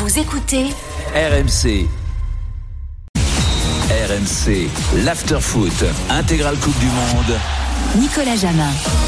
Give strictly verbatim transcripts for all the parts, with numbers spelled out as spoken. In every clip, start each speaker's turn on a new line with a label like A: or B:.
A: Vous écoutez
B: R M C. R M C, l'after-foot, intégrale Coupe du Monde.
A: Nicolas Jamin.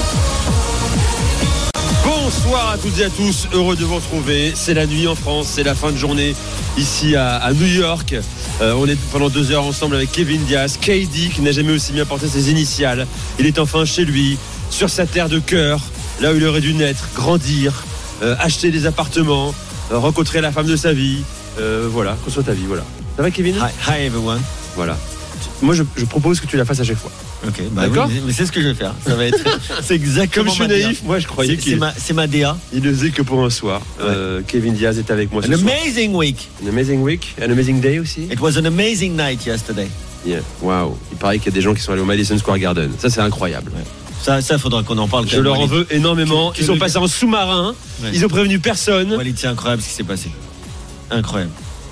C: Bonsoir à toutes et à tous, heureux de vous retrouver. C'est la nuit en France, c'est la fin de journée ici à, à New York. Euh, on est pendant deux heures ensemble avec Kevin Diaz, K D qui n'a jamais aussi bien porté ses initiales. Il est enfin chez lui, sur sa terre de cœur, là où il aurait dû naître, grandir, euh, acheter des appartements, euh, rencontrer la femme de sa vie. Euh, voilà, construire ta vie, voilà. Ça va Kevin ?
D: Hi, hi everyone.
C: Voilà. Moi je, je propose que tu la fasses à chaque fois.
D: Ok, bah
C: d'accord.
D: Oui, mais c'est ce que je vais faire. Ça va être. C'est exactement.
C: Comme je suis naïf, moi je croyais
D: c'est,
C: qu'il.
D: C'est ma, c'est ma D A.
C: Il ne faisait que pour un soir. Ouais. Euh, Kevin Diaz est avec moi ce
D: An
C: soir.
D: amazing week.
C: An amazing week, an amazing day aussi.
D: It was an amazing night yesterday.
C: Yeah. Waouh. Il paraît qu'il y a des gens qui sont allés au Madison Square Garden. Ça c'est incroyable. Ouais.
D: Ça, ça faudra qu'on en parle.
C: Je leur en veux énormément.
D: Tu, tu
C: ils sont
D: le...
C: passés en sous-marin. Ouais. Ils ont prévenu personne.
D: Walid, c'est incroyable ce qui s'est passé. Incroyable.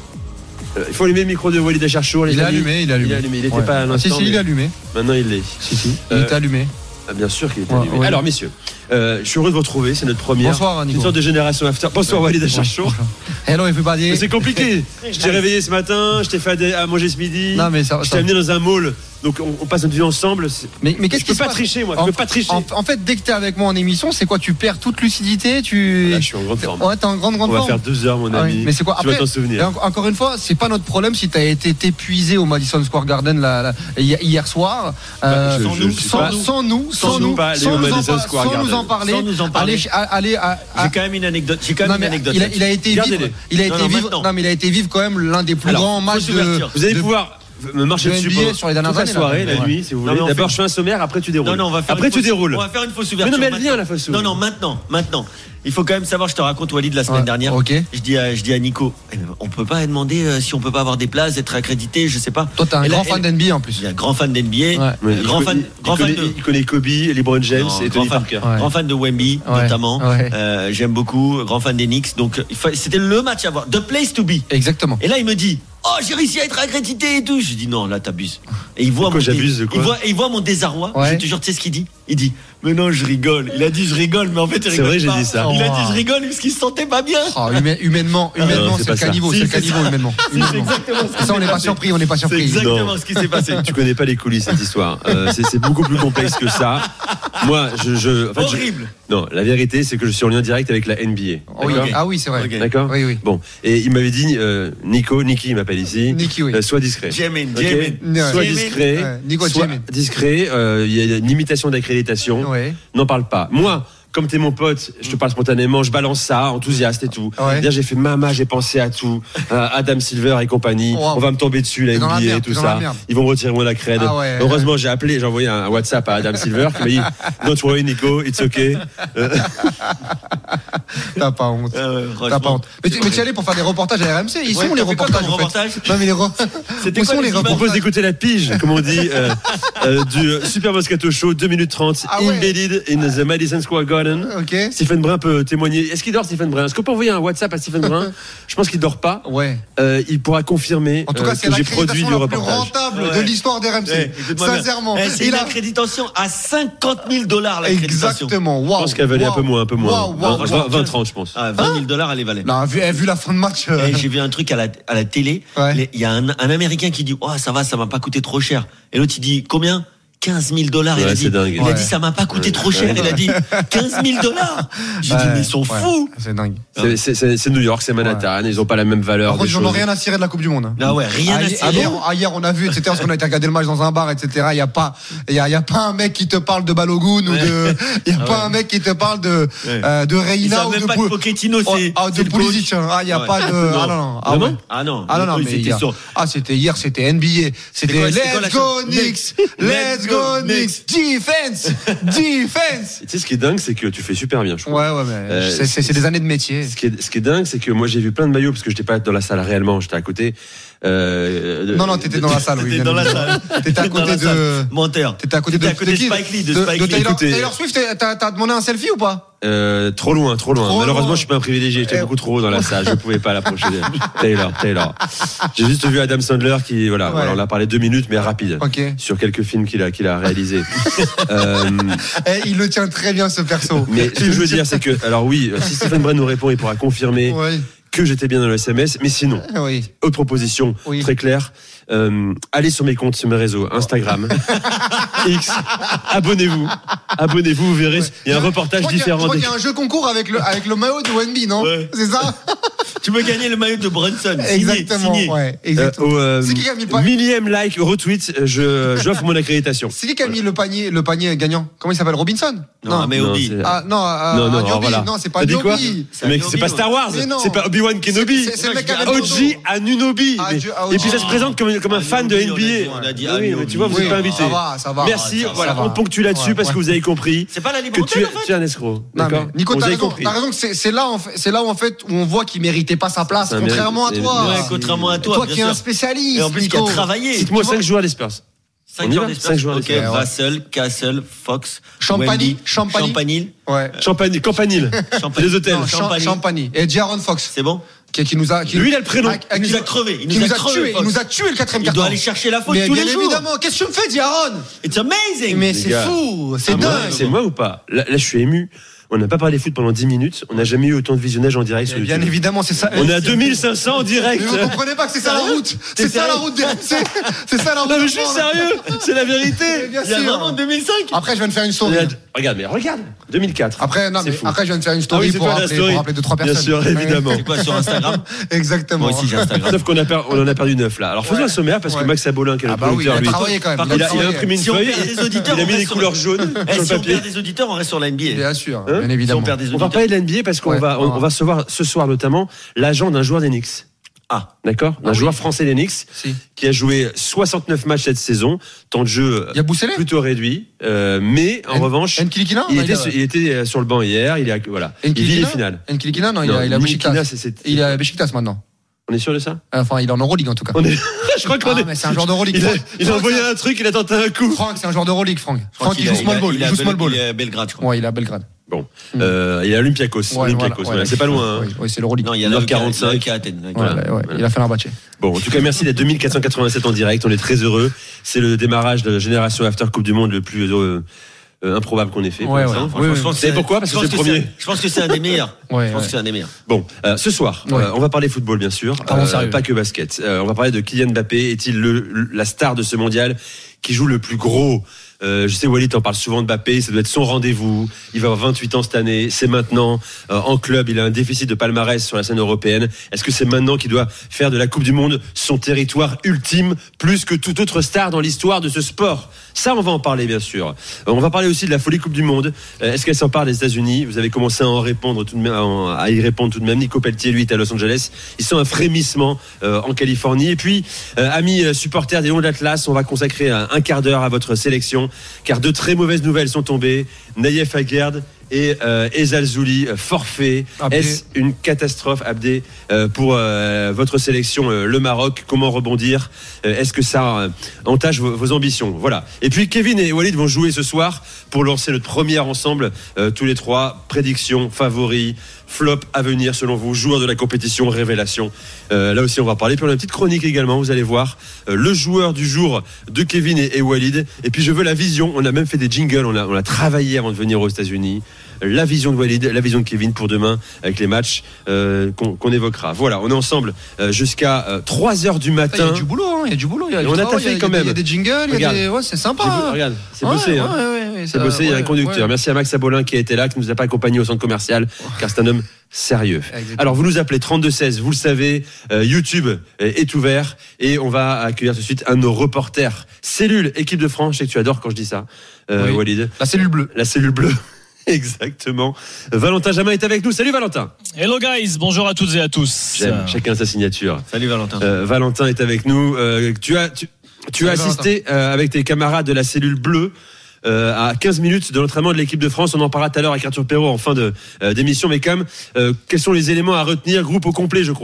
C: Euh, il faut allumer le micro de Walid Acharchour.
E: Il est allumé, il est allumé.
C: Il est allumé. Il n'était
E: ouais.
C: pas à l'instant.
E: Ah, si, si, il est allumé.
C: Maintenant, il l'est.
E: Si, si. Il
C: euh,
E: est allumé.
C: Ah, bien sûr qu'il est
E: ouais,
C: allumé.
E: ouais.
C: Alors, messieurs, euh, je suis heureux de vous retrouver. C'est notre première.
E: Bonsoir, Nico.
C: Une sorte de génération after. Bonsoir, ouais. Walid Acharchour.
E: Hello, everybody.
C: Mais c'est compliqué. Je t'ai réveillé ce matin. Je t'ai fait à manger ce midi.
E: Non, mais ça,
C: je
E: ça...
C: t'ai amené dans un mall. Donc on, on passe notre vie ensemble.
E: Mais, mais qu'est-ce
C: je peux
E: qui
C: pas
E: se passe
C: tricher moi.
E: En,
C: je peux pas tricher.
E: En, en fait, dès que t'es avec moi en émission, c'est quoi ? Tu perds toute lucidité. Tu.
C: Là, je suis en grande forme.
E: Ouais, t'es en grande grande
C: on
E: forme.
C: On va faire deux heures, mon ami.
E: Ah oui. Mais c'est quoi ?
C: Tu
E: Après,
C: vas t'en souvenir.
E: En, encore une fois, c'est pas notre problème si t'as été épuisé au Madison Square Garden la, la, hier soir.
C: Euh, bah, je,
E: sans,
C: je,
E: nous,
C: je
E: sans,
C: pas,
E: sans nous, sans,
C: sans
E: nous,
C: nous, pas
E: sans,
C: nous,
E: nous, en,
C: Square
E: sans
C: Garden.
E: nous en parler.
D: Sans nous en parler.
E: Allez, allez, à, à,
D: j'ai quand même une anecdote. J'ai quand même
E: non,
D: une anecdote.
E: Il a, il a été vivre. Il a été
D: non,
E: vivre. Non, mais il a été vivre quand même l'un des plus
D: Alors,
E: grands matchs de.
C: Vous allez de, pouvoir. Me marcher dessus
E: N B A sur les dernières
C: toute la
E: années,
C: soirée,
E: là.
C: la
E: ouais.
C: nuit, si vous voulez. D'abord, fait... je fais un sommaire, après tu déroules.
D: Non, non, on va faire
C: après tu
D: fausse...
C: déroules.
D: On va faire une fausse ouverture.
C: Mais non, mais elle vient la fausse ouverture.
D: Non, non, maintenant, maintenant. Il faut quand même savoir, je te raconte Walid la semaine
E: ouais,
D: dernière.
E: Ok.
D: Je dis à, je dis à Nico, on peut pas demander euh, si on peut pas avoir des places, être accrédité, je sais pas.
E: Toi, t'es un
D: et
E: grand
D: là,
E: fan
D: elle...
E: d'N B A en plus.
D: Il y a un grand fan d'N B A,
E: ouais.
D: euh, grand fan,
C: il,
D: grand
C: il
D: fan
C: connaît,
D: de.
C: Il connaît Kobe, LeBron James non, et Tony Parker.
D: Ouais. Grand fan de Wemby
E: ouais.
D: notamment.
E: Ouais.
D: Euh, j'aime beaucoup. Grand fan des Knicks. Donc c'était le match à voir. The place to be.
E: Exactement.
D: Et là, il me dit. Oh, j'ai réussi à être accrédité et tout. Je dis non, là t'abuses. Et il voit
C: quoi,
D: mon
C: j'abuse de quoi
D: il voit, il voit mon désarroi.
E: Ouais.
D: Je te jure, tu sais ce qu'il dit ? Il dit mais non, je rigole. Il a dit je rigole, mais en fait il rigole.
C: C'est vrai,
D: pas.
C: j'ai dit ça.
D: Il a dit
E: Oh.
D: je rigole parce qu'il se sentait pas bien.
E: Oh, humain, humainement, humainement,
C: non,
E: c'est,
C: c'est
E: le caniveau,
D: si,
E: c'est le
D: c'est
E: caniveau
D: ça.
E: humainement.
D: C'est exactement ce qui
E: ça, on n'est pas
D: passé.
E: surpris, on n'est pas surpris.
D: C'est exactement
C: non.
D: ce qui s'est passé.
C: Tu connais pas les coulisses cette histoire. Euh, c'est, c'est beaucoup plus complexe que ça. Moi, je, je en fait,
D: horrible.
C: Je, non, la vérité, c'est que je suis en lien direct avec la N B A.
E: Oh, oui. Ah oui, c'est vrai.
D: Okay.
C: D'accord.
E: Oui, oui.
C: Bon, et il m'avait dit, euh, Nico, Niki, il m'appelle ici.
E: Niki, oui.
C: Euh, sois discret.
D: Jamin,
C: okay
D: Jamin.
C: Sois
D: Jamin.
C: discret.
E: Ouais. Nico,
C: sois
E: Jamin.
C: discret. Euh, Il y a une limitation d'accréditation.
E: Ouais.
C: N'en parle pas. Moi. Comme t'es mon pote, je te parle spontanément, je balance ça, enthousiaste et tout.
E: Ouais.
C: Bien, j'ai fait mama, j'ai pensé à tout. Euh, Adam Silver et compagnie.
E: Wow.
C: On va me tomber dessus, la N B A et tout ça. Ils vont me retirer moi la crède.
E: Ah ouais,
C: Heureusement,
E: ouais.
C: j'ai appelé, j'ai envoyé un WhatsApp à Adam Silver qui m'a dit don't worry, Nico, it's okay. Euh...
E: T'as pas honte.
D: Euh,
E: T'as pas honte. Mais tu, mais tu y allais pour faire des reportages à R M C. Ils
D: Ouais,
E: sont les reportages. En
D: reportages
E: fait. Non mais les re...
D: C'était
E: Où
D: quoi
E: sont
D: les
E: les
C: Je propose
E: reportages
C: d'écouter la pige, comme on dit, euh, euh, du Super Moscato Show, deux minutes trente,
E: ah ouais.
C: Embedded in the Madison Square Garden.
E: Ok.
C: Stephen Brun peut témoigner. Est-ce qu'il dort, Stephen Brun ? Est-ce qu'on peut envoyer un WhatsApp à Stephen Brun ? Je pense qu'il dort pas.
E: Ouais.
C: Euh, il pourra confirmer
E: En tout cas,
C: euh,
E: c'est
C: que j'ai produit
E: l'accréditation
C: du
E: la plus
C: reportage.
E: rentable
D: Ouais.
E: de l'histoire d'R M C.
D: Ouais,
E: Sincèrement.
D: Eh, c'est
E: Il
D: une
E: a...
D: accréditation à cinquante mille dollars l'accréditation.
E: Exactement. Wow.
C: Je pense qu'elle valait
E: wow.
C: un peu moins, un peu moins.
E: Wow, wow, wow.
C: vingt trente, je pense.
D: Ah, vingt mille dollars, elle les valait.
E: Non, vu, vu la fin de match. Euh...
D: Et j'ai vu un truc à la, à la télé.
E: Ouais.
D: Il y a un, un Américain qui dit oh, ça va, ça m'a pas coûté trop cher. Et l'autre, il dit combien ? quinze mille dollars. Il
C: Ouais,
D: a dit,
C: c'est dingue.
D: il
C: Ouais.
D: a dit ça m'a pas coûté
C: Ouais.
D: trop cher.
C: Ouais.
D: Il a dit quinze mille dollars. J'ai
E: Ouais.
D: dit mais ils sont
E: Ouais.
D: fous.
E: C'est dingue.
C: C'est, c'est, c'est, c'est New York, c'est Manhattan, ils ont pas la même valeur.
E: Par contre,
C: des
E: ils n'en ont
C: choses.
E: rien à cirer de la Coupe du Monde. Hein.
D: Ah ouais, rien
E: Ah,
D: à
E: hi-
D: cirer.
E: hier, ah, hier, on a vu, et cetera. Parce qu'on a été regarder le match dans un bar, et cetera. Il y a pas, il y a, il y a pas un mec qui te parle de Balogun ou
D: Ouais.
E: de, il y a
D: Ah
E: pas
D: ouais.
E: un mec qui te parle de,
D: Ouais.
E: euh, de
D: Ils
E: Reina
D: savent
E: ou
D: même
E: de
D: pas
E: Pou-
D: que Pochettino
E: Oh,
D: c'est
E: ah, de
D: c'est le
E: Pulisic.
D: coach.
E: hein. Ah, il y a
D: Ouais.
E: pas de,
D: Non.
E: ah non, non. Ah,
C: Vraiment
E: ouais.
D: Ah non.
E: Ah non, non,
D: Eux,
E: mais
D: c'était
E: hier.
D: sur-
E: Ah, c'était hier, c'était N B A. C'était
D: quoi- c'était quoi la
E: Let's go
D: chose
E: Knicks! Let's go Knicks! Defense! Defense!
C: Tu sais, ce qui est dingue, c'est que tu fais super bien, je crois.
E: Ouais, ouais, mais
C: Euh,
E: c'est, c'est, c'est des années de métier.
C: Ce qui est, ce qui est dingue, c'est que moi j'ai vu plein de maillots parce que j'étais pas dans la salle réellement, j'étais à côté. Euh, de-
E: Non, non, t'étais dans la salle, oui.
D: T'étais
E: bien
D: dans la
E: évidemment.
D: salle.
E: T'étais à
D: Dans
E: côté
D: la
E: de.
D: salle. Menteur.
E: T'étais à côté
D: T'étais
E: de,
D: à côté de
E: qui
D: Spike Lee, de
E: de,
D: Spike
E: de
D: Lee.
E: Taylor,
C: Écoutez-
E: Taylor Swift. T'as, t'as demandé un selfie ou pas?
C: Euh, trop loin, trop loin.
E: Trop
C: Malheureusement,
E: loin.
C: je suis pas un privilégié. J'étais
E: Eh,
C: beaucoup trop haut dans la salle. Je pouvais pas l'approcher. Taylor, Taylor. J'ai juste vu Adam Sandler qui, voilà,
E: Ouais.
C: voilà, on a parlé deux minutes, mais rapide.
E: Ok.
C: Sur quelques films qu'il a, qu'il a réalisés. euh,
E: Eh, il le tient très bien, ce perso.
C: mais ce que je veux dire, c'est que, alors oui, si Stephen Brun nous répond, il pourra confirmer
E: Ouais.
C: que j'étais bien dans le S M S. Mais sinon,
E: Oui.
C: autre proposition
E: Oui.
C: très claire. Euh, allez sur mes comptes, sur mes réseaux, Instagram, X, abonnez-vous, abonnez-vous, vous verrez, il y a un reportage
E: Je crois qu'il y a-
C: différent.
E: Je crois
C: des-
E: qu'il y a un jeu concours avec le, avec le maillot de Wendy, non?
D: Ouais.
E: C'est ça?
D: Tu peux gagner le maillot de Brunson. Signé,
E: Exactement.
D: signé.
E: Ouais,
C: Euh,
E: exactement.
C: au euh,
E: C'est qui qui a mis le panier?
C: millième like, retweet, je, j'offre mon accréditation.
E: C'est qui qui a mis le panier, le panier gagnant? Comment il s'appelle? Robinson?
D: Non, mais
C: Non,
D: Obi.
C: c'est-
E: Ah, non, euh,
C: Non, non,
E: Niobe.
C: alors voilà.
E: Non, c'est pas
C: T'as dit quoi
E: Niobe.
D: C'est
C: Mec,
D: un
C: c'est pas
D: Obi,
C: Star Wars,
E: Mais non.
C: c'est pas Obi-Wan Kenobi.
E: C'est- c'est- c'est le mec
D: Moi, je
E: avec
D: dis
E: le
C: O G Anunobi.
E: Ah,
C: Mais-
E: Dieu- ah,
C: et puis ça
E: oh.
C: se présente comme, comme un fan de
D: Anunobi,
C: N B A.
D: on a dit
C: Ah oui, mais
D: Anunobi.
C: tu vois, vous
E: Oui,
C: n'êtes pas invité.
E: ça va, ça va.
C: Merci,
E: Ça va,
C: voilà,
E: ça va.
C: on ponctue là-dessus
E: Ouais,
C: parce que
E: ouais.
C: vous avez compris
D: C'est pas la
C: que
D: libre
C: tu es,
D: en fait.
C: tu es un escroc.
E: Non, mais
C: D'accord
E: Nico,
C: Vous
E: t'as
C: avez
E: raison,
C: compris.
E: t'as raison que c'est, c'est là, en fait, c'est là où en fait où on voit qu'il méritait pas sa place,
C: C'est un
E: contrairement
C: mérite-
E: à toi.
D: Ouais, contrairement à toi,
E: Toi
D: bien
E: qui es un
D: sûr.
E: spécialiste.
D: Et en plus, qui a
E: Nico.
D: travaillé.
C: Cite-moi
E: Tu vois-
C: cinq joueurs des Spurs.
D: Cinq
C: On y
D: joueurs
C: va
D: d'espace.
C: Cinq joueurs
D: Ok,
C: d'espace.
D: Vassell, Castle, Fox,
E: Champagny,
D: Wendy,
E: Champagny.
D: Champagny.
E: Ouais.
C: Champagne, Campanile.
D: Champagne.
C: Les hôtels.
E: Non, Champ-
D: Champagny.
E: Champagny. Et Jaron Fox,
D: C'est bon?
E: qui, qui nous a, qui,
C: Lui, il a le prénom.
E: Ah,
D: Il
E: qui-
D: nous a crevé. Il
E: qui
D: nous a
E: nous a
D: crevé,
E: tué, il
D: Fox.
E: nous a tué le quatrième
D: Il
E: carton.
D: doit aller chercher la faute
E: Mais
D: tous
E: bien
D: les jours.
E: évidemment, qu'est-ce que tu me fais, Jaron?
D: It's amazing.
E: Mais
C: Les
E: c'est
C: gars.
E: fou, c'est
C: Ah, moi,
E: dingue.
C: C'est moi ou pas là, là, je suis ému. On n'a pas parlé foot pendant dix minutes. On n'a jamais eu autant de visionnage en direct sur
E: Mais Bien
C: YouTube.
E: évidemment, c'est ça.
C: On est à deux mille cinq cents en direct.
E: Mais vous comprenez pas que c'est ça la route? C'est ça la route des M C. C'est ça la route.
C: Non, mais
E: de
C: je suis
E: France.
C: sérieux. C'est la
E: Mais
C: vérité.
E: bien
D: Il y a
E: sûr.
D: vraiment deux mille cinq.
E: Après, je viens de faire une
C: Il
E: story.
C: y a- Regarde, mais regarde. deux mille quatre.
E: Après, non,
C: C'est
E: mais
C: fou.
E: après, je viens de faire une
C: Ah
E: story
C: oui, c'est
E: pour,
C: toi la
E: rappeler,
C: story.
E: pour rappeler deux, trois
C: Bien
E: personnes.
C: sûr, évidemment.
D: C'est quoi sur Instagram?
E: Exactement.
D: Moi aussi j'ai Instagram.
C: Sauf qu'on a per- on en a perdu neuf là. Alors faisons
E: Ouais.
C: un sommaire parce que
E: Ouais.
C: Max Abolin, qui est le
E: Ah bah oui, il
C: producteur,
E: a
C: lui,
E: travaillé quand même.
D: Par
C: il a, il a
E: travaillé.
C: imprimé une
D: Si on
C: feuille.
D: perd des auditeurs,
C: Il a
D: on
C: mis
D: reste
C: les
D: sur-
C: couleurs jaunes
D: Eh,
C: sur le
D: si on
C: papier.
D: perd des auditeurs, on reste sur la N B A.
E: Bien sûr,
C: Hein
E: bien
D: Si on
E: évidemment.
D: perd des
C: On va
D: auditeurs.
C: parler de l'N B A parce qu'on
E: Ouais.
C: va, on, on va recevoir ce soir notamment l'agent d'un joueur des Knicks.
D: Ah.
C: D'accord, d'un
E: Ah oui.
C: joueur français des Knicks
E: Si.
C: qui a joué soixante-neuf matchs cette saison, temps de jeu
E: Il y a Bousselé?
C: plutôt réduit, euh, mais en
E: N-
C: revanche,
E: Nkilikina?
C: il
E: Non,
C: était,
E: a-
C: sur, il était sur le banc hier. Il est à- voilà, il vit les
E: Nkilikina?
C: finales.
E: Nkilikina, non, il
C: Non,
E: a- il a
C: Nkilikina,
E: Beşiktaş.
C: c'est- c'est-
E: Il est à Beşiktaş maintenant.
C: On est sûr de ça?
E: Enfin, il est en Euroleague en tout cas.
C: On est. Je crois qu'on
E: Ah,
C: est.
E: mais c'est un joueur d'Euroleague.
C: Il a,
E: Franck,
C: il a
E: Franck,
C: envoyé
E: c'est-
C: un truc, il a tenté un coup.
E: Franck, c'est un joueur d'Euroleague, Franck. Franck, il
D: a-
E: joue small
D: a-
E: ball.
D: Il
E: Il
D: a
E: joue small
D: Bel-
E: ball.
D: il est à Belgrade, je crois.
E: Ouais, il est à Belgrade.
C: Bon, euh, il est à Olympiakos.
E: Ouais,
C: Olympiakos,
E: voilà,
C: voilà,
E: ouais.
C: c'est pas loin. Hein.
E: Oui, oui, c'est l'Euroleague.
D: Non, il y a
C: une heure
D: la
C: quarante-cinq.
D: qui est à Athènes.
E: Ouais,
C: Voilà.
E: ouais, ouais, il a fait l'Arbaché.
C: Bon, en tout cas, merci d'être deux mille quatre cent quatre-vingt-sept en direct. On est très heureux. C'est le démarrage de la génération After Coupe du Monde le plus euh, euh, improbable qu'on ait fait. pour
E: Ouais,
C: l'instant.
E: ouais.
D: Franchement,
E: Oui,
D: je pense
C: Vous savez
D: que
C: pourquoi Parce
D: je
C: que
D: pense
C: c'est le premier.
D: Je pense que c'est un des meilleurs.
E: Ouais,
D: Je pense
E: ouais.
D: que c'est un des meilleurs.
C: Bon, euh, ce soir,
E: Ouais.
C: euh, on va parler football, bien sûr.
E: Parlons sérieux.
C: pas que basket. Euh, on va parler de Kylian Mbappé. Est-il le, le- la star de ce mondial qui joue le plus gros? Euh, je sais, Walid, t'en parles souvent de Mbappé, ça doit être son rendez-vous. Il va avoir vingt-huit ans cette année, c'est maintenant. Euh, en club, il a un déficit de palmarès sur la scène européenne. Est-ce que c'est maintenant qu'il doit faire de la Coupe du Monde son territoire ultime, plus que toute autre star dans l'histoire de ce sport? Ça, on va en parler, bien sûr. Euh, on va parler aussi de la folie Coupe du Monde. Euh, est-ce qu'elle s'empare des États-Unis? Vous avez commencé à en répondre tout de même, à, en- à y répondre tout de même. Nico Pelletier, lui, est à Los Angeles. Il sent un frémissement euh, en Californie. Et puis, euh, amis euh, supporters des Lions de l'Atlas, on va consacrer un, un quart d'heure à votre sélection, car de très mauvaises nouvelles sont tombées. Naïef Aguerd et euh, Ezal Zouli, euh, forfait.
E: Abdé.
C: Est-ce une catastrophe, Abdé, euh, pour euh, votre sélection, euh, le Maroc? Comment rebondir? Euh, Est-ce que ça euh, entache vos, vos ambitions? Voilà. Et puis Kevin et Walid vont jouer ce soir pour lancer notre première ensemble, euh, tous les trois. Prédictions, favoris, flop à venir selon vous, joueurs de la compétition, révélation. Euh, là aussi, on va parler. Puis on a une petite chronique également, vous allez voir. Euh, le joueur du jour de Kevin et, et Walid. Et puis je veux la vision. On a même fait des jingles, on a, on a travaillé avant de venir aux États-Unis. La vision de Walid, la vision de Kevin pour demain avec les matchs euh, qu'on, qu'on évoquera. Voilà, on est ensemble euh, jusqu'à euh, trois heures du
E: Il y
C: matin.
E: a du boulot, hein, il y a du boulot. Il y a
C: Et
E: du
C: on a
E: travail,
C: taffé
E: il y a-
C: quand
E: il y a
C: même.
E: des jingles, il y a
C: Regarde.
E: des. Ouais, c'est sympa.
C: J'ai-
E: hein.
C: Regarde, c'est
E: Ouais,
C: bossé. hein.
E: ouais, ouais, ouais,
C: C'est
E: ça-
C: bossé, il y a un
E: ouais,
C: conducteur.
E: ouais.
C: Merci à Max Abolin qui a été là, qui nous a pas accompagnés au centre commercial, car c'est un homme sérieux.
E: Exactement.
C: Alors, vous nous appelez trente-deux seize, vous le savez, euh, YouTube est ouvert et on va accueillir tout de suite un de nos reporters. Cellule, équipe de France, je sais que tu adores quand je dis ça, euh,
E: Oui.
C: Walid.
E: La cellule bleue.
C: La cellule bleue. Exactement. Valentin Jamin est avec nous. Salut Valentin.
A: Hello guys, bonjour à toutes et à tous.
C: J'aime, chacun sa signature.
D: Salut Valentin.
C: Euh, Valentin est avec nous. Euh, tu as, tu, tu as
E: Salut,
C: assisté euh, avec tes camarades de la cellule bleue euh, à quinze minutes de l'entraînement de l'équipe de France. On en parlera tout à l'heure avec Arthur Perrault en fin de, euh, d'émission. Mais quand même, euh, quels sont les éléments à retenir? Groupe au complet, je crois. Hein.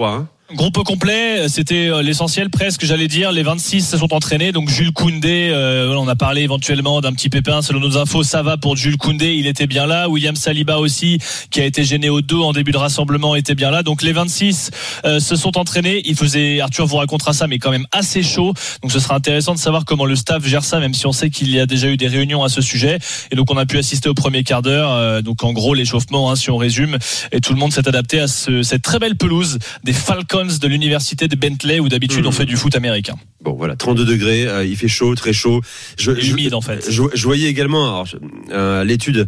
A: Groupe au complet, c'était l'essentiel presque, j'allais dire. Les vingt-six se sont entraînés. Donc Jules Koundé, euh, on a parlé éventuellement d'un petit pépin. Selon nos infos, ça va pour Jules Koundé, il était bien là. William Saliba aussi, qui a été gêné au dos en début de rassemblement, était bien là. Donc les vingt-six euh, se sont entraînés. Il faisait, Arthur vous racontera ça, mais quand même assez chaud. Donc ce sera intéressant de savoir comment le staff gère ça, même si on sait qu'il y a déjà eu des réunions à ce sujet. Et donc on a pu assister au premier quart d'heure. Euh, donc en gros l'échauffement, hein, si on résume. Et tout le monde s'est adapté à ce, cette très belle pelouse des Falcons de l'université de Bentley où d'habitude mmh. on fait du foot américain.
C: Bon voilà, trente-deux degrés, euh, il fait chaud, très chaud. Je,
A: Et humide en fait.
C: Je, je voyais également alors, euh, l'étude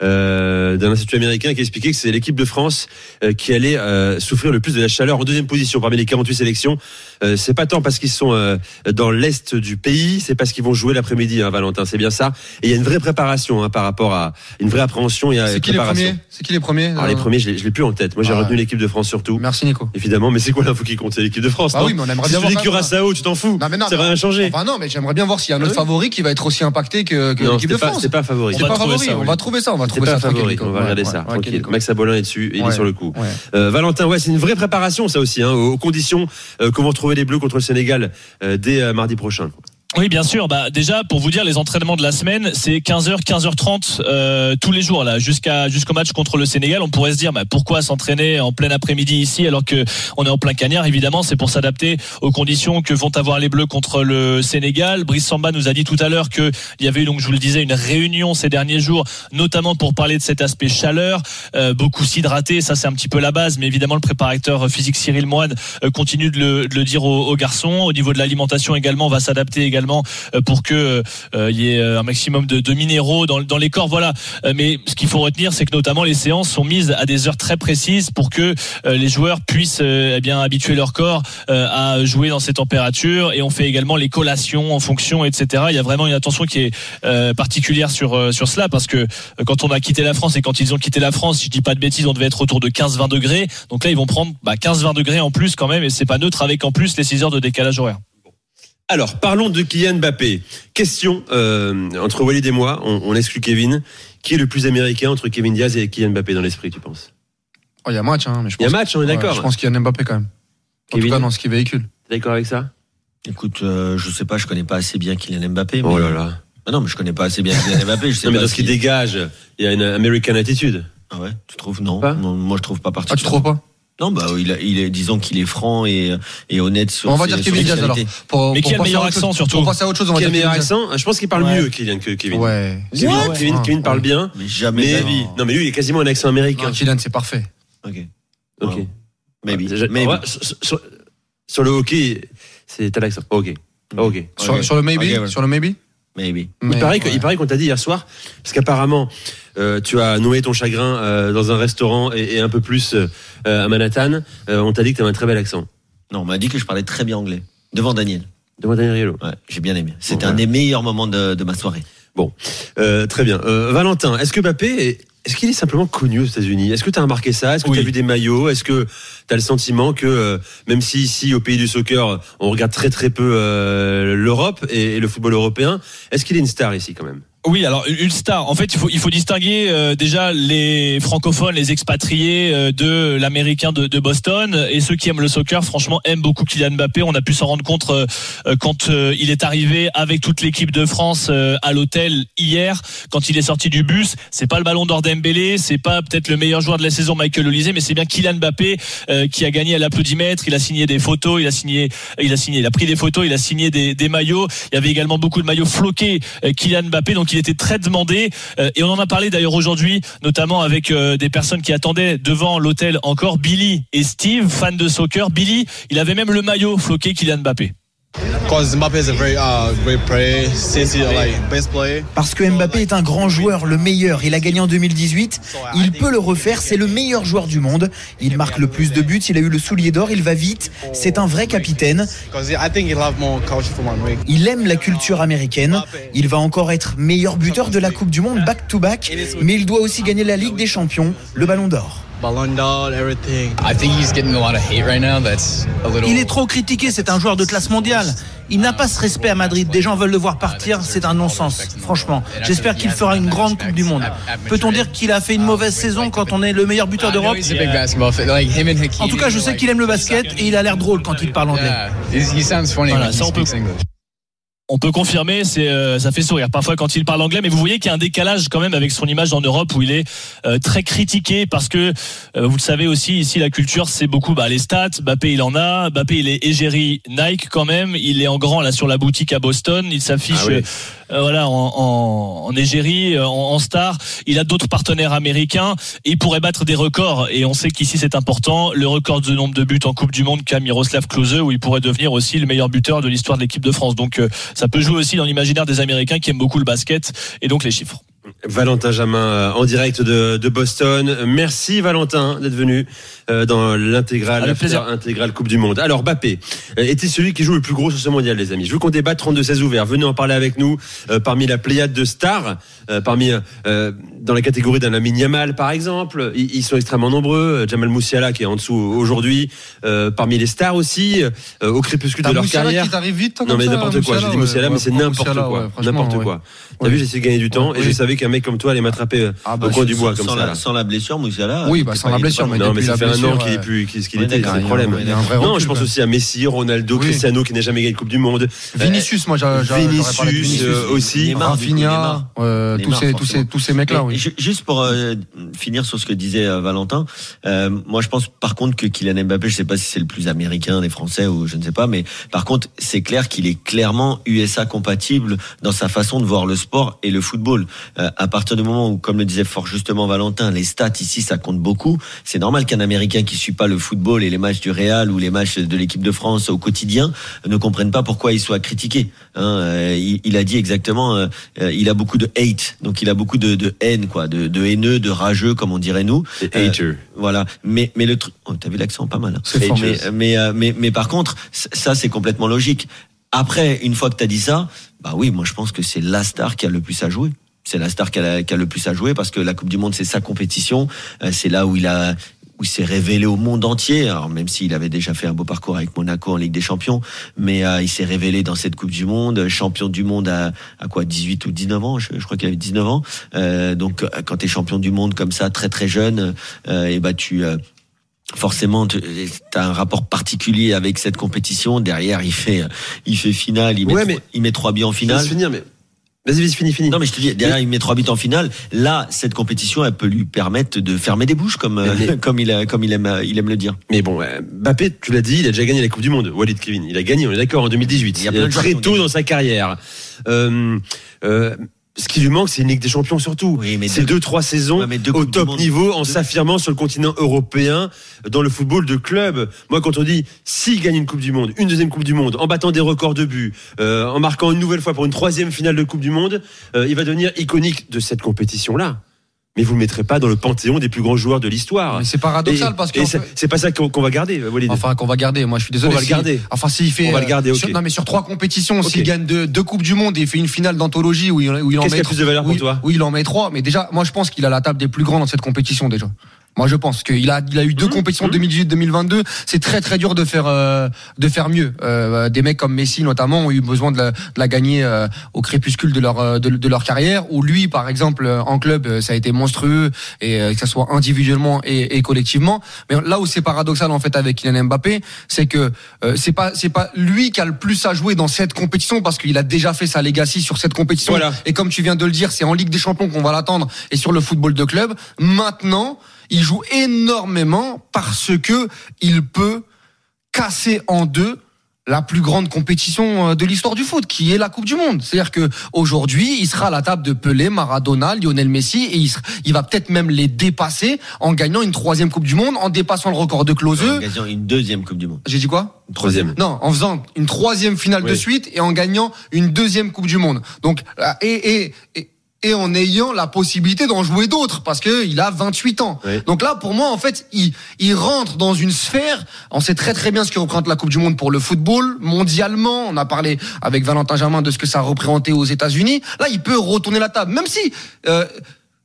C: euh, d'un institut américain qui expliquait que c'est l'équipe de France euh, qui allait euh, souffrir le plus de la chaleur en deuxième position parmi les quarante-huit sélections. Euh, c'est pas tant parce qu'ils sont euh, dans l'est du pays, c'est parce qu'ils vont jouer l'après-midi, hein, Valentin, c'est bien ça. Et il y a une vraie préparation hein, par rapport à une vraie appréhension. Il y a
E: c'est qui les premiers C'est qui les premiers
C: Alors, les premiers, je l'ai, je l'ai plus en tête. Moi, j'ai ah, retenu ouais. l'équipe de France surtout.
E: Merci Nico.
C: Évidemment, mais c'est quoi l'info qui compte? C'est l'équipe de France.
E: Ah
C: non
E: oui, mais on aimerait
C: si
E: bien
C: voir.
E: Si
C: tu dis Curaçao, tu t'en fous. Non, mais non, ça va rien changer.
E: Enfin non, mais j'aimerais bien voir s'il y a un autre ah, oui. favori qui va être aussi impacté que, que
C: non,
E: l'équipe de
C: pas,
E: France.
C: C'est pas favori.
E: C'est pas favori. On va trouver ça. On va trouver ça.
C: C'est pas favori. On va regarder ça. Tranquille. Max Abolin est dessus. Il est sur le coup. Valentin, ouais, c'est une vraie préparation ça aussi, aux conditions qu'on va retrouver les Bleus contre le Sénégal dès mardi prochain.
A: Oui, bien sûr. Bah, déjà, pour vous dire, les entraînements de la semaine, c'est quinze heures, quinze heures trente euh, tous les jours là, jusqu'à jusqu'au match contre le Sénégal. On pourrait se dire, bah, pourquoi s'entraîner en plein après-midi ici alors que on est en plein cagnard? Évidemment, c'est pour s'adapter aux conditions que vont avoir les Bleus contre le Sénégal. Brice Samba nous a dit tout à l'heure que il y avait eu, donc je vous le disais, une réunion ces derniers jours, notamment pour parler de cet aspect chaleur, euh, beaucoup s'hydrater. Ça, c'est un petit peu la base, mais évidemment, le préparateur physique Cyril Moine euh, continue de le, de le dire aux, aux garçons. Au niveau de l'alimentation également, on va s'adapter également pour que euh, il y ait un maximum de, de minéraux dans, dans les corps, voilà. Mais ce qu'il faut retenir, c'est que notamment les séances sont mises à des heures très précises pour que euh, les joueurs puissent euh, eh bien habituer leur corps euh, à jouer dans ces températures. Et on fait également les collations en fonction, et cetera. Il y a vraiment une attention qui est euh, particulière sur euh, sur cela parce que euh, quand on a quitté la France et quand ils ont quitté la France, si je dis pas de bêtises, on devait être autour de quinze vingt degrés. Donc là, ils vont prendre bah, quinze vingt degrés en plus quand même, et c'est pas neutre avec en plus les six heures de décalage horaire.
C: Alors, parlons de Kylian Mbappé. Question, euh, entre Walid et moi, on, on exclut Kevin. Qui est le plus américain entre Kevin Diaz et Kylian Mbappé dans l'esprit, tu penses?
E: Oh, il y a match, hein. Mais je pense
C: il y a match, on est d'accord.
E: Ouais, je pense qu'il y a Mbappé quand même. En Kevin, tout cas, dans ce qu'il véhicule.
C: T'es d'accord avec ça?
D: Écoute, euh, je sais pas, je connais pas assez bien Kylian Mbappé.
C: Oh
D: mais...
C: là là.
D: Ah non, mais je connais pas assez bien Kylian Mbappé. Je sais
C: non, mais
D: pas
C: dans ce qu'il dégage, il y a une American attitude.
D: Ah ouais? Tu trouves? Non.
C: Pas
D: non moi, je trouve pas particulièrement.
E: Ah, tu trouves pas?
D: Non, bah, il, a, il est, disons qu'il est franc et, et honnête sur.
E: On va
D: ses,
E: dire Kevin Diaz alors. Pour,
A: mais
E: pour
A: qui a le meilleur accent surtout.
E: Pour passer à autre chose, on va
C: qui
E: dire
C: a le meilleur accent. Je pense qu'il parle ouais. mieux Kylian que Kevin.
E: Ouais.
C: Kevin, ouais. Kevin, ouais. Kevin parle ouais. bien.
D: Mais jamais.
C: Mais, non. non, mais lui, il est quasiment un accent américain.
E: Non, Kylian, c'est parfait.
D: Ok.
C: Ok.
D: Wow. Maybe.
C: Ah, maybe. Ouais, sur, sur, sur le hockey, c'est t'as l'accent. Ok. Ok.
E: Sur,
C: okay.
E: sur le maybe.
D: Okay, ouais.
E: Sur le maybe.
D: Maybe.
C: Il paraît que, il paraît qu'on t'a dit hier soir, parce qu'apparemment, euh, tu as noué ton chagrin euh, dans un restaurant et, et un peu plus euh, à Manhattan. Euh, on t'a dit que tu avais un très bel accent.
D: Non, on m'a dit que je parlais très bien anglais devant Daniel.
C: Devant Daniel Riolo.
D: Ouais, j'ai bien aimé. C'était
C: bon,
D: un ouais. des meilleurs moments de, de ma soirée.
C: Bon, euh, très bien. Euh, Valentin, est-ce que Mbappé est, est-ce qu'il est simplement connu aux États-Unis? Est-ce que tu as remarqué ça? Est-ce que oui. tu as vu des maillots? Est-ce que tu as le sentiment que, euh, même si ici, au pays du soccer, on regarde très très peu euh, l'Europe et, et le football européen, est-ce qu'il est une star ici quand même?
A: Oui, alors une star. En fait, il faut il faut distinguer euh, déjà les francophones, les expatriés euh, de l'américain de, de Boston, et ceux qui aiment le soccer. Franchement, aiment beaucoup Kylian Mbappé. On a pu s'en rendre compte euh, quand euh, il est arrivé avec toute l'équipe de France euh, à l'hôtel hier. Quand il est sorti du bus, c'est pas le Ballon d'Or Dembélé, c'est pas peut-être le meilleur joueur de la saison Michael Olise, mais c'est bien Kylian Mbappé euh, qui a gagné à l'applaudimètre. Il a signé des photos, il a signé, il a signé, il a pris des photos, il a signé des, des maillots. Il y avait également beaucoup de maillots floqués euh, Kylian Mbappé. Donc il était très demandé euh, et on en a parlé d'ailleurs aujourd'hui, notamment avec euh, des personnes qui attendaient devant l'hôtel encore, Billy et Steve, fans de soccer. Billy, il avait même le maillot floqué Kylian Mbappé.
F: Parce que Mbappé est un grand joueur, le meilleur. Il a gagné en deux mille dix-huit. Il peut le refaire. C'est le meilleur joueur du monde. Il marque le plus de buts. Il a eu le soulier d'or. Il va vite. C'est un vrai capitaine. Il aime la culture américaine. Il va encore être meilleur buteur de la Coupe du Monde back-to-back. Mais il doit aussi gagner la Ligue des Champions, le Ballon d'Or.
G: Il est trop critiqué, c'est un joueur de classe mondiale. Il n'a pas ce respect à Madrid. Des gens veulent le voir partir, c'est un non-sens, franchement. J'espère qu'il fera une grande Coupe du Monde. Peut-on dire qu'il a fait une mauvaise saison quand on est le meilleur buteur d'Europe ? En tout cas, je sais qu'il aime le basket et il a l'air drôle quand il parle anglais.
A: Voilà, ça on peut... On peut confirmer, c'est euh, ça fait sourire parfois quand il parle anglais, mais vous voyez qu'il y a un décalage quand même avec son image en Europe où il est euh, très critiqué parce que euh, vous le savez aussi ici la culture c'est beaucoup bah, les stats. Mbappé il en a, Mbappé il est égérie Nike quand même, il est en grand là sur la boutique à Boston, il s'affiche ah oui. euh, voilà en, en, en égérie, en, en star. Il a d'autres partenaires américains et il pourrait battre des records et on sait qu'ici c'est important, le record de nombre de buts en Coupe du Monde qu'a Miroslav Klose où il pourrait devenir aussi le meilleur buteur de l'histoire de l'équipe de France. Donc euh, ça peut jouer aussi dans l'imaginaire des Américains qui aiment beaucoup le basket et donc les chiffres.
C: Valentin Jamin en direct de, de Boston. Merci Valentin d'être venu dans l'intégrale, intégrale Coupe du Monde. Alors Mbappé était celui qui joue le plus gros sur ce mondial, les amis. Je veux qu'on débatte. Trente-deux seize ouvert. Venez en parler avec nous euh, parmi la pléiade de stars, euh, parmi euh, dans la catégorie d'un Lamine Yamal par exemple. Ils, ils sont extrêmement nombreux. Jamal Musiala qui est en dessous aujourd'hui. Euh, parmi les stars aussi, euh, au crépuscule de leur
E: Musiala
C: carrière.
E: Qui t'arrive vite,
C: non mais
E: ça,
C: n'importe quoi.
E: Musiala,
C: J'ai dit Musiala,
E: ouais,
C: mais c'est
E: ouais,
C: n'importe
E: Musiala,
C: quoi.
E: ouais,
C: N'importe
E: ouais.
C: quoi. T'as
E: ouais.
C: vu, j'essaie de gagner du temps
E: ouais,
C: et
E: oui.
C: je savais qu'un mec comme toi allait m'attraper
E: ah bah,
C: au coin du bois comme
D: sans
C: ça.
D: La, sans la blessure, Musiala.
E: Oui, bah sans la blessure, mais
C: non, mais ça fait un an qu'il est
E: euh...
C: plus qu'il
D: ouais,
C: était, c'est le problème. Non, je pense aussi à Messi, Ronaldo,
E: oui.
C: Cristiano qui n'a jamais gagné de Coupe du Monde.
E: Vinicius, moi, j'ai, j'ai,
C: Vinicius euh, aussi.
D: Neymar,
E: Rafinha, euh, tous ces tous ces tous ces mecs-là. Oui.
D: Juste pour euh, finir sur ce que disait euh, Valentin, euh, moi je pense par contre que Kylian Mbappé, je sais pas si c'est le plus américain des Français ou je ne sais pas, mais par contre c'est clair qu'il est clairement U S A compatible dans sa façon de voir le sport et le football. Euh, à partir du moment où, comme le disait fort justement Valentin, les stats ici ça compte beaucoup. C'est normal qu'un Américain qui suit pas le football et les matchs du Real ou les matchs de l'équipe de France au quotidien ne comprenne pas pourquoi il soit critiqué. Hein, euh, il, il a dit exactement, euh, euh, il a beaucoup de hate, donc il a beaucoup de, de haine, quoi, de, de haineux, de rageux, comme on dirait nous.
C: Euh, hater.
D: Voilà. Mais mais le truc, oh, t'as vu l'accent pas mal. Hein.
E: C'est fort.
D: Mais mais, euh, mais mais par contre, ça c'est complètement logique. Après, une fois que t'as dit ça, bah oui, moi je pense que c'est la star qui a le plus à jouer. C'est la star qui a, qui a le plus à jouer parce que la Coupe du Monde c'est sa compétition, euh, c'est là où il a où il s'est révélé au monde entier. Alors même s'il avait déjà fait un beau parcours avec Monaco en Ligue des Champions, mais euh, il s'est révélé dans cette Coupe du Monde, champion du monde à, à quoi, dix-huit ou dix-neuf ans, je, je crois qu'il avait dix-neuf ans. Euh, donc quand t'es champion du monde comme ça, très très jeune, euh, et bah tu euh, forcément tu as un rapport particulier avec cette compétition. Derrière, il fait il fait finale, il met
C: ouais,
D: trois,
C: mais
D: il met trois buts en finale.
C: Finir, mais Vas-y, vas-y, fini, fini.
D: Non, mais je te dis, derrière, il met trois buts en finale. Là, cette compétition, elle peut lui permettre de fermer des bouches, comme, mais, comme il a, comme il aime, il aime le dire.
C: Mais bon, Mbappé, tu l'as dit, il a déjà gagné la Coupe du Monde. Walid Kevin, il a gagné, on est d'accord, en deux mille dix-huit. Il y a plein de très tôt dans sa carrière. Euh, euh, Ce qui lui manque, c'est une Ligue des Champions surtout. Oui, mais c'est deux, deux, trois saisons ouais, deux au top niveau en deux. S'affirmant sur le continent européen dans le football de club. Moi, quand on dit s'il gagne une Coupe du Monde, une deuxième Coupe du Monde, en battant des records de buts, euh, en marquant une nouvelle fois pour une troisième finale de Coupe du Monde, euh, il va devenir iconique de cette compétition-là. Mais vous ne le mettrez pas dans le panthéon des plus grands joueurs de l'histoire.
E: Mais c'est paradoxal
C: et,
E: parce que
C: c'est, fait... c'est pas ça qu'on, qu'on va garder, Walid.
E: Enfin, qu'on va garder. Moi, je suis désolé.
C: On va si... le garder.
E: Enfin, s'il fait.
C: On va le garder. Okay.
E: Sur... Non, mais sur trois compétitions, okay. S'il gagne deux, deux coupes du monde et il fait une finale d'anthologie où il, où il en
C: Qu'est-ce
E: met.
C: Qu'est-ce qui a plus de valeur pour
E: où,
C: toi?
E: Où il en met trois. Mais déjà, moi, je pense qu'il a la table des plus grands dans cette compétition déjà. Moi, je pense qu'il a, il a eu deux mmh, compétitions mmh. deux mille dix-huit deux mille vingt-deux. C'est très très dur de faire euh, de faire mieux. Euh, des mecs comme Messi notamment ont eu besoin de la, de la gagner euh, au crépuscule de leur de, de leur carrière. Où lui, par exemple, en club, ça a été monstrueux et euh, que ça soit individuellement et, et collectivement. Mais là où c'est paradoxal en fait avec Kylian Mbappé, c'est que euh, c'est pas c'est pas lui qui a le plus à jouer dans cette compétition parce qu'il a déjà fait sa legacy sur cette compétition. Voilà. Et comme tu viens de le dire, c'est en Ligue des Champions qu'on va l'attendre et sur le football de club. Maintenant, il joue énormément parce que il peut casser en deux la plus grande compétition de l'histoire du foot, qui est la Coupe du Monde. C'est-à-dire que aujourd'hui, il sera à la table de Pelé, Maradona, Lionel Messi, et il, sera, il va peut-être même les dépasser en gagnant une troisième Coupe du Monde, en dépassant le record de Klose.
D: En gagnant une deuxième Coupe du Monde.
E: J'ai dit quoi ?
C: Une troisième.
E: Non, en faisant une troisième finale oui. de suite et en gagnant une deuxième Coupe du Monde. Donc, et et et et en ayant la possibilité d'en jouer d'autres parce que il a vingt-huit ans. Oui. Donc là, pour moi, en fait, il, il rentre dans une sphère. On sait très très bien ce que représente la Coupe du Monde pour le football mondialement. On a parlé avec Valentin Jamin de ce que ça représentait aux États-Unis. Là, il peut retourner la table, même si. Euh,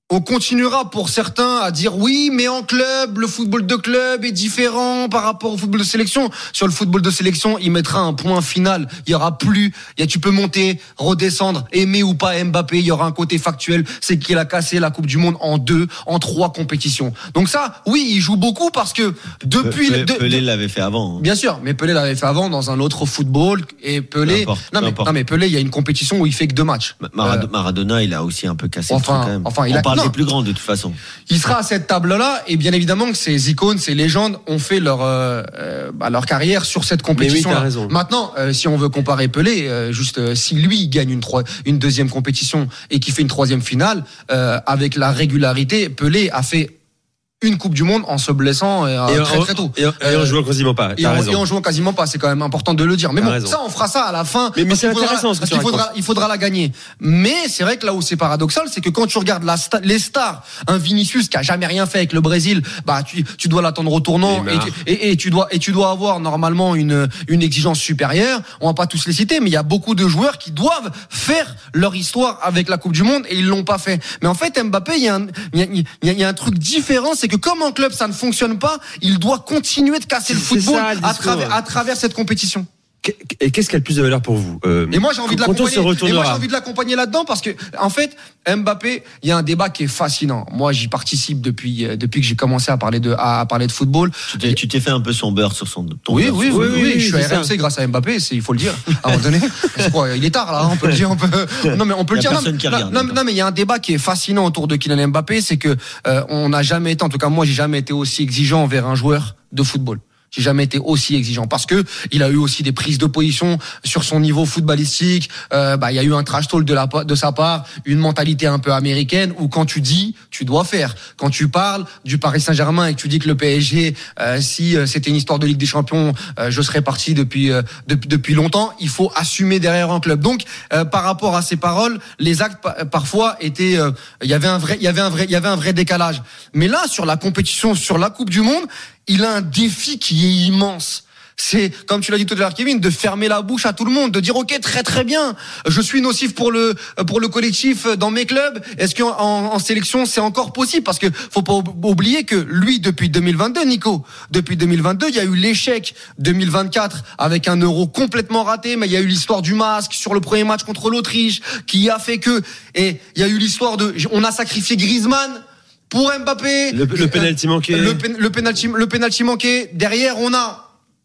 E: On continuera pour certains à dire oui, mais en club, le football de club est différent par rapport au football de sélection. Sur le football de sélection, il mettra un point final. Il y aura plus, il y a, tu peux monter, redescendre, aimer ou pas Mbappé. Il y aura un côté factuel, c'est qu'il a cassé la Coupe du Monde en deux, en trois compétitions. Donc ça, oui, il joue beaucoup parce que depuis
D: Pelé,
E: le, de,
D: Pelé
E: de,
D: l'avait fait avant. Hein.
E: Bien sûr, mais Pelé l'avait fait avant dans un autre football et Pelé.
D: N'importe,
E: non mais
D: n'importe.
E: non mais Pelé, il y a une compétition où il fait que deux matchs.
D: Maradona,
E: Euh,
D: Maradona, il a aussi un peu cassé
E: Enfin,
D: le truc quand même.
E: enfin, il
D: On
E: a-
D: parle
E: non.
D: des plus grands de toute façon.
E: Il sera à cette table-là et bien évidemment que ces icônes, ces légendes ont fait leur euh, euh, bah, leur carrière sur cette compétition.
C: t'as raison.
E: Maintenant, euh, si on veut comparer Pelé, euh, juste euh, si lui il gagne une trois, une deuxième compétition et qu'il fait une troisième finale euh, avec la régularité, Pelé a fait une Coupe du Monde en se blessant euh,
C: Et
E: très
C: en,
E: très tôt.
C: et en, et en
E: Euh,
C: jouant quasiment pas.
E: Et
C: T'as
E: en,
C: raison.
E: et en jouant quasiment pas, c'est quand même important de le dire. Mais
C: T'as
E: bon,
C: raison.
E: ça, on fera ça à la fin.
C: Mais- mais
E: parce
C: c'est
E: qu'il faudra-
C: intéressant ce que
E: parce
C: tu
E: qu'il faudra,
C: racontes.
E: il faudra la gagner. Mais c'est vrai que là où c'est paradoxal, c'est que quand tu regardes la sta- les stars, un Vinicius qui a jamais rien fait avec le Brésil, bah tu, tu dois l'attendre au tournant et
C: Neymar.
E: tu, et, et tu dois et tu dois avoir normalement une une exigence supérieure. On va pas tous les citer, mais il y a beaucoup de joueurs qui doivent faire leur histoire avec la Coupe du Monde et ils l'ont pas fait. Mais en fait, Mbappé, il y a un il y a, il y a- il y a un truc différent, c'est que comme en club ça ne fonctionne pas, il doit continuer de casser le
C: C'est
E: football
C: ça, le
E: à
C: discours.
E: travers à travers cette compétition.
C: Et qu'est-ce qui a le plus de valeur pour vous euh,
E: Et moi j'ai envie de
C: quand on se
E: l'accompagner. Et moi
C: retournera.
E: j'ai envie de l'accompagner là-dedans parce que en fait Mbappé, il y a un débat qui est fascinant. Moi j'y participe depuis euh, depuis que j'ai commencé à parler de à, à parler de football.
D: Tu t'es, tu t'es fait un peu son beurre sur son. Ton
E: Oui
D: beurre
E: oui
D: sur
E: oui,
D: son-
E: oui,
C: oui,
E: je suis
C: c'est
E: à R M C
C: ça.
E: grâce à Mbappé, c'est il faut le dire. À un moment donné, c'est quoi, il est tard là, on peut le dire, on peut. Non mais on peut
D: Il
E: le
D: y a
E: dire. Non,
D: personne
E: mais-
D: qui
E: non,
D: regarde,
E: non,
D: maintenant.
E: non, mais il y a un débat qui est fascinant autour de Kylian Mbappé, c'est que euh, on n'a jamais été, en tout cas moi j'ai jamais été aussi exigeant envers un joueur de football. J'ai jamais été aussi exigeant parce que il a eu aussi des prises de position sur son niveau footballistique. Euh, bah, il y a eu un trash talk de la de sa part, une mentalité un peu américaine où quand tu dis, tu dois faire. Quand tu parles du Paris Saint-Germain et que tu dis que le P S G, euh, si euh, c'était une histoire de Ligue des Champions, euh, je serais parti depuis euh, depuis depuis longtemps. Il faut assumer derrière un club. Donc, euh, par rapport à ces paroles, les actes pa- parfois étaient, euh, il y avait un vrai, il y avait un vrai, il y avait un vrai décalage. Mais là, sur la compétition, sur la Coupe du Monde, il a un défi qui est immense. C'est, comme tu l'as dit tout à l'heure, Kevin, de fermer la bouche à tout le monde, de dire ok, très très bien, je suis nocif pour le pour le collectif dans mes clubs. Est-ce qu'en en, en sélection c'est encore possible? Parce que faut pas oublier que lui, depuis deux mille vingt-deux, Nico, depuis deux mille vingt-deux, il y a eu l'échec deux mille vingt-quatre avec un Euro complètement raté, mais il y a eu l'histoire du masque sur le premier match contre l'Autriche qui a fait que, et il y a eu l'histoire de, on a sacrifié Griezmann pour Mbappé.
C: Le, le penalty manqué.
E: Le, pen- le penalty, le penalty manqué. Derrière, on a,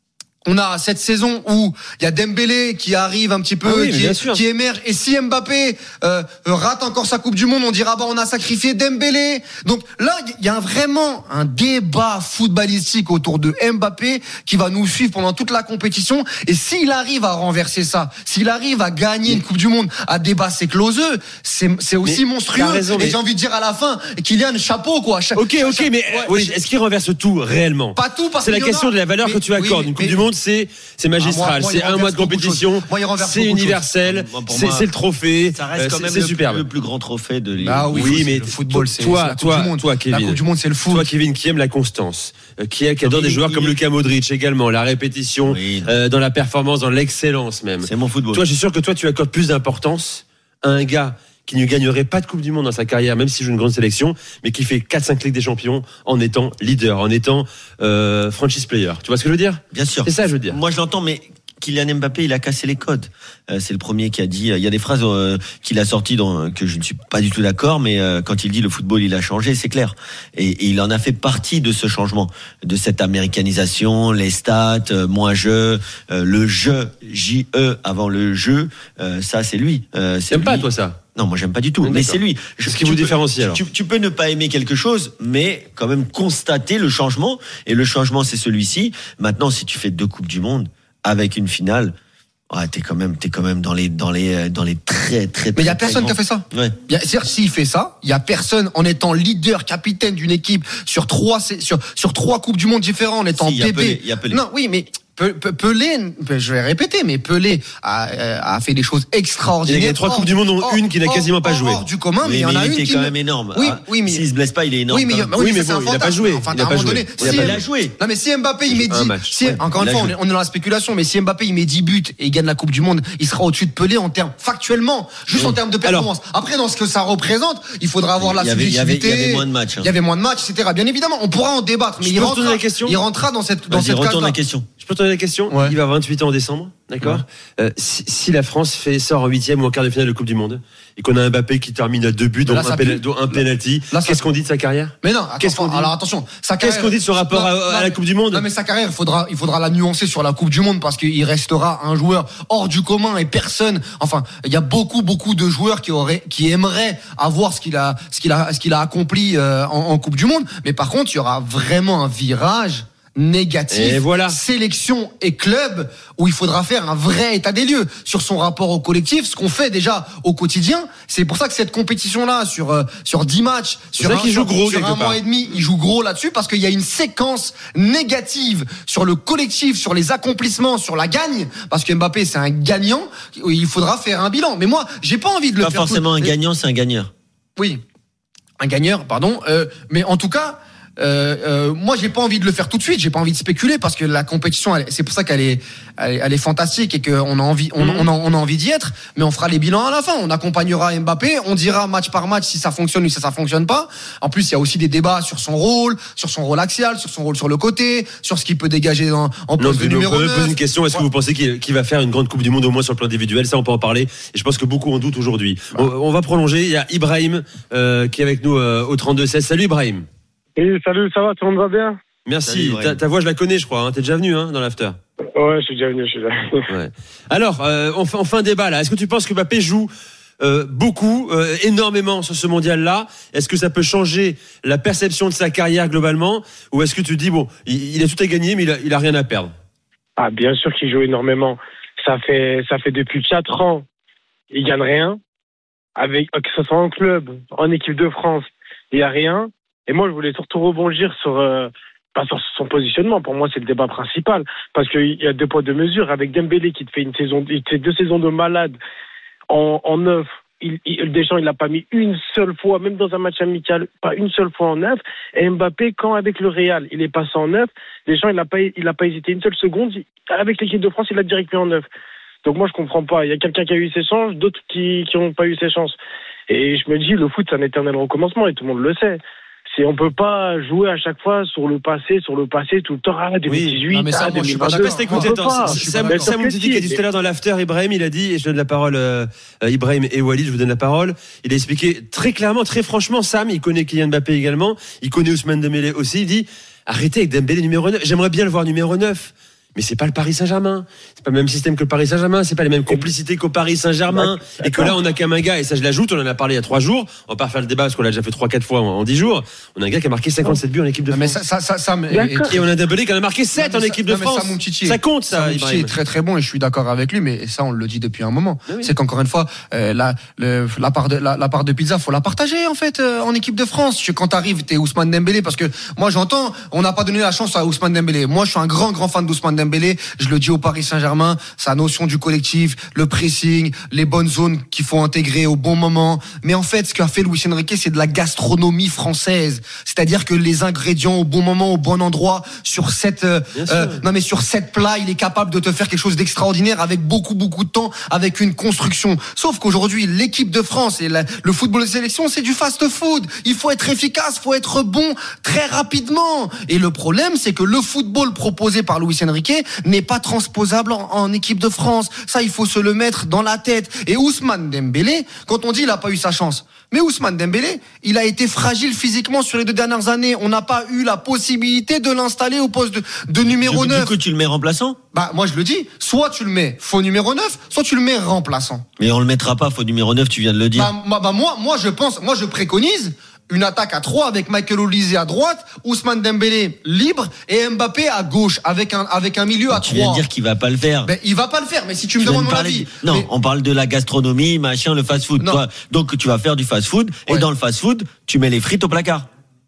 E: on a cette saison où il y a Dembélé qui arrive un petit peu,
C: Ah oui, mais
E: qui,
C: bien sûr.
E: qui émerge. Et si Mbappé euh, rate encore sa Coupe du Monde, on dira bah on a sacrifié Dembélé. Donc là, il y a vraiment un débat footballistique autour de Mbappé qui va nous suivre pendant toute la compétition. Et s'il arrive à renverser ça, s'il arrive à gagner une Coupe du Monde à débat c'est closeux, c'est c'est aussi
C: Mais
E: monstrueux.
C: t'as raison,
E: et
C: mais-
E: j'ai envie de dire à la fin, Kylian, chapeau quoi. Cha-
C: Ok, ok,
E: cha-
C: mais
E: ouais,
C: oui, est-ce qu'il renverse tout réellement?
E: Pas tout parce
C: C'est la
E: qu'il y en a,
C: question de la valeur
E: mais-
C: que tu
E: oui,
C: accordes. Une Coupe
E: mais-
C: du Monde, c'est c'est magistral,
E: Ah, moi, moi,
C: c'est
E: il
C: un mois
E: renverse
C: de
E: beaucoup de
C: compétition,
E: choses. Moi, il renverse
C: c'est
E: beaucoup de choses.
C: universel,
D: Moi, pour
C: c'est
D: moi,
C: c'est le trophée.
D: Ça reste
C: euh,
D: quand
C: c'est-
D: même
C: c'est
D: le,
C: superbe.
D: le plus grand trophée de l'I-
E: Ah oui,
C: Oui,
E: c'est
C: mais
E: le football, c'est
C: toi,
E: c'est la Coupe
C: toi,
E: du Monde.
C: toi, Kevin.
E: La Coupe du Monde, c'est le foot.
C: Toi, Kevin, qui aime la constance, euh, qui, a- qui adore
D: Oui,
C: des joueurs
D: il-
C: comme
D: il-
C: Luka Modric également, la répétition,
D: Oui.
C: euh, dans la performance, dans l'excellence même.
D: C'est mon football.
C: Toi, je suis sûr que toi, tu accordes plus d'importance à un gars qui ne gagnerait pas de Coupe du Monde dans sa carrière, même s'il joue une grande sélection, mais qui fait quatre cinq Ligues des Champions en étant leader, en étant euh, franchise player. Tu vois ce que je veux dire?
D: Bien sûr.
C: C'est ça, je veux dire.
D: Moi, je l'entends, mais Kylian Mbappé, il a cassé les codes. Euh, c'est le premier qui a dit. Il y a des phrases euh, qu'il a sorties dans, que je ne suis pas du tout d'accord, mais euh, quand il dit le football, il a changé, c'est clair. Et, et il en a fait partie de ce changement, de cette américanisation, les stats, euh, moins jeu, euh, le jeu, J E avant le jeu. Euh, ça, c'est lui. Euh, c'est
C: T'aimes pas,
D: lui.
C: toi, ça?
D: Non, moi j'aime pas du tout.
C: Ah,
D: mais
C: d'accord.
D: c'est lui.
C: Qu'est-ce
D: Je-
C: qui
D: tu
C: vous
D: peux-
C: différencie, alors
D: tu, tu peux ne pas aimer quelque chose, mais quand même constater le changement. Et le changement, c'est celui-ci. Maintenant, si tu fais deux coupes du monde avec une finale, ouais, t'es quand même, t'es quand même dans les, dans les, dans les très, très.
E: Mais il y a
D: très,
E: personne qui
D: très
E: a fait ça.
D: Ouais.
E: Il y a- C'est-à-dire, s'il fait ça, il y a personne en étant leader, capitaine d'une équipe sur trois, sur, sur trois coupes du monde différents, en étant
D: Si, il y a
E: bébé.
D: Pelé, il y a Pelé.
E: Non, oui, mais Pelé, je vais répéter, mais Pelé a, a fait des choses extraordinaires.
C: Il y a trois coupes du monde, dont une qui n'a quasiment pas joué.
E: Hors du commun, mais, mais il y en a une
D: qui
E: qui
D: est quand même énorme.
E: Oui, oui, mais
D: s'il se blesse pas, il est énorme.
E: Oui, mais,
C: oui, oui, mais bon, il n'a pas joué.
E: Enfin,
C: il n'a pas joué.
D: Il a joué.
E: Non, mais si Mbappé il met dix,
C: match,
E: si,
C: ouais.
E: encore une fois, on est, on est dans la spéculation, mais si Mbappé il met dix buts et il gagne la Coupe du Monde, il sera au-dessus de Pelé en termes factuellement, juste oui. en termes de performance. Alors, après, dans ce que ça représente, il faudra avoir la subjectivité.
D: Il y avait moins de matchs.
E: Il y avait moins de matchs, et cetera. Bien évidemment, on pourra en débattre, mais il rentrera, il rentrera dans cette dans cette case-là.
D: la question.
C: Je peux te donner la question. Ouais. Il va avoir vingt-huit ans en décembre, d'accord. Ouais. Euh, si, si la France fait sort en huitième ou en quart de finale de Coupe du Monde et qu'on a un Mbappé qui termine à deux buts, dont un, pénal, dont un penalty, là, qu'est-ce qu'on dit de sa carrière?
E: Mais non, qu'est-ce qu'on dit? Alors attention, sa
C: carrière, qu'est-ce qu'on dit de son rapport non, à, à non, la Coupe du Monde?
E: Non, mais sa carrière, il faudra, il faudra la nuancer sur la Coupe du Monde parce qu'il restera un joueur hors du commun et personne. Enfin, il y a beaucoup, beaucoup de joueurs qui auraient, qui aimeraient avoir ce qu'il a, ce qu'il a, ce qu'il a accompli euh, en, en Coupe du Monde. Mais par contre, il y aura vraiment un virage négatif,
C: et voilà.
E: sélection et club, où il faudra faire un vrai état des lieux sur son rapport au collectif, ce qu'on fait déjà au quotidien. C'est pour ça que cette compétition-là, sur euh, sur dix matchs, sur un,
C: joue gros
E: sur un mois et demi, il joue gros là-dessus parce qu'il y a une séquence négative sur le collectif, sur les accomplissements, sur la gagne, parce que Mbappé c'est un gagnant, il faudra faire un bilan. Mais moi, j'ai pas envie de le
D: pas
E: faire.
D: Pas forcément
E: tout...
D: un gagnant, c'est un gagneur.
E: Oui, un gagneur, pardon. Euh, mais en tout cas. Euh, euh, moi, j'ai pas envie de le faire tout de suite. J'ai pas envie de spéculer parce que la compétition, elle, c'est pour ça qu'elle est, elle est, elle est fantastique et qu'on a envie, on, mmh. on, a, on a envie d'y être. Mais on fera les bilans à la fin. On accompagnera Mbappé. On dira match par match si ça fonctionne ou si ça fonctionne pas. En plus, il y a aussi des débats sur son rôle, sur son rôle axial, sur son rôle sur le côté, sur ce qu'il peut dégager dans, en poste de numéro neuf.
C: Je pose une question. Est-ce ouais. que vous pensez qu'il, qu'il va faire une grande Coupe du Monde au moins sur le plan individuel? Ça, on peut en parler. Et je pense que beaucoup en doutent aujourd'hui. Ouais. On, on va prolonger. Il y a Ibrahim euh, qui est avec nous euh, au trente-deux seize. Salut Ibrahim.
H: Oui, salut, ça va, tout le monde va bien?
C: Merci. Salut, ta, ta voix, je la connais, je crois. Hein. T'es déjà venu hein, dans l'after?
H: Ouais, je suis déjà venu, je suis là.
C: Ouais. Alors, euh, on, fait, on fait un débat là. Est-ce que tu penses que Mbappé joue euh, beaucoup, euh, énormément sur ce mondial-là? Est-ce que ça peut changer la perception de sa carrière globalement? Ou est-ce que tu dis, bon, il, il a tout à gagner, mais il a, il a rien à perdre?
H: Ah, bien sûr qu'il joue énormément. Ça fait, ça fait depuis quatre ans, il gagne rien. Avec, que ce soit en club, en équipe de France, il n'y a rien. Et moi, je voulais surtout rebondir sur, euh, pas sur son positionnement. Pour moi, c'est le débat principal. Parce qu'il y a deux poids, deux mesures. Avec Dembélé qui te fait une saison, il te fait deux saisons de malade en, en neuf. Il, il, Deschamps, il l'a pas mis une seule fois, même dans un match amical, pas une seule fois en neuf. Et Mbappé, quand avec le Real, il est passé en neuf, Deschamps, il n'a pas, il a pas hésité une seule seconde. Avec l'équipe de France, il l'a direct mis en neuf. Donc moi, je comprends pas. Il y a quelqu'un qui a eu ses chances, d'autres qui, qui ont pas eu ses chances. Et je me dis, le foot, c'est un éternel recommencement et tout le monde le sait. C'est, on peut pas jouer à chaque fois sur le passé, sur le passé tout le temps. Ah, deux mille dix-huit,
E: oui,
H: ah,
E: deux mille vingt-deux.
C: Je sais pas si t'as écouté. Sam, Sam Moutidi qui a dit tout à l'heure dans l'after, Ibrahim, il a dit, et je donne la parole à euh, Ibrahim et Walid, je vous donne la parole. Il a expliqué très clairement, très franchement, Sam, il connaît Kylian Mbappé également, il connaît Ousmane Dembélé aussi, il dit, arrêtez avec Dembélé numéro neuf. J'aimerais bien le voir numéro neuf. Mais c'est pas le Paris Saint-Germain. C'est pas le même système que le Paris Saint-Germain. C'est pas les mêmes complicités qu'au Paris Saint-Germain. Et que là, on a qu'un gars, et ça je l'ajoute, on en a parlé il y a trois jours. On va pas refaire le débat parce qu'on l'a déjà fait trois, quatre fois en dix jours. On a un gars qui a marqué cinquante-sept buts en équipe de France.
E: Mais ça, ça, ça, ça mais,
C: et, et on a Dembélé qui en a marqué sept en équipe de France. Ça, ça compte, ça.
E: ça Ibrahim est très très bon et je suis d'accord avec lui, mais ça, on le dit depuis un moment. Oui. C'est qu'encore une fois, euh, la, le, la part de, la, la part de pizza, faut la partager, en fait, euh, en équipe de France. Quand t'arrives, t'es Ousmane Dembélé parce que moi, j'entends, on n'a pas donné la chance à Ousmane Dembélé. Moi, je suis un grand, grand fan d'Ousmane Dembélé. Je le dit au Paris Saint-Germain, sa notion du collectif, le pressing, les bonnes zones qu'il faut intégrer au bon moment. Mais en fait, ce qu'a fait Luis Enrique, c'est de la gastronomie française. C'est-à-dire que les ingrédients au bon moment, au bon endroit, sur cette, euh, euh, non mais sur cette plat, il est capable de te faire quelque chose d'extraordinaire avec beaucoup, beaucoup de temps, avec une construction. Sauf qu'aujourd'hui, l'équipe de France et la, le football de sélection, c'est du fast-food. Il faut être efficace, faut être bon très rapidement. Et le problème, c'est que le football proposé par Luis Enrique n'est pas transposable en, en équipe de France. Ça, il faut se le mettre dans la tête. Et Ousmane Dembélé, quand on dit il a pas eu sa chance, mais Ousmane Dembélé, il a été fragile physiquement sur les deux dernières années. On n'a pas eu la possibilité de l'installer au poste de, de numéro neuf.
D: Du coup, tu le mets remplaçant?
E: Bah, moi, je le dis. Soit tu le mets faux numéro neuf, soit tu le mets remplaçant.
D: Mais on le mettra pas faux numéro neuf, tu viens de le dire.
E: Bah, bah, moi, moi, je pense, moi, je préconise une attaque à trois avec Michael Olise à droite, Ousmane Dembélé libre et Mbappé à gauche avec un avec un milieu à
D: tu
E: trois.
D: Tu viens de dire qu'il va pas le faire.
E: Ben, il va pas le faire, mais si tu me demandes mon avis.
D: De... Non,
E: mais...
D: on parle de la gastronomie, machin, le fast-food. Toi, donc tu vas faire du fast-food ouais. Et dans le fast-food, tu mets les frites au placard.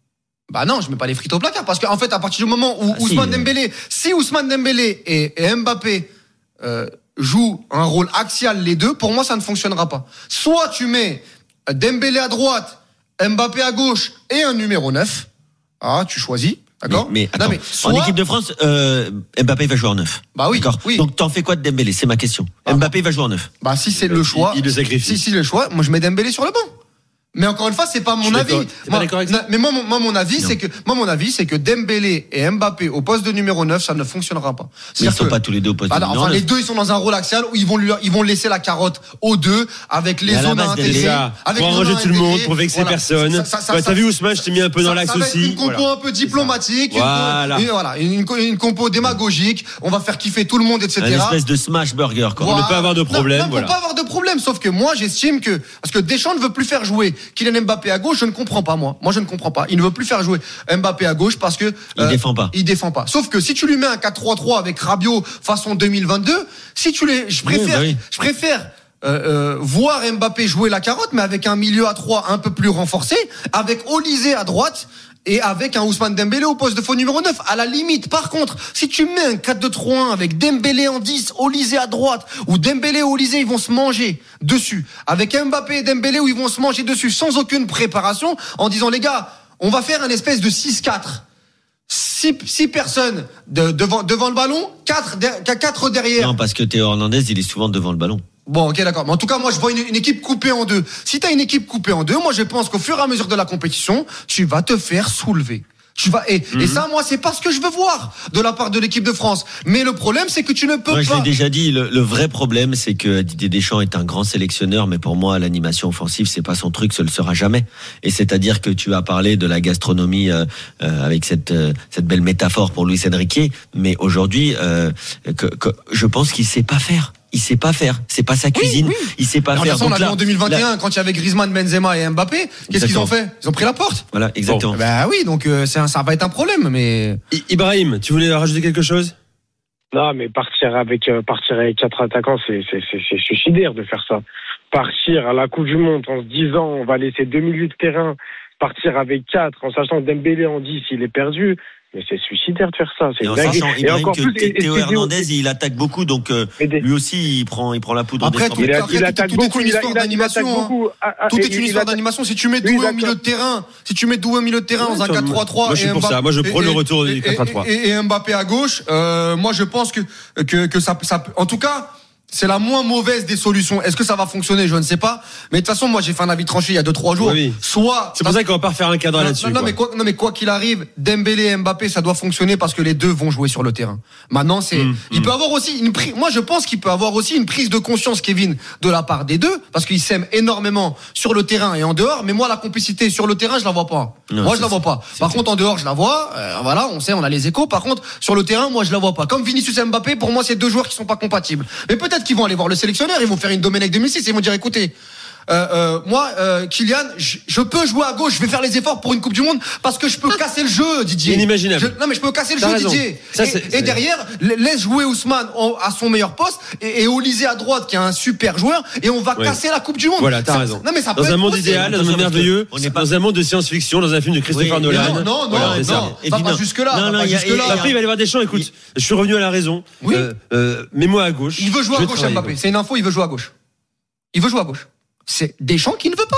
E: Bah non, je mets pas les frites au placard parce qu'en fait, à partir du moment où
D: ah,
E: Ousmane
D: si,
E: Dembélé, si Ousmane Dembélé et, et Mbappé euh, jouent un rôle axial les deux, pour moi, ça ne fonctionnera pas. Soit tu mets Dembélé à droite, Mbappé à gauche et un numéro neuf. Ah, tu choisis. D'accord.
D: Mais, mais, attends,
E: non, mais soit...
D: en équipe de France, euh, Mbappé va jouer en neuf.
E: Bah oui.
D: D'accord.
E: Oui.
D: Donc t'en fais quoi de Dembélé? C'est ma question.
E: Ah.
D: Mbappé va jouer en neuf.
E: Bah si c'est le choix.
C: Il, il le sacrifie.
E: Si si le choix, moi je mets Dembélé sur le banc. Mais encore une fois, c'est pas mon
C: Je suis
E: avis.
C: d'accord. T'es pas d'accord avec ça ?
E: Mais moi, mon, moi, mon avis,
D: Non.
E: c'est que, moi, mon avis, c'est que Dembélé et Mbappé au poste de numéro neuf, ça ne fonctionnera pas.
D: Mais ils sont
E: que,
D: pas tous les deux au poste
E: bah,
D: de
E: non,
D: numéro
E: enfin,
D: neuf.
E: les deux, ils sont dans un rôle axial où ils vont lui, ils vont laisser la carotte aux deux avec les
D: Mais à la
E: zones à
D: base,
E: intégrer.
C: Déjà,
E: avec
C: pour
E: les
C: arranger
E: zones à
C: tout le monde,
E: intégrer.
C: pour vexer
E: Voilà.
C: personne.
E: Ça- ça- ça-
C: Bah,
E: ça-
C: t'as vu Ousmane, je t'ai mis un peu dans
E: ça-
C: l'axe
E: ça va être
C: aussi.
E: une compo
C: Voilà.
E: un peu diplomatique, une-
C: Voilà.
E: Une, voilà, une, une, une compo démagogique. On va faire kiffer tout le monde, et cetera.
D: Un espèce de smash burger, quoi.
C: Pour ne pas avoir de problème,
E: Non, non,
C: voilà.
E: pour pas avoir de problème. Sauf que moi, j'estime que parce que Deschamps ne veut plus faire jouer Kylian Mbappé à gauche, je ne comprends pas moi. Moi, je ne comprends pas. Il ne veut plus faire jouer Mbappé à gauche parce que
D: Il défend pas.
E: Il défend pas. Sauf que si tu lui mets un quatre trois trois avec Rabiot façon deux mille vingt-deux, si tu les, je préfère,
D: bah oui.
E: je préfère. Euh, euh, voir Mbappé jouer la carotte, mais avec un milieu à trois un peu plus renforcé, avec Olysée à droite. Et avec un Ousmane Dembélé au poste de faux numéro neuf, à la limite. Par contre, si tu mets un quatre deux trois un avec Dembélé en dix, Olysée à droite, où Dembélé et Olysée, ils vont se manger dessus, avec Mbappé et Dembélé, où ils vont se manger dessus, sans aucune préparation, en disant, les gars, on va faire un espèce de six quatre. Six, six personnes de, devant, devant le ballon, quatre, der, quatre derrière.
D: Non, parce que Théo Hernandez, il est souvent devant le ballon.
E: Bon, ok, d'accord. Mais en tout cas, moi, je vois une, une équipe coupée en deux. Si t'as une équipe coupée en deux, moi, je pense qu'au fur et à mesure de la compétition, tu vas te faire soulever. Tu vas, et,
D: Mm-hmm.
E: et ça, moi, c'est pas ce que je veux voir de la part de l'équipe de France. Mais le problème, c'est que tu ne peux
D: Moi, je
E: pas.
D: l'ai déjà dit, le, le vrai problème, c'est que Didier Deschamps est un grand sélectionneur, mais pour moi, l'animation offensive, c'est pas son truc, ce le sera jamais. Et c'est-à-dire que tu as parlé de la gastronomie euh, euh, avec cette euh, cette belle métaphore pour Luis Enrique, mais aujourd'hui, euh, que, que, je pense qu'il sait pas faire. Il sait pas faire. C'est pas sa cuisine.
E: oui.
D: Il sait pas
E: Alors, de
D: faire.
E: toute façon, on
D: Donc
E: l'a vu
D: là,
E: en deux mille vingt et un,
D: là-
E: quand il y avait Griezmann, Benzema et Mbappé, qu'est-ce qu'ils ont fait? Ils ont pris la porte.
D: Voilà, exactement.
E: Bah oui, donc euh, c'est un- ça va être un problème, mais.
C: I- Ibrahim, tu voulais rajouter quelque chose ?
H: Non, mais partir avec euh, partir avec quatre attaquants, c'est c'est c'est c'est suicidaire de faire ça. Partir à la Coupe du Monde en se disant on va laisser deux milieux de terrain, partir avec quatre en sachant que Dembélé en dix il est perdu, mais c'est suicidaire de faire ça. C'est
D: Et en
H: dingue.
D: sachant,
H: Et
D: Ibrahim,
H: encore
D: que
H: plus, et- et
D: Théo
H: c'est-
D: Hernandez, il attaque beaucoup, donc euh,
H: Mais des-
D: lui aussi, il prend, il prend la poudre.
E: Après,
D: des
E: tout-
H: il, a-
E: Après,
H: il
E: tout-
H: attaque
E: tout est
H: beaucoup,
E: une
H: il, a-
E: histoire
H: il, a- il attaque
E: d'animation, hein.
H: beaucoup. Ah, ah,
E: Tout
H: et-
E: est
H: et
E: une
H: il
E: histoire
H: attaque-
E: d'animation. Si tu mets
H: Oui,
E: Doué au
H: d'accord.
E: milieu de terrain, si tu mets Doué au milieu de terrain
C: Ouais,
E: dans un
C: toi,
E: quatre trois trois,
C: moi, je suis
E: et
C: pour
E: Mbappé-
C: ça. Moi, je prône
E: et-
C: le retour
E: et-
C: du quatre trois trois.
E: Et, et Mbappé à gauche, euh, moi, je pense que, que, que ça, ça, en tout cas, c'est la moins mauvaise des solutions. Est-ce que ça va fonctionner? Je ne sais pas. Mais de toute façon, moi, j'ai fait un avis tranché il y a deux trois jours.
C: Oui, oui.
E: Soit.
C: C'est pour ça qu'on va pas refaire un cadre
E: Non,
C: là-dessus.
E: non, non,
C: quoi.
E: mais quoi, non, mais quoi qu'il arrive, Dembélé et Mbappé, ça doit fonctionner parce que les deux vont jouer sur le terrain. Maintenant, c'est,
C: Mmh,
E: il
C: mmh.
E: peut avoir aussi une prise, moi, je pense qu'il peut avoir aussi une prise de conscience, Kevin, de la part des deux, parce qu'ils s'aiment énormément sur le terrain et en dehors, mais moi, la complicité sur le terrain, je la vois pas.
D: Non,
E: moi,
D: ça,
E: je la vois
D: c'est-
E: pas. Par contre, en dehors, je la vois, euh, voilà, on sait, on a les échos. Par contre, sur le terrain, moi, je la vois pas. Comme Vinicius et Mbappé, pour moi, c'est deux joueurs qui sont pas compatibles. Mais peut-être qu'ils vont aller voir le sélectionneur, ils vont faire une Domenech deux mille six et ils vont dire, écoutez, Euh, euh, moi, euh, Kylian, je, je peux jouer à gauche. Je vais faire les efforts pour une Coupe du Monde parce que je peux casser le jeu, Didier.
C: Inimaginable.
E: Je- non, mais je peux casser le
C: T'as
E: jeu,
C: raison.
E: Didier.
C: Ça,
E: et,
C: c'est-
E: et
C: c'est-
E: derrière, la- laisse jouer Ousmane en- à son meilleur poste et, et Olysée à droite, qui est un super joueur, et on va
C: Ouais.
E: casser la Coupe du Monde.
C: Voilà, t'as
E: Ça-
C: raison.
E: Non, mais ça peut
C: Dans
E: être
C: un monde
E: possible.
C: idéal, dans un monde
D: Attention, parce
C: merveilleux,
D: que on n'est pas-
C: dans un monde de science-fiction, dans un film de Christopher
D: Oui,
C: Nolan.
E: Non, non, non,
C: Voilà, c'est ça.
E: non,
D: Et
E: va
D: puis
E: pas
D: non.
E: jusque-là.
D: Non,
E: va
D: non,
E: pas
D: il y a-
E: jusque-là.
D: il y a-
C: Après, il va aller voir Deschamps. Écoute, je suis revenu à la raison.
E: Oui.
C: Euh, euh, mets-moi à gauche.
E: Il veut jouer
C: Je
E: à
C: vais
E: gauche,
C: travailler
E: Mbappé.
C: gauche.
E: C'est une info, il veut jouer à gauche. Il veut jouer à gauche. C'est Deschamps qui ne veut pas.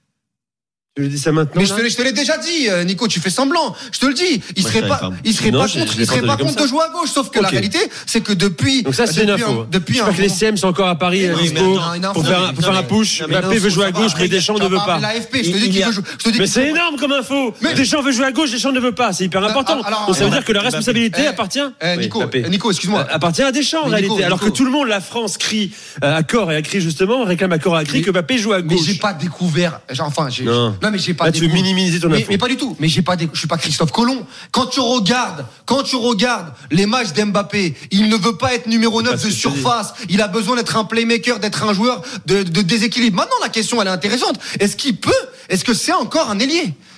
C: Je dis ça maintenant.
E: Mais je
C: là
E: te, l'ai- je te l'ai déjà dit, euh, Nico, tu fais semblant. Je te le dis. Il
D: Moi,
E: serait
D: je
E: pas,
D: savais pas.
E: il serait
C: Non,
E: pas
C: je-
E: contre,
C: je l'ai
E: il serait
C: pas
E: pas
C: entendu
E: contre
C: comme
E: de jouer à gauche. Sauf que la
C: Ok.
E: réalité, c'est que depuis,
C: Donc ça, c'est une
E: depuis
C: info.
E: un- depuis
C: Je
E: un
C: crois que les
E: moment-
C: C M sont encore à Paris,
D: Oui,
C: euh,
D: mais
C: dispo,
D: attends,
E: une
C: pour
E: info,
C: faire,
E: mais-
C: un- pour faire
D: non,
C: un
D: mais-
C: push.
D: non, mais
C: Mbappé
D: non,
C: veut jouer à
E: Ça va,
C: gauche, mais
E: arrête,
C: Deschamps
E: tu
C: ne
E: vas
C: veut
E: parler
C: pas.
E: de la F P, je te
D: Il-
E: dis
D: il
E: qu'il
D: y a-
E: veut jouer. Je te dis
C: Mais
E: qu'il
C: c'est
E: veut-
C: énorme comme info.
E: Mais-
C: Deschamps veut jouer à gauche, Deschamps ne veut pas. C'est hyper important.
E: alors,
C: Donc ça veut
E: alors,
C: dire que la
D: Mbappé-
C: responsabilité
E: Eh,
C: appartient.
E: Eh,
C: Oui,
E: Nico,
C: Mbappé.
E: eh, Nico, excuse-moi.
C: Euh, appartient à Deschamps en
E: Mais Nico,
C: réalité. Alors que
E: Nico.
C: tout le monde, la France, crie euh, à corps et à cri justement, réclame à corps et à cri
E: Mais-
C: que Mbappé joue à
E: Mais
C: gauche.
E: j'ai pas découvert. genre, Enfin, j'ai.
C: Non.
E: Non, mais j'ai pas
C: Là, tu veux
E: découvert.
C: minimiser ton
E: mais,
C: info.
E: mais pas du tout. Mais j'ai pas. dé- Je suis pas Christophe Colomb. Quand tu regardes, quand tu regardes les matchs d'Mbappé, il ne veut pas être numéro neuf
C: pas ce
E: de
C: que je te dis.
E: surface. Il a besoin d'être un playmaker, d'être un joueur de, de déséquilibre. Maintenant, la question, elle est intéressante. Est-ce qu'il peut? Est-ce que c'est encore un ailier?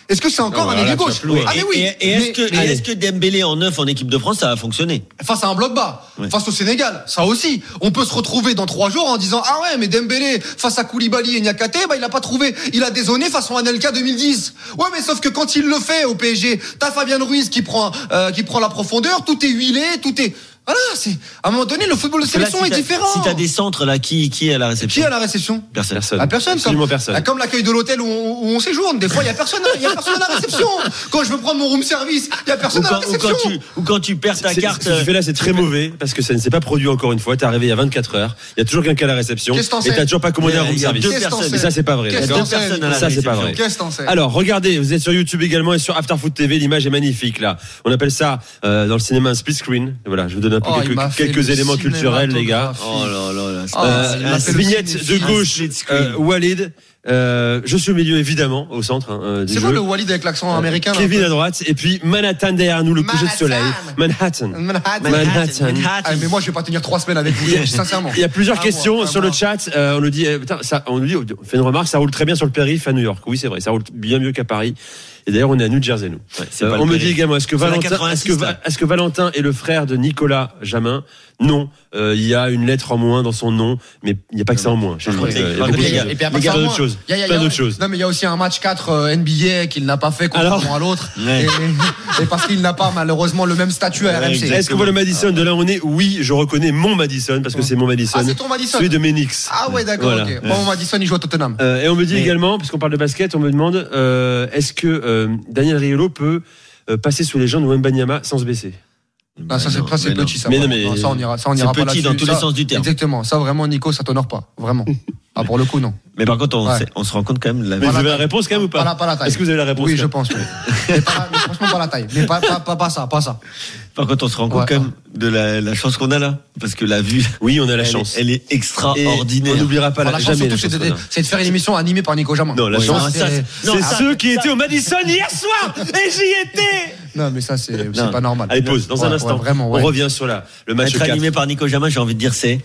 E: Est-ce que c'est encore
C: Non,
E: un
C: là,
E: ailier
C: tu vas
E: gauche?
C: plus loin.
E: Ah mais oui.
D: Et, et- et est-ce
E: Mais-
D: que,
E: mais-
D: et est-ce que Dembélé en neuf en équipe de France, ça a fonctionné?
E: face à un bloc bas,
D: Ouais.
E: face au Sénégal, ça aussi. On peut se retrouver dans trois jours en disant ah ouais mais Dembélé face à Koulibaly et Niakate, bah il a pas trouvé, il a dézonné façon Anelka deux mille dix. Ouais mais sauf que quand il le fait au P S G, t'as Fabien Ruiz qui prend euh, qui prend la profondeur, tout est huilé, tout est voilà, c'est à un moment donné le football de
D: Parce que là,
E: sélection
D: si
E: est
D: t'as-
E: différent.
D: Si t'as des centres là, qui, qui est à la réception?
E: Qui est à la réception?
D: Personne.
C: Personne.
E: À personne,
C: Absolument
E: comme,
C: personne.
E: Ah, comme l'accueil de l'hôtel où on, où on séjourne. Des fois, il y a personne, il y a personne à la réception. Quand je veux prendre mon room service, il y a
D: Ou
E: personne à la
D: quand, ou
E: réception.
D: quand tu, ou quand tu perds ta
C: C'est-
D: carte.
C: Ce que tu fais là, c'est très mauvais parce que ça ne s'est pas produit encore une fois. T'es arrivé il y a vingt-quatre heures. Il y a toujours quelqu'un à la réception
E: Qu'est-ce que t'en
C: et
E: sais
C: t'as toujours pas commandé un
D: Il y a-
C: room
D: il y a
C: service.
D: deux
E: Qu'est-ce que t'en
D: personnes.
C: Mais ça, c'est pas vrai.
E: Qu'est-ce que
C: d'accord
E: t'en sais
D: Personne à la
C: Ça, c'est pas
D: réception.
C: vrai.
E: Qu'est-ce que t'en sais?
C: Alors, regardez, vous êtes sur YouTube également et sur Afterfoot T V. L'image est magnifique là. On appelle ça euh, dans le cinéma un split screen. Voilà, je vous donne un peu
E: Oh, il m'a
C: quelques,
E: fait
C: quelques
E: le
C: éléments culturels, les gars.
D: Oh là là là. c'est
E: Oh,
D: pas-
E: il
C: Euh,
E: m'a fait le
C: vignette de
E: cinéphile.
C: gauche,
D: split screen.
C: euh, Walid. Euh, je suis au milieu évidemment, au centre hein, euh, du
E: C'est
C: jeu.
E: bon le Walid avec l'accent américain. là,
C: Kevin
E: un
C: à droite et puis Manhattan derrière nous, le coucher de
E: Manhattan.
C: soleil. Manhattan.
E: peu. Manhattan.
C: Manhattan.
E: Ah, mais moi, je vais pas tenir trois semaines avec vous, sincèrement.
C: Il y a plusieurs
E: Ah,
C: questions
E: moi,
C: sur
E: moi.
C: le chat. Euh, on nous dit, euh, putain, ça, on nous dit, on fait une remarque, ça roule très bien sur le périph' à New York. Oui, c'est vrai, ça roule bien mieux qu'à Paris. Et d'ailleurs, on est à New Jersey, nous.
D: Ouais, c'est
C: Euh,
D: pas
C: on
D: le
C: me
D: périph'.
C: dit également, est-ce que
D: C'est la
C: Valentin, est-ce
D: quatre-vingt-six,
C: que, Va-
D: là.
C: est-ce que Valentin est le frère de Nicolas Jamin? Non, euh, il y a une lettre en moins dans son nom, mais il n'y a pas que ça en moins. chez lui.
D: Ouais.
C: Euh, il y a
D: Et
C: beaucoup
D: puis,
C: de-
D: il y a-
E: Et puis, à
C: plein
E: part ça,
C: d'autres
E: moi,
C: choses.
E: il y a- il y a-
C: Plein
E: il y a-
C: d'autres choses.
E: Non, mais il y a aussi un match quatre euh, N B A qu'il n'a pas fait contrairement à l'autre.
D: Ouais.
E: Et, et parce qu'il n'a pas malheureusement le même statut à R M C.
D: Ouais,
C: Est-ce qu'on voit le Madison de là où on est? Oui, je reconnais mon Madison parce que c'est mon Madison.
E: Ah, c'est ton Madison.
C: Celui de Menix.
E: Ah ouais, d'accord,
C: Voilà.
E: ok. Bon, Madison, il joue à Tottenham.
C: Euh, et on me dit
D: Mais-
C: également, puisqu'on parle de basket, on me demande euh, est-ce que euh, Daniel Riolo peut euh, passer sous les jambes de Wembanyama sans se baisser?
E: Ah, ça, c'est,
D: non,
E: ça, c'est
D: mais non.
E: petit, ça.
C: Mais non,
E: vraiment.
C: mais
E: ça, on ira, ça, on
D: c'est
E: ira pas
D: petit
E: là-dessus.
D: dans tous les
E: Ça,
D: sens du terme.
E: Exactement. Ça, vraiment, Nico, ça t'honore pas. Vraiment. Ah, pour le coup, non.
D: Mais par contre, on,
E: Ouais.
D: sait- on se rend compte quand même de la
C: Mais vous
E: la
C: avez la
E: taille.
C: réponse quand même ou pas?
E: Pas la, pas la taille.
C: Est-ce que vous avez la réponse
E: Oui,
C: quand
E: je
C: même
E: pense, oui. mais, pas, mais franchement, pas la taille. Mais pas, pas, pas, pas ça, pas ça.
D: Par contre, on se rend compte
E: Ouais.
D: quand même de la, la chance qu'on a là. Parce que la vue,
C: Oui, on a la
D: elle,
C: chance.
D: est, elle est
C: Et
D: extraordinaire.
C: on n'oubliera pas
E: Enfin,
C: la,
E: la chance,
C: jamais la
E: surtout,
C: chance
E: c'est de,
C: qu'on a.
E: c'est de faire une émission animée par Nico Jamin.
C: Non, la
E: Oui,
C: chance,
E: ça,
D: ça,
E: c'est-
D: Non,
C: c'est
D: ça-
C: ceux qui étaient au Madison hier soir et j'y étais.
E: Non, mais ça, c'est, c'est
D: Non.
E: pas normal.
C: Allez, pause, dans
E: Ouais,
C: un instant.
E: ouais, vraiment, ouais.
C: On revient sur la, le match
D: Être
C: quatre.
D: animé par Nico Jamin, j'ai envie de dire c'est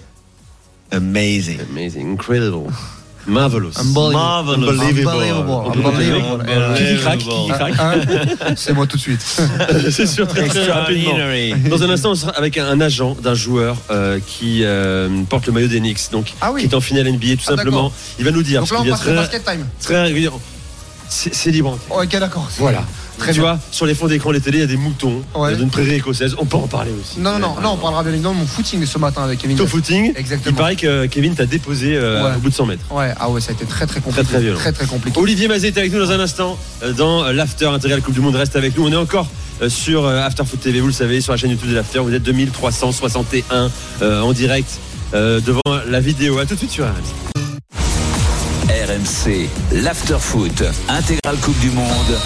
D: amazing.
C: Amazing, incredible, marvelous.
D: Marvelous.
C: Unbelievable.
E: Unbelievable. Unbelievable.
C: Qui craque, qui craque.
E: Hein C'est moi tout de suite.
C: C'est sûr, très, très rapidement.
D: Extraordinary.
C: Dans un instant, on sera avec un agent d'un joueur euh, qui euh, porte le maillot des Knicks, donc
E: Ah oui.
C: qui est en finale N B A tout
E: Ah,
C: simplement.
E: d'accord.
C: Il va nous dire.
E: Donc là,
C: parce
E: on
C: qu'il
E: passe au
C: vient
E: basket time.
C: très, très régulièrement. C'est c'est libre.
E: Ok, d'accord.
C: Voilà.
E: Très
C: tu
E: bien.
C: vois, sur les fonds d'écran, les télés, il y a des moutons,
E: Ouais.
C: il y a une prairie écossaise. On peut en parler aussi.
E: Non, non, non, non, on parlera bien évidemment de mon footing ce matin avec Kevin.
C: Ton footing,
E: Exactement.
C: il paraît que Kevin t'a déposé euh,
E: Ouais.
C: au bout de cent mètres.
E: Ouais, ah ouais, ça a été très très compliqué.
C: très violent.
E: Très très compliqué.
C: Olivier Mazet est avec nous dans un instant euh, dans l'After Intégral Coupe du Monde. Reste avec nous. On est encore euh, sur euh, After Foot T V, vous le savez, sur la chaîne YouTube de l'After. Vous êtes deux mille trois cent soixante et un euh, en direct euh, devant la vidéo. À tout de suite sur R M C.
B: R M C, l'After Foot, Intégral Coupe du Monde.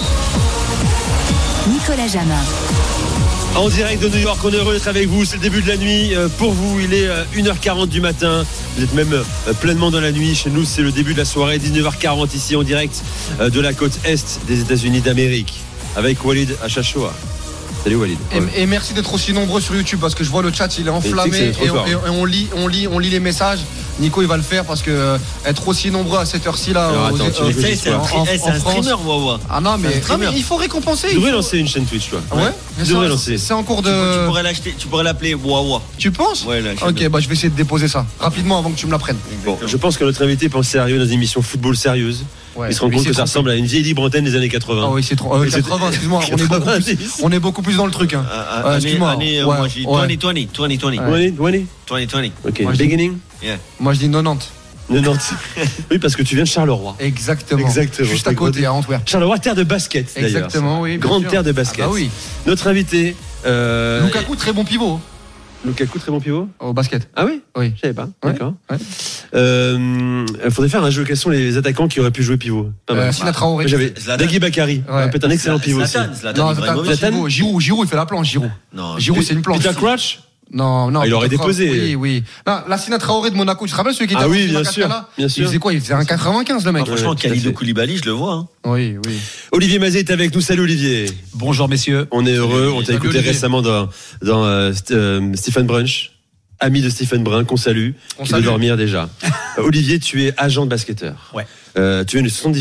I: Nicolas Jamin.
C: En direct de New York, on est heureux d'être avec vous. C'est le début de la nuit. Euh, Pour vous, il est euh, une heure quarante du matin. Vous êtes même euh, pleinement dans la nuit. Chez nous, c'est le début de la soirée. dix-neuf heures quarante ici en direct euh, de la côte Est des États-Unis d'Amérique. Avec Walid Achachoua. Salut Walid.
E: Et, et merci d'être aussi nombreux sur YouTube parce que je vois le chat, il est enflammé
C: Et tu sais que c'est
E: et,
C: trop
E: on,
C: fort.
E: et on lit, on lit, on lit les messages. Nico, il va le faire parce que euh, être aussi nombreux à cette heure-ci là.
C: Alors,
E: aux-
C: attends, tu
E: euh,
C: veux que
D: Ça,
C: j'y
D: c'est un,
E: en-
D: tri-
E: en-
D: eh, c'est
E: en
D: un
E: France.
D: streamer, Wawa.
E: Ah non, mais,
D: C'est un
E: non,
D: streamer.
E: mais il faut récompenser.
C: Tu
E: il
C: devrais
E: faut-
C: lancer une chaîne Twitch, toi.
E: Ouais. mais
C: Tu devrais
E: c'est-
C: lancer.
E: C'est en cours
D: Tu
E: de.
D: pourrais l'acheter, tu pourrais l'appeler Wawa.
E: Tu penses?
D: Ouais, là, je
E: Ok,
D: sais
E: bah je vais essayer de déposer ça rapidement avant que tu me l'apprennes.
C: Bon, je pense que notre invité pense sérieux dans une émission football sérieuse.
E: Ouais,
C: Il se rend
E: oui,
C: compte
E: c'est
C: que ça
E: trop-
C: ressemble à une vieille libre antenne des années quatre-vingts.
E: Ah oui, c'est trop. euh,
C: Et c'est-
E: quatre-vingts, excuse-moi, on est beaucoup plus,
C: quatre-vingt-dix.
E: on est beaucoup plus dans le truc. Hein.
D: Ah,
E: Euh,
D: ah, année,
E: excuse-moi.
D: année, euh,
E: Ouais,
D: moi je dis
E: ouais.
D: vingt vingt, vingt vingt.
C: vingt, vingt.
D: vingt vingt.
C: Ok,
E: Moi, je dis-
C: beginning.
E: Moi je dis quatre-vingt-dix.
C: quatre-vingt-dix. Oui, parce que tu viens de Charleroi.
E: Exactement.
C: Exactement.
E: Juste à côté, à Antwerp.
C: Charleroi, terre de basket, d'ailleurs.
E: Exactement, oui. bien
C: Grande
E: sûr.
C: terre de basket.
E: Ah bah oui.
C: Notre invité. Euh,
E: Lukaku, très bon pivot
C: Lukaku, très bon pivot.
E: au basket.
C: Ah oui
E: Oui.
C: Je savais pas.
E: Ouais,
C: D'accord.
E: ouais.
C: Euh, Il faudrait faire un jeu. Quels sont les attaquants qui auraient pu jouer pivot? Pas mal.
E: Euh, Sina Traoré.
C: Moi, J'avais
D: Zlatan.
C: Dagui Bakary.
E: Ouais.
C: Peut-être un excellent pivot aussi.
D: Zlatan, Zlatan
E: Non,
D: Ibrahimovic.
E: Zlatan, Giroud, Giroud, Giroud, il fait la planche, Giroud.
D: Non,
E: Giroud, c'est une planche.
C: Peter Crouch.
E: Non, non.
C: Ah, il aurait
E: Peter
C: déposé.
E: Crouch, Oui, oui. Non, la Sina Traoré de Monaco, tu te rappelles celui qui était
C: Ah oui,
E: avant
C: bien
E: Sina
C: sûr,
E: Katkala
C: bien sûr.
E: Il faisait quoi? Il faisait un quatre-vingt-quinze, le mec.
D: Ah, franchement,
C: Ouais, tout à
D: Khalidou
C: fait.
D: Koulibaly, je le vois. hein.
E: Oui, oui.
C: Olivier Mazet est avec nous. Salut Olivier.
J: Bonjour messieurs.
C: On est heureux. On t'a
E: Salut,
C: écouté
E: Olivier.
C: récemment dans, dans euh, St- euh, Stephen Brunch, ami de Stephen Brun, qu'on salue,
E: On
C: qui
E: salue.
C: doit dormir déjà. Euh, Olivier, tu es agent de basketteur.
J: Ouais.
C: Euh, tu viens du soixante-dix-huit.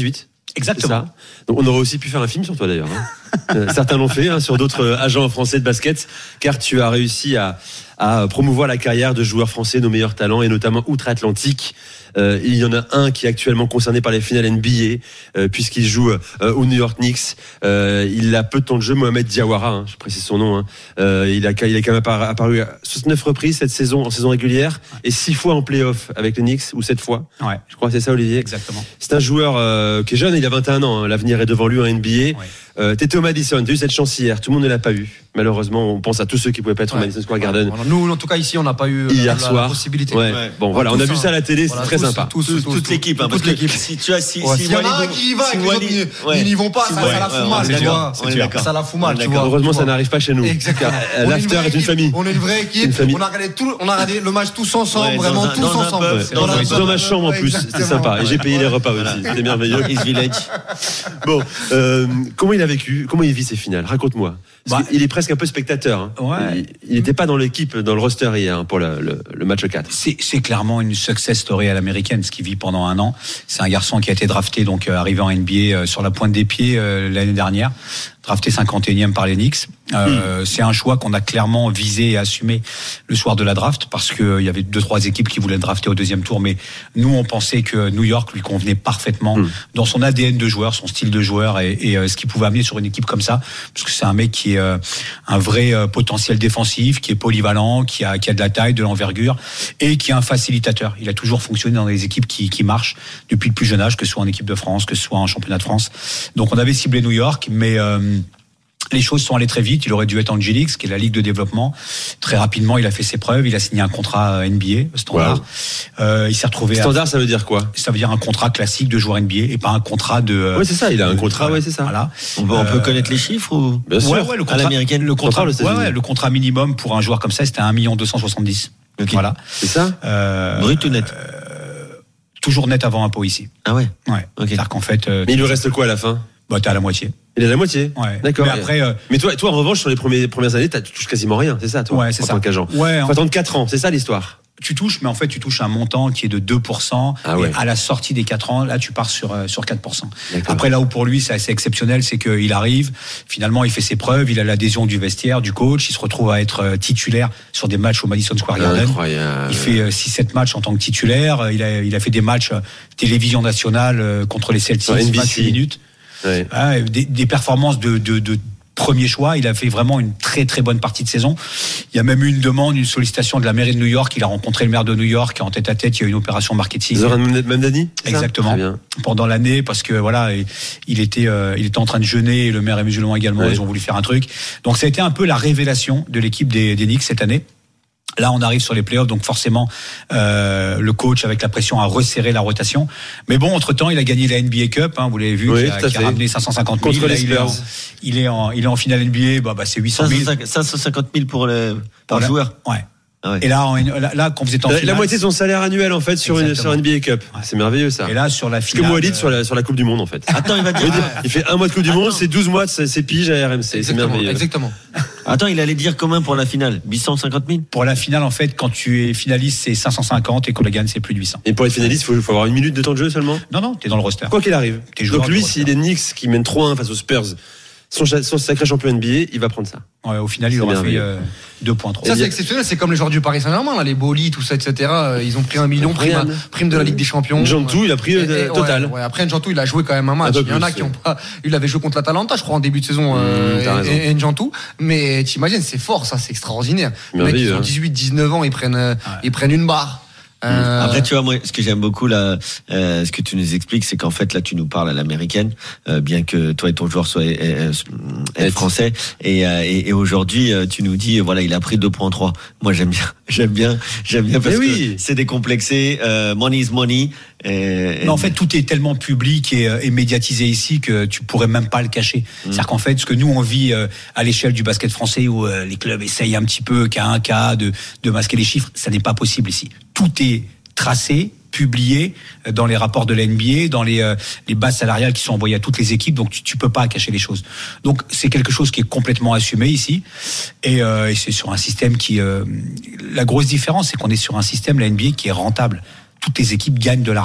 I: Exactement.
C: C'est ça. Donc on aurait aussi pu faire un film sur toi d'ailleurs. Hein. euh, certains l'ont fait hein, sur d'autres euh, agents français de basket, car tu as réussi à, à promouvoir la carrière de joueurs français, nos meilleurs talents, et notamment outre-Atlantique. Euh, il y en a un qui est actuellement concerné par les finales N B A, euh, puisqu'il joue euh, au New York Knicks. Euh, il a peu de temps de jeu, Mohamed Diawara, hein, je précise son nom. Hein. Euh, il a il a quand même apparu, apparu à soixante-neuf reprises cette saison en saison régulière et six fois en play-off avec les Knicks, ou sept fois.
I: Ouais.
C: Je crois que c'est ça, Olivier.
I: Exactement.
C: C'est un joueur euh, qui est jeune, il a vingt et un ans. Hein, l'avenir est devant lui en N B A. Ouais. Euh, t'étais au Madison, t'as eu cette chance hier. Tout le monde ne l'a pas eu. Malheureusement, on pense à tous ceux qui pouvaient pas être ouais. au Madison Square Garden.
E: Ouais. Nous, en tout cas, ici, on n'a pas eu
C: hier
E: la,
C: soir.
E: la possibilité.
C: Ouais. Ouais. Bon, voilà, on a vu ça à la télé, voilà, c'est très
E: tous,
C: sympa.
E: Tous, tous, tous,
D: toute l'équipe, hein, parce que si tu as si
E: ouais,
D: si
E: il y en a un qui y va, et les n'y vont pas, ça la fout mal, tu vois. Ça la fout mal, tu vois.
C: Heureusement, ça n'arrive pas chez nous. L'after est une famille.
E: On est une vraie équipe. On a regardé tout, on a regardé le match tous ensemble, vraiment tous ensemble.
C: Dans ma chambre en plus, c'était sympa. Et j'ai payé les repas aussi. C'était merveilleux.
D: East Village.
C: Bon, comment il a vécu, comment il vit ces finales? Raconte-moi. Bah, il est presque un peu spectateur. Hein.
I: Ouais.
C: Il n'était pas dans l'équipe, dans le roster hier hein, pour le, le, le match quatre.
I: C'est, c'est clairement une success story à l'américaine, ce qu'il vit pendant un an. C'est un garçon qui a été drafté, donc euh, arrivé en N B A euh, sur la pointe des pieds euh, l'année dernière, drafté cinquante et unième par les Knicks. Euh, mmh. C'est un choix qu'on a clairement visé et assumé le soir de la draft, parce que euh, il y avait deux trois équipes qui voulaient le drafter au deuxième tour, mais nous on pensait que New York lui convenait parfaitement mmh. dans son A D N de joueur, son style de joueur et, et euh, ce qu'il pouvait amener sur une équipe comme ça, parce que c'est un mec qui est euh, un vrai euh, potentiel défensif, qui est polyvalent, qui a qui a de la taille, de l'envergure et qui est un facilitateur. Il a toujours fonctionné dans des équipes qui qui marchent depuis le plus jeune âge, que ce soit en équipe de France, que ce soit en championnat de France. Donc on avait ciblé New York, mais euh, les choses sont allées très vite. Il aurait dû être en G League, qui est la ligue de développement. Très rapidement, il a fait ses preuves. Il a signé un contrat N B A standard. Wow. Euh, il s'est retrouvé.
C: Standard,
I: à...
C: ça veut dire quoi?
I: Ça veut dire un contrat classique de joueur N B A et pas un contrat de.
C: Oui, c'est ça. Il a un contrat. Oui, c'est ça.
I: Voilà.
D: On peut, on peut euh... connaître les chiffres ou?
C: Bien sûr.
I: Ouais, ouais, le contrat,
D: à l'américaine.
I: Le contrat, le contrat, ouais, ouais, le contrat minimum pour un joueur comme ça, c'était un million deux cent soixante-dix.
D: Okay.
I: Voilà.
C: C'est ça.
I: Euh...
D: Brut ou net?
I: Euh... Toujours net avant impôt ici.
D: Ah ouais.
I: Ouais.
D: Okay.
I: C'est-à-dire qu'en fait.
C: Euh, Mais il lui reste quoi à la fin?
I: Bah, t'es à la moitié.
C: Il est à la moitié.
I: Ouais.
C: D'accord.
I: Mais après, euh...
C: mais toi, toi, en revanche, sur les premiers, premières années, tu touches quasiment rien. C'est ça, toi?
I: Ouais, c'est
C: en
I: ça.
C: Tant qu'agent.
I: Ouais.
C: Faut attendre quatre ans. C'est ça l'histoire.
I: Tu touches, mais en fait, tu touches un montant qui est de deux pour cent.
C: Ah ouais.
I: Et à la sortie des quatre ans, là, tu pars sur, euh, sur quatre pour cent.
C: D'accord.
I: Après, là où pour lui, c'est assez exceptionnel, c'est qu'il arrive, finalement, il fait ses preuves, il a l'adhésion du vestiaire, du coach, il se retrouve à être titulaire sur des matchs au Madison Square Garden.
C: Incroyable.
I: Il fait six sept matchs en tant que titulaire. Il a, il a fait des matchs télévision nationale contre les Celtics, vingt-huit minutes.
C: Ouais.
I: Ah, des, des performances de, de, de premier choix. Il a fait vraiment une très très bonne partie de saison. Il y a même eu une demande, une sollicitation de la mairie de New York. Il a rencontré le maire de New York en tête à tête. Il y a eu une opération marketing.
C: Zoran Mamdani.
I: Exactement. Pendant l'année, parce que voilà, il était euh, il était en train de jeûner. Et le maire est musulman également. Ouais. Ils ont voulu faire un truc. Donc ça a été un peu la révélation de l'équipe des, des Knicks cette année. Là, on arrive sur les playoffs, donc forcément, euh, le coach, avec la pression, a resserré la rotation. Mais bon, entre-temps, il a gagné la N B A Cup, hein, vous l'avez vu, oui, qui, a, qui a ramené cinq cent cinquante mille.
C: Contre les Spurs.
I: Il est en, il est en finale N B A, bah, bah c'est huit cent mille.
D: cinq cent cinquante mille pour le, par
I: voilà.
D: joueur.
I: Ouais. Ah ouais. Et là, là, là, quand vous êtes en
C: la,
I: finale,
C: la moitié de son salaire annuel en fait sur une, sur une N B A Cup. Ouais. C'est merveilleux ça.
I: Et là, sur la finale.
C: Que Moualid sur la sur la Coupe du Monde en fait.
D: Attends, il va dire.
C: Ah. Il fait un mois de Coupe du Monde, c'est douze mois de ses piges à R M C. C'est merveilleux.
E: Exactement.
D: Attends, il allait dire combien pour la finale? huit cent cinquante mille?
I: Pour la finale, en fait, quand tu es finaliste, c'est cinq cent cinquante et quand on la gagne, c'est plus de huit cents.
C: Et pour être finaliste, il faut, faut avoir une minute de temps de jeu seulement?
I: Non, non, t'es dans le roster.
C: Quoi qu'il arrive. Donc lui, s'il est Knicks qui mène trois un face aux Spurs, son, son sacré champion N B A, il va prendre ça.
I: Ouais, au final, il aura fait euh, deux virgule trois.
E: Ça, c'est exceptionnel. C'est comme les joueurs du Paris Saint-Germain, là, les Boli, tout ça, et cetera. Ils ont pris un million, prime, prime de la Ligue des Champions.
C: Njantou, il a pris euh, total.
E: Ouais, ouais. Après, Njantou, il a joué quand même un match. Il y en a qui ont pas. Il avait joué contre l'Atalanta, je crois, en début de saison. Euh, et, et Njantou. Mais t'imagines, c'est fort, ça, c'est extraordinaire. Les mecs, ils ont dix-huit, dix-neuf ans, ils prennent, ouais. ils prennent une barre.
D: Euh... Après, tu vois, moi, ce que j'aime beaucoup là, euh, ce que tu nous expliques, c'est qu'en fait, là, tu nous parles à l'américaine, euh, bien que toi et ton joueur soient euh, euh, français, et, euh, et, et aujourd'hui, euh, tu nous dis, voilà, il a pris deux virgule trois. Moi, j'aime bien, j'aime bien, j'aime bien parce oui. que c'est décomplexé. Euh, money is money. Et,
I: Mais en fait, tout est tellement public et, et médiatisé ici que tu pourrais même pas le cacher. Mmh. C'est-à-dire qu'en fait, ce que nous on vit euh, à l'échelle du basket français, où euh, les clubs essayent un petit peu cas un cas de, de masquer les chiffres, ça n'est pas possible ici. Tout est tracé, publié dans les rapports de la N B A, dans les, euh, les bases salariales qui sont envoyées à toutes les équipes, donc tu, tu peux pas cacher les choses. Donc c'est quelque chose qui est complètement assumé ici, et, euh, et c'est sur un système qui... Euh, la grosse différence, c'est qu'on est sur un système, la N B A, qui est rentable. Toutes les équipes gagnent de l'argent.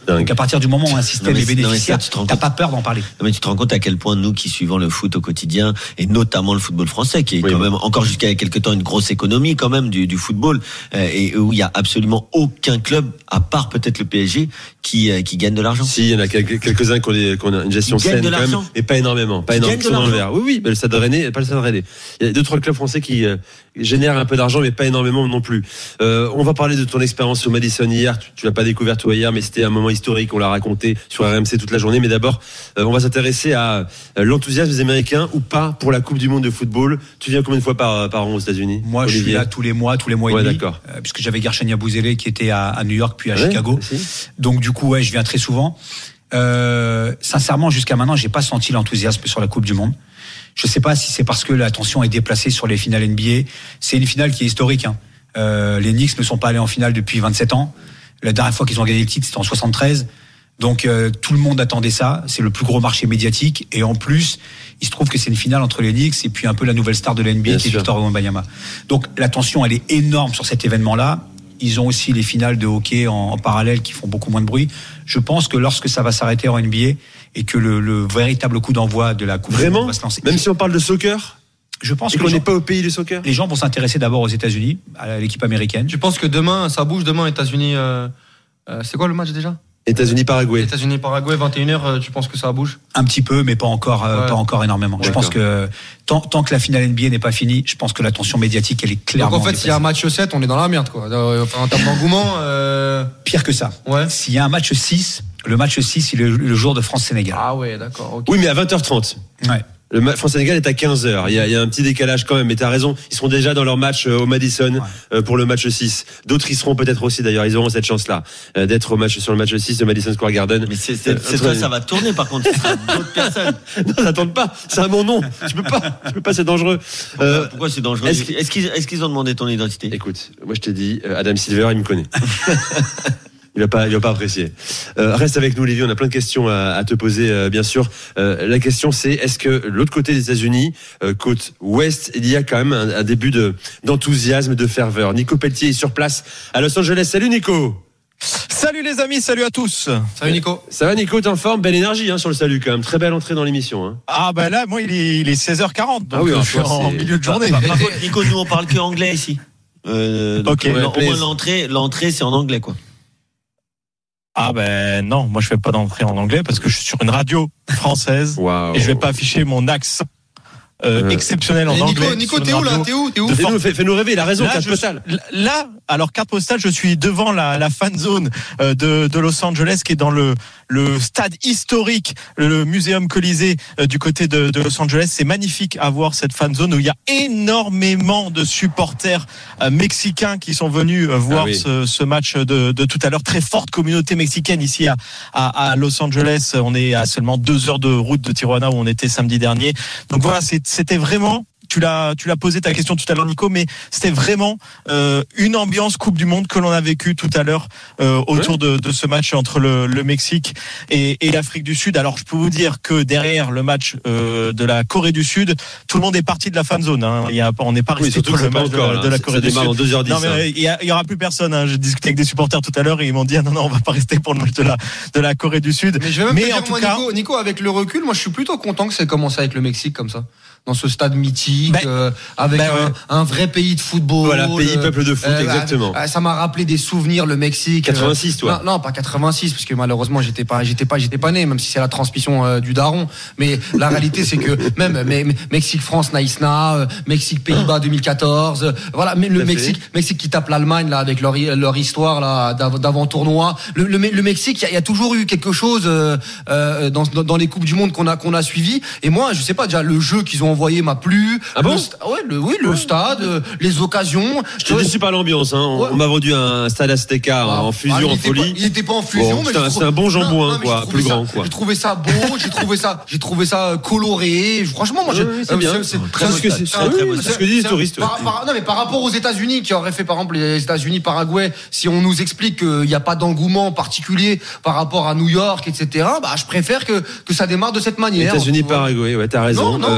I: Donc à partir du moment où un système
D: Non, mais
I: est
D: c'est- non, mais
I: bénéficiaire,
D: ça, tu te rends
I: t'as
D: compte-
I: pas peur d'en parler.
D: Non, mais tu te rends compte à quel point nous qui suivons le foot au quotidien et notamment le football français qui est
C: Oui,
D: quand
C: oui.
D: même encore jusqu'à il y a quelques temps une grosse économie quand même du, du football euh, et où il y a absolument aucun club à part peut-être le P S G qui euh, qui gagne de l'argent.
C: Si, il y en a quelques- quelques-uns qui ont, des- qui ont une gestion
D: Ils gagnent
C: saine
D: de
C: quand même,
D: l'argent.
C: mais pas énormément, pas
D: Ils
C: énormément.
D: gagnent
C: qui
D: de
C: sont dans le
D: l'argent.
C: vert. Oui, oui, mais le Stade Rennais, pas le Stade Rennais. Il y a deux trois clubs français qui euh, génèrent un peu d'argent, mais pas énormément non plus. Euh, on va parler de ton expérience au Madison hier. Tu, tu l'as pas découvert toi hier, mais c'était un moment historique. On l'a raconté sur R M C toute la journée. Mais d'abord, euh, on va s'intéresser à euh, l'enthousiasme des Américains ou pas pour la Coupe du Monde de football. Tu viens combien de fois par par an aux États-Unis?
I: Moi, je suis
C: Olivier
I: là tous les mois, tous les mois
C: Ouais,
I: et demi,
C: d'accord.
I: euh, puisque j'avais Gershania Bouzélé qui était à, à New York puis à
C: Ouais,
I: Chicago.
C: si.
I: Donc du coup, ouais, je viens très souvent. Euh, sincèrement, jusqu'à maintenant, j'ai pas senti l'enthousiasme sur la Coupe du Monde. Je sais pas si c'est parce que l'attention est déplacée sur les finales N B A. C'est une finale qui est historique. Hein. Euh, les Knicks ne sont pas allés en finale depuis vingt-sept ans. La dernière fois qu'ils ont gagné le titre, c'était en soixante-treize. Donc euh, tout le monde attendait ça. C'est le plus gros marché médiatique. Et en plus, il se trouve que c'est une finale entre les Knicks et puis un peu la nouvelle star de la N B A
C: Bien
I: qui est
C: sûr.
I: Victor Wembanyama. Donc l'attention, elle est énorme sur cet événement-là. Ils ont aussi les finales de hockey en, en parallèle qui font beaucoup moins de bruit. Je pense que lorsque ça va s'arrêter en N B A et que le, le véritable coup d'envoi de la Coupe du
C: Vraiment
I: Monde va se lancer,
C: Même si on parle de soccer
I: je pense
C: et
I: que
C: qu'on
I: les
C: n'est
I: gens,
C: pas au pays du soccer.
I: les gens vont s'intéresser d'abord aux États-Unis, à l'équipe américaine.
E: Tu penses que demain, ça bouge demain, États-Unis. Euh, euh, c'est quoi le match déjà?
C: États-Unis-Paraguay.
E: États-Unis, Paraguay, vingt et une heures. Tu penses que ça bouge?
I: Un petit peu, mais pas encore, euh,
E: Ouais.
I: pas encore énormément. Je
C: D'accord.
I: pense que tant, tant que la finale N B A n'est pas finie, je pense que l'attention médiatique, elle est clairement.
E: Donc en fait, s'il y a un match sept, on est dans la merde, quoi. Euh, Enfin, en termes d'engouement, euh...
I: pire que ça.
E: ouais.
I: S'il y a un match six, le match six, il est le, le jour de France-Sénégal.
E: Ah ouais, d'accord. ok.
C: Oui, mais à vingt heures trente.
I: Ouais.
C: Le ma- France-Sénégal est à quinze heures. Il y, a, il y a un petit décalage quand même, mais t'as raison. Ils seront déjà dans leur match euh, au Madison
I: Ouais.
C: euh, pour le match six. D'autres y seront peut-être aussi d'ailleurs. Ils auront cette chance-là euh, d'être au match sur le match six de Madison Square Garden.
D: Mais c'est, c'est,
C: Euh,
D: c'est toi, ça va tourner par contre. Ce sera d'autres personnes.
C: Non, n'attendent pas. C'est à mon nom. Tu peux pas. Tu peux pas. C'est dangereux. Euh,
D: Pourquoi c'est dangereux?
C: est-ce
D: Est-ce, qu'ils, est-ce qu'ils ont demandé ton identité?
C: écoute, moi je t'ai dit, euh, Adam Silver, il me connaît. Il va pas, il va pas apprécier. Euh, reste avec nous, Olivier. On a plein de questions à, à te poser, euh, bien sûr. Euh, la question, c'est est-ce que l'autre côté des États-Unis, euh, côte ouest, il y a quand même un, un début de d'enthousiasme, de ferveur. Nico Pelletier est sur place à Los Angeles. Salut Nico.
J: Salut les amis, salut à tous.
E: Salut Nico.
C: Ça va Nico, t'es en forme, belle énergie hein, sur le salut quand même. Très belle entrée dans l'émission. Hein.
J: Ah ben là, moi il est, il est seize heures quarante, donc
C: Ah oui,
J: euh,
C: alors
J: je suis
C: toi,
J: en
C: c'est-
J: milieu de journée.
D: Par contre, Nico, nous on parle que anglais ici. Euh, donc,
J: Ok.
D: euh,
C: Ouais,
D: au
C: please.
D: moins l'entrée, l'entrée c'est en anglais quoi.
J: Ah ben non, moi je fais pas d'entrée en anglais parce que je suis sur une radio française
C: Waouh.
J: et je vais pas afficher mon accent euh,
C: Euh.
J: exceptionnel en
E: Et
J: anglais.
E: Nico, Nico,
J: sur une
E: t'es où là?
J: radio.
E: T'es où? T'es où?
J: De
C: Fais-nous, fais- fais-nous rêver. Il a raison.
J: Là,
C: Carte
J: je
C: postale.
J: suis- là, alors carte postale, je suis devant la, la fan zone euh, de, de Los Angeles, qui est dans le, le stade historique, le, le Muséum Colisée euh, du côté de, de Los Angeles. C'est magnifique à voir cette fan zone où il y a énormément de supporters euh, mexicains qui sont venus euh, voir
C: Ah oui.
J: ce, ce match de, de tout à l'heure. Très forte communauté mexicaine ici à, à, à Los Angeles. On est à seulement deux heures de route de Tijuana où on était samedi dernier. Donc voilà, c'est- c'était vraiment. Tu l'as, tu l'as posé ta question tout à l'heure, Nico, mais c'était vraiment euh, une ambiance Coupe du Monde que l'on a vécue tout à l'heure euh, autour de, de ce match entre le, le Mexique et, et l'Afrique du Sud. Alors, je peux vous dire que derrière le match euh, de la Corée du Sud, tout le monde est parti de la fan zone. Hein. Il y a, on n'est pas
C: Oui,
J: resté
C: surtout
J: pour
C: que
J: le
C: c'est pas
J: match de,
C: encore.
J: la- de la
C: là.
J: Corée
C: Ça
J: du Sud.
C: démarre dans deux heures dix.
J: Non, mais
C: hein.
J: euh, il y, a- il y aura plus personne. Hein. J'ai discuté avec des supporters tout à l'heure et ils m'ont dit ah, non, non, on va pas rester pour le match de la de la Corée du Sud.
E: Mais je vais même
J: Mais
E: te
J: en
E: dire,
J: tout
E: moi,
J: cas,
E: Nico, Nico, avec le recul, moi je suis plutôt content que c'est commencé avec le Mexique comme ça. Dans ce stade mythique,
J: Ben,
E: euh, avec
J: ben
E: un,
J: ouais.
E: un vrai pays de football.
C: Voilà, pays,
E: euh,
C: peuple de foot,
E: euh,
C: exactement.
E: euh, ça m'a rappelé des souvenirs, le Mexique. euh,
C: quatre-vingt-six, toi.
E: Non, non, pas quatre-vingt-six, parce que malheureusement j'étais pas, j'étais pas, j'étais pas né, même si c'est la transmission euh, du daron. Mais la réalité, c'est que même mais, mais, Mexique-France, Naïsna, euh, Mexique-Pays-Bas deux mille quatorze, euh, voilà, mais
C: Tout
E: le
C: à
E: Mexique, Mexique qui tape l'Allemagne là avec leur leur histoire là d'av- d'avant tournoi. Le, le, le Mexique, il y, a- il y a toujours eu quelque chose euh, euh, dans, dans dans les coupes du monde qu'on a qu'on a suivi. Et moi, je sais pas, déjà le jeu qu'ils ont envoyé m'a plu.
C: Ah bon
E: Le sta- ouais, le, oui, le stade, euh, les occasions.
C: Je suis déçu par l'ambiance. Hein. On,
E: Ouais.
C: on m'a vendu un stade Azteca
E: Ah,
C: en fusion,
E: ah, il
C: en
E: était
C: folie.
E: pas- il était pas en fusion,
C: Bon,
E: mais
C: c'est
E: j'ai
C: un-
E: trouvé-
C: c'est un bon jambon,
E: Non,
C: hein,
E: non, mais
C: quoi,
E: j'ai trouvé
C: plus
E: ça-
C: grand, quoi.
E: J'ai trouvé ça beau, j'ai trouvé ça, j'ai trouvé ça euh, coloré. Franchement, moi, j'ai-
C: Oui, oui, c'est
E: euh,
C: bien.
E: très
C: C'est ce que c'est-
E: c'est un-
C: oui, oui,
E: c'est-
C: c'est ce que disent les
E: c'est un-
C: touristes,
E: par-
C: ouais.
E: par- Non, mais par rapport aux États-Unis, qui auraient fait par exemple les États-Unis, Paraguay, si on nous explique qu'il n'y a pas d'engouement particulier par rapport à New York, et cetera. Bah, je préfère que que ça démarre de cette manière.
C: États-Unis,
E: Tu vois.
C: Paraguay, ouais, t'as raison.
E: Non, non,
C: Euh, de-
E: je-
C: oui,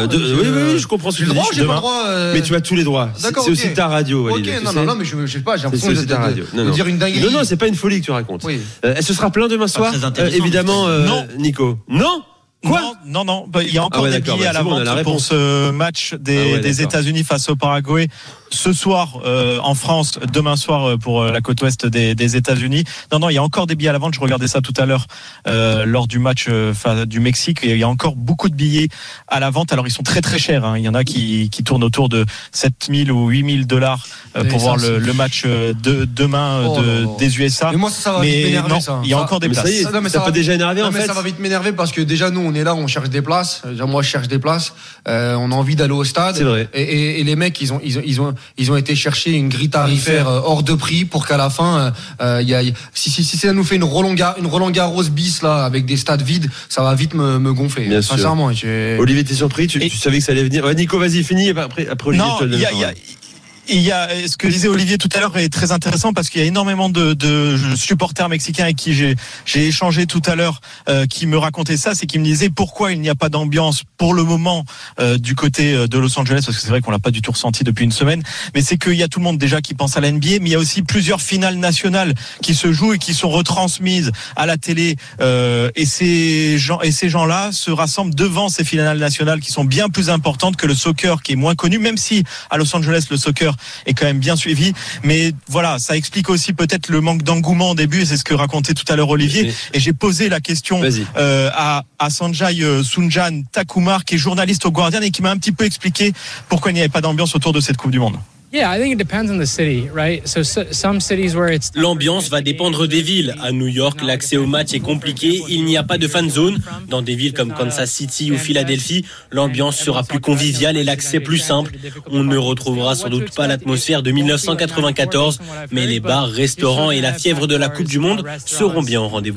C: Oui, oui, oui, je comprends ce que
E: j'ai
C: tu
E: le
C: dis.
E: droit, j'ai pas le droit. euh,
C: Mais tu as tous les droits.
E: D'accord,
C: C'est
E: ok.
C: aussi ta radio.
E: Ok,
C: Walid, tu
E: non,
C: sais.
E: non, non, mais je, je sais pas, j'ai l'impression
C: C'est
E: de,
C: aussi
E: de,
C: ta radio.
E: de,
C: Non,
E: de
C: non.
E: dire une dinguerie.
C: Non, non, c'est pas une folie que tu racontes.
E: Oui.
C: Euh, ce sera plein demain soir,
D: très
C: euh,
D: intéressant,
C: évidemment, euh,
D: non.
C: Nico. Non. Quoi
J: non, non, non. Bah, il y a encore
C: Ah ouais,
J: des
C: d'accord,
J: billets
C: bah,
J: à la
C: c'est bon, on a
J: vente
C: la
J: pour
C: réponse.
J: ce match des,
C: Ah ouais,
J: des
C: d'accord.
J: États-Unis face au Paraguay ce soir euh, en France, demain soir euh, pour euh, la côte ouest des, des États-Unis. Non, non, il y a encore des billets à la vente. Je regardais ça tout à l'heure euh, lors du match euh, du Mexique. Et il y a encore beaucoup de billets à la vente. Alors ils sont très très chers. Hein. Il y en a qui, qui tournent autour de sept mille ou huit mille dollars euh, pour
E: ça,
J: voir
E: c'est-
J: le, le match euh, de demain euh,
E: Oh
J: de,
E: là là.
J: des U S A.
E: Mais moi, ça, ça va vite
J: Mais
E: m'énerver,
J: non,
E: ça.
J: il y a
E: Ça-
J: encore des
C: Mais
J: places.
C: ça y est,
E: Non, mais
C: ça
E: va
C: peut
E: vite-
C: déjà énerver
E: non,
C: en
E: mais
C: fait.
E: ça va vite m'énerver parce que déjà nous on est là, on cherche des places. Déjà, moi je cherche des places. Euh, on a envie d'aller au stade.
C: C'est vrai.
E: Et, et, et les mecs ils ont ils ont ils ont ils ont été chercher une grille tarifaire euh, hors de prix pour qu'à la fin euh, il y a si si si ça nous fait une Roland Gar- une Roland Garros bis là avec des stades vides, ça va vite me, me gonfler.
C: Bien sûr.
E: Sincèrement. j'ai-
C: Olivier, t'es surpris tu,
J: Et-
C: tu savais que ça allait venir. Ouais, Nico, vas-y, finis. Et après, après Olivier,
J: Non,
C: je te le donne
J: il y a,
C: la
J: il y a-
C: parole.
J: il y a ce que disait Olivier tout à l'heure est très intéressant parce qu'il y a énormément de, de supporters mexicains avec qui j'ai j'ai échangé tout à l'heure euh, qui me racontaient ça, c'est qu'ils me disaient pourquoi il n'y a pas d'ambiance pour le moment euh, du côté de Los Angeles, parce que c'est vrai qu'on l'a pas du tout ressenti depuis une semaine, mais c'est qu'il y a tout le monde déjà qui pense à la N B A, mais il y a aussi plusieurs finales nationales qui se jouent et qui sont retransmises à la télé euh, et ces gens et ces gens-là se rassemblent devant ces finales nationales qui sont bien plus importantes que le soccer qui est moins connu, même si à Los Angeles le soccer est quand même bien suivi, mais voilà, ça explique aussi peut-être le manque d'engouement au début, et c'est ce que racontait tout à l'heure Olivier.
C: Mais-
J: Et j'ai posé la question
C: Vas-y.
J: euh, à, à Sanjay euh, Sunjan Takumar, qui est journaliste au Guardian et qui m'a un petit peu expliqué pourquoi il n'y avait pas d'ambiance autour de cette Coupe du Monde.
K: L'ambiance va dépendre des villes. À New York, l'accès au match est compliqué. Il n'y a pas de fan zone. Dans des villes comme Kansas City ou Philadelphie, l'ambiance sera plus conviviale et l'accès plus simple. On ne retrouvera sans doute pas l'atmosphère de dix-neuf cent quatre-vingt-quatorze, mais les bars, restaurants et la fièvre de la Coupe du Monde seront bien au rendez-vous.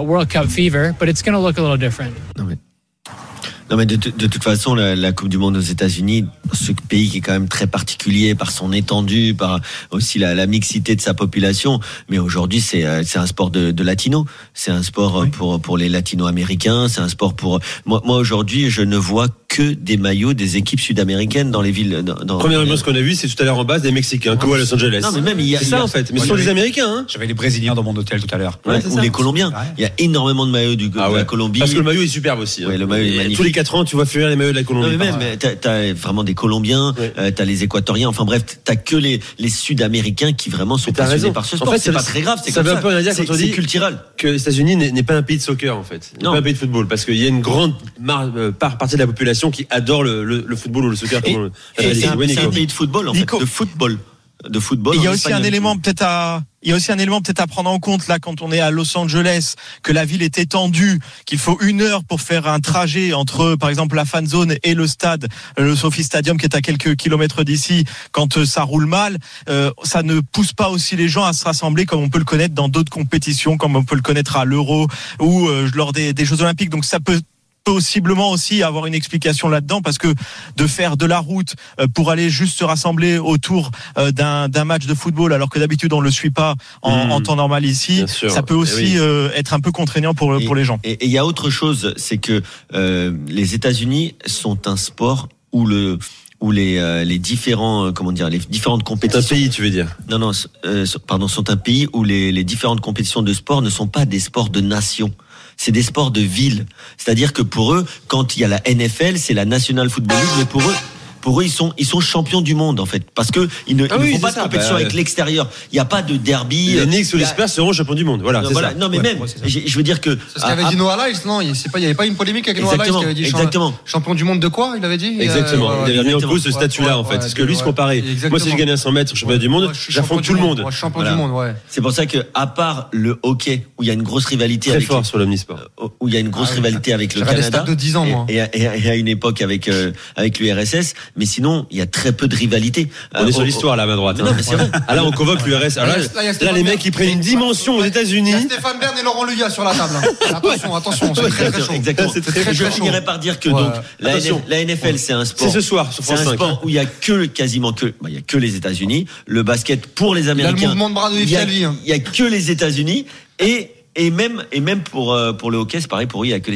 D: Non mais, non mais de, de, de toute façon, la, la Coupe du Monde aux États-Unis, ce pays qui est quand même très particulier par son étendue, par aussi la, la mixité de sa population. Mais aujourd'hui, c'est c'est un sport de, de latino. C'est un sport oui. pour pour les latino-américains. C'est un sport pour moi. Moi aujourd'hui, je ne vois que des maillots des équipes sud-américaines dans les villes. Dans, dans
C: Première
D: les...
C: image qu'on a vue, c'est tout à l'heure en base des Mexicains, comme à Los Angeles.
D: Non mais même il y a
C: c'est ça
D: il y a...
C: en fait. Mais
I: ouais,
C: ce sont
I: oui.
C: des Américains. Hein.
I: J'avais les Brésiliens dans mon hôtel tout à l'heure.
D: Ouais,
C: Ouais,
D: ou les Colombiens.
I: Ouais.
D: Il y a énormément de maillots du,
C: Ah
D: de
C: ouais.
D: la Colombie.
C: Parce que le maillot est superbe aussi. Hein.
D: Ouais, le maillot est
C: Et
D: magnifique.
C: tous les quatre ans, tu vois fleurir les maillots de la Colombie.
D: Non mais même,
C: Ouais.
D: t'as, t'as vraiment des Colombiens,
C: Ouais.
D: euh, t'as les Équatoriens. Enfin bref, t'as que les les Sud-Américains qui vraiment sont
C: Mais t'as
D: passionnés
C: raison.
D: par ce
C: En
D: sport.
C: fait,
D: c'est
C: ça-
D: pas très grave. C'est
C: ça
D: comme
C: veut un peu rien dire
D: c'est,
C: quand on
D: c'est
C: dit
D: culturel.
C: Que les États-Unis n'est, n'est pas un pays de soccer en fait. C'est
D: Non.
C: pas un pays de football parce qu'il y a une grande mar- euh, part partie de la population qui adore le, le, le football ou le soccer.
J: Et-
C: comme on le-
J: et
C: Ouais,
D: C'est un,
C: ouais,
D: c'est un
C: Nico.
D: pays de football en
J: Nico.
D: fait, de football, de football.
J: Et il y a
D: en
J: aussi
D: espagnol.
J: un élément peut-être à, il y a aussi un élément peut-être à prendre en compte là quand on est à Los Angeles, que la ville est étendue, qu'il faut une heure pour faire un trajet entre, par exemple, la fan zone et le stade, le Sophie Stadium qui est à quelques kilomètres d'ici. Quand euh, ça roule mal, euh, ça ne pousse pas aussi les gens à se rassembler comme on peut le connaître dans d'autres compétitions, comme on peut le connaître à l'Euro ou euh, lors des, des Jeux Olympiques. Donc ça peut possiblement aussi avoir une explication là-dedans, parce que de faire de la route euh, pour aller juste se rassembler autour euh, d'un, d'un match de football, alors que d'habitude on le suit pas en,
C: Mmh.
J: en temps normal ici,
C: Bien sûr.
J: ça peut aussi
C: Eh oui.
J: euh, être un peu contraignant pour,
D: Et-
J: pour les gens.
D: Et il y a autre chose, c'est que euh, les États-Unis sont un sport où le où les euh, les différents euh, comment dire les différentes
C: C'est un
D: compétitions
C: pays, tu veux dire.
D: non non euh, pardon sont un pays où les les différentes compétitions de sport ne sont pas des sports de nation. C'est des sports de ville. C'est-à-dire que pour eux, quand il y a la N F L, c'est la National Football League, mais pour eux, pour eux, ils sont, ils sont champions du monde, en fait. Parce que ils ne,
C: Ah
D: ils
C: oui,
D: ne font
C: c'est
D: pas de
C: ça.
D: compétition
C: Bah,
D: avec l'extérieur. Il n'y a pas de derby.
C: Les Knicks ou
D: Il y
C: les
D: a-
C: Spurs seront champions du monde. Voilà,
D: Non,
C: c'est
D: voilà.
C: ça.
D: Non, mais
C: Ouais.
D: même,
E: ouais, c'est ça.
D: je, je veux dire que.
E: C'est ce qu'avait
D: ah,
E: dit Noah Lyles, non, il c'est pas, il y avait pas une polémique avec Noah Lyles qui
D: Exactement,
E: avait dit champ-
D: exactement.
E: champion du monde de quoi, il avait dit
C: Exactement.
E: Euh,
C: Il
E: ouais,
C: avait mis en
D: exactement.
C: cause ce statut-là,
E: Ouais,
C: en fait.
E: ouais,
C: Parce que lui se
E: ouais.
C: comparait.
E: Exactement.
C: Moi, si je gagne un cent mètres, championnat du monde,
E: Ouais, je suis
C: j'affronte
E: champion
C: tout le
E: du
C: monde.
E: Ouais, champion
D: Voilà.
E: du monde, ouais.
D: C'est pour ça que, à part le hockey, où il y a une grosse rivalité
C: Très
D: avec.
C: fort sur l'omnisport.
D: Où il y a une grosse
E: Ah oui,
D: rivalité avec le
E: j'avais des
D: Canada.
E: stades de dix ans,
D: et-
E: moi.
D: Et, à- et à- et à une époque avec, euh, avec l'U R S S. Mais sinon, il y a très peu de rivalité.
C: On
D: Euh,
C: est sur
D: au-
C: l'histoire, là, à ma droite.
D: Mais non, mais c'est vrai.
C: Ah, là, on convoque l'U R S. Alors
E: Là,
C: Là,
E: il y a
C: là,
E: Stéphane
C: les
E: Bern.
C: mecs, ils prennent une dimension aux
E: Il y a
C: États-Unis.
E: Stéphane Bern et Laurent Luyat sur la table. hein. Attention, attention, c'est très très chaud.
D: Exactement.
C: C'est très,
E: très
D: Je
E: chaud.
D: finirais par dire que
E: Ouais.
D: donc la,
C: Attention.
D: N F- la N F L c'est un sport.
C: C'est ce soir sur
D: C'est
C: France
D: un
C: cinq.
D: sport où il y a que quasiment que bah, il y a que les États-Unis. Le basket pour les
E: Il a le
D: Américains.
E: mouvement de bras de
D: il y a,
E: Yves hein.
D: il y a que les États-Unis et et même et même pour euh, pour le hockey c'est pareil pour eux il y a que les States.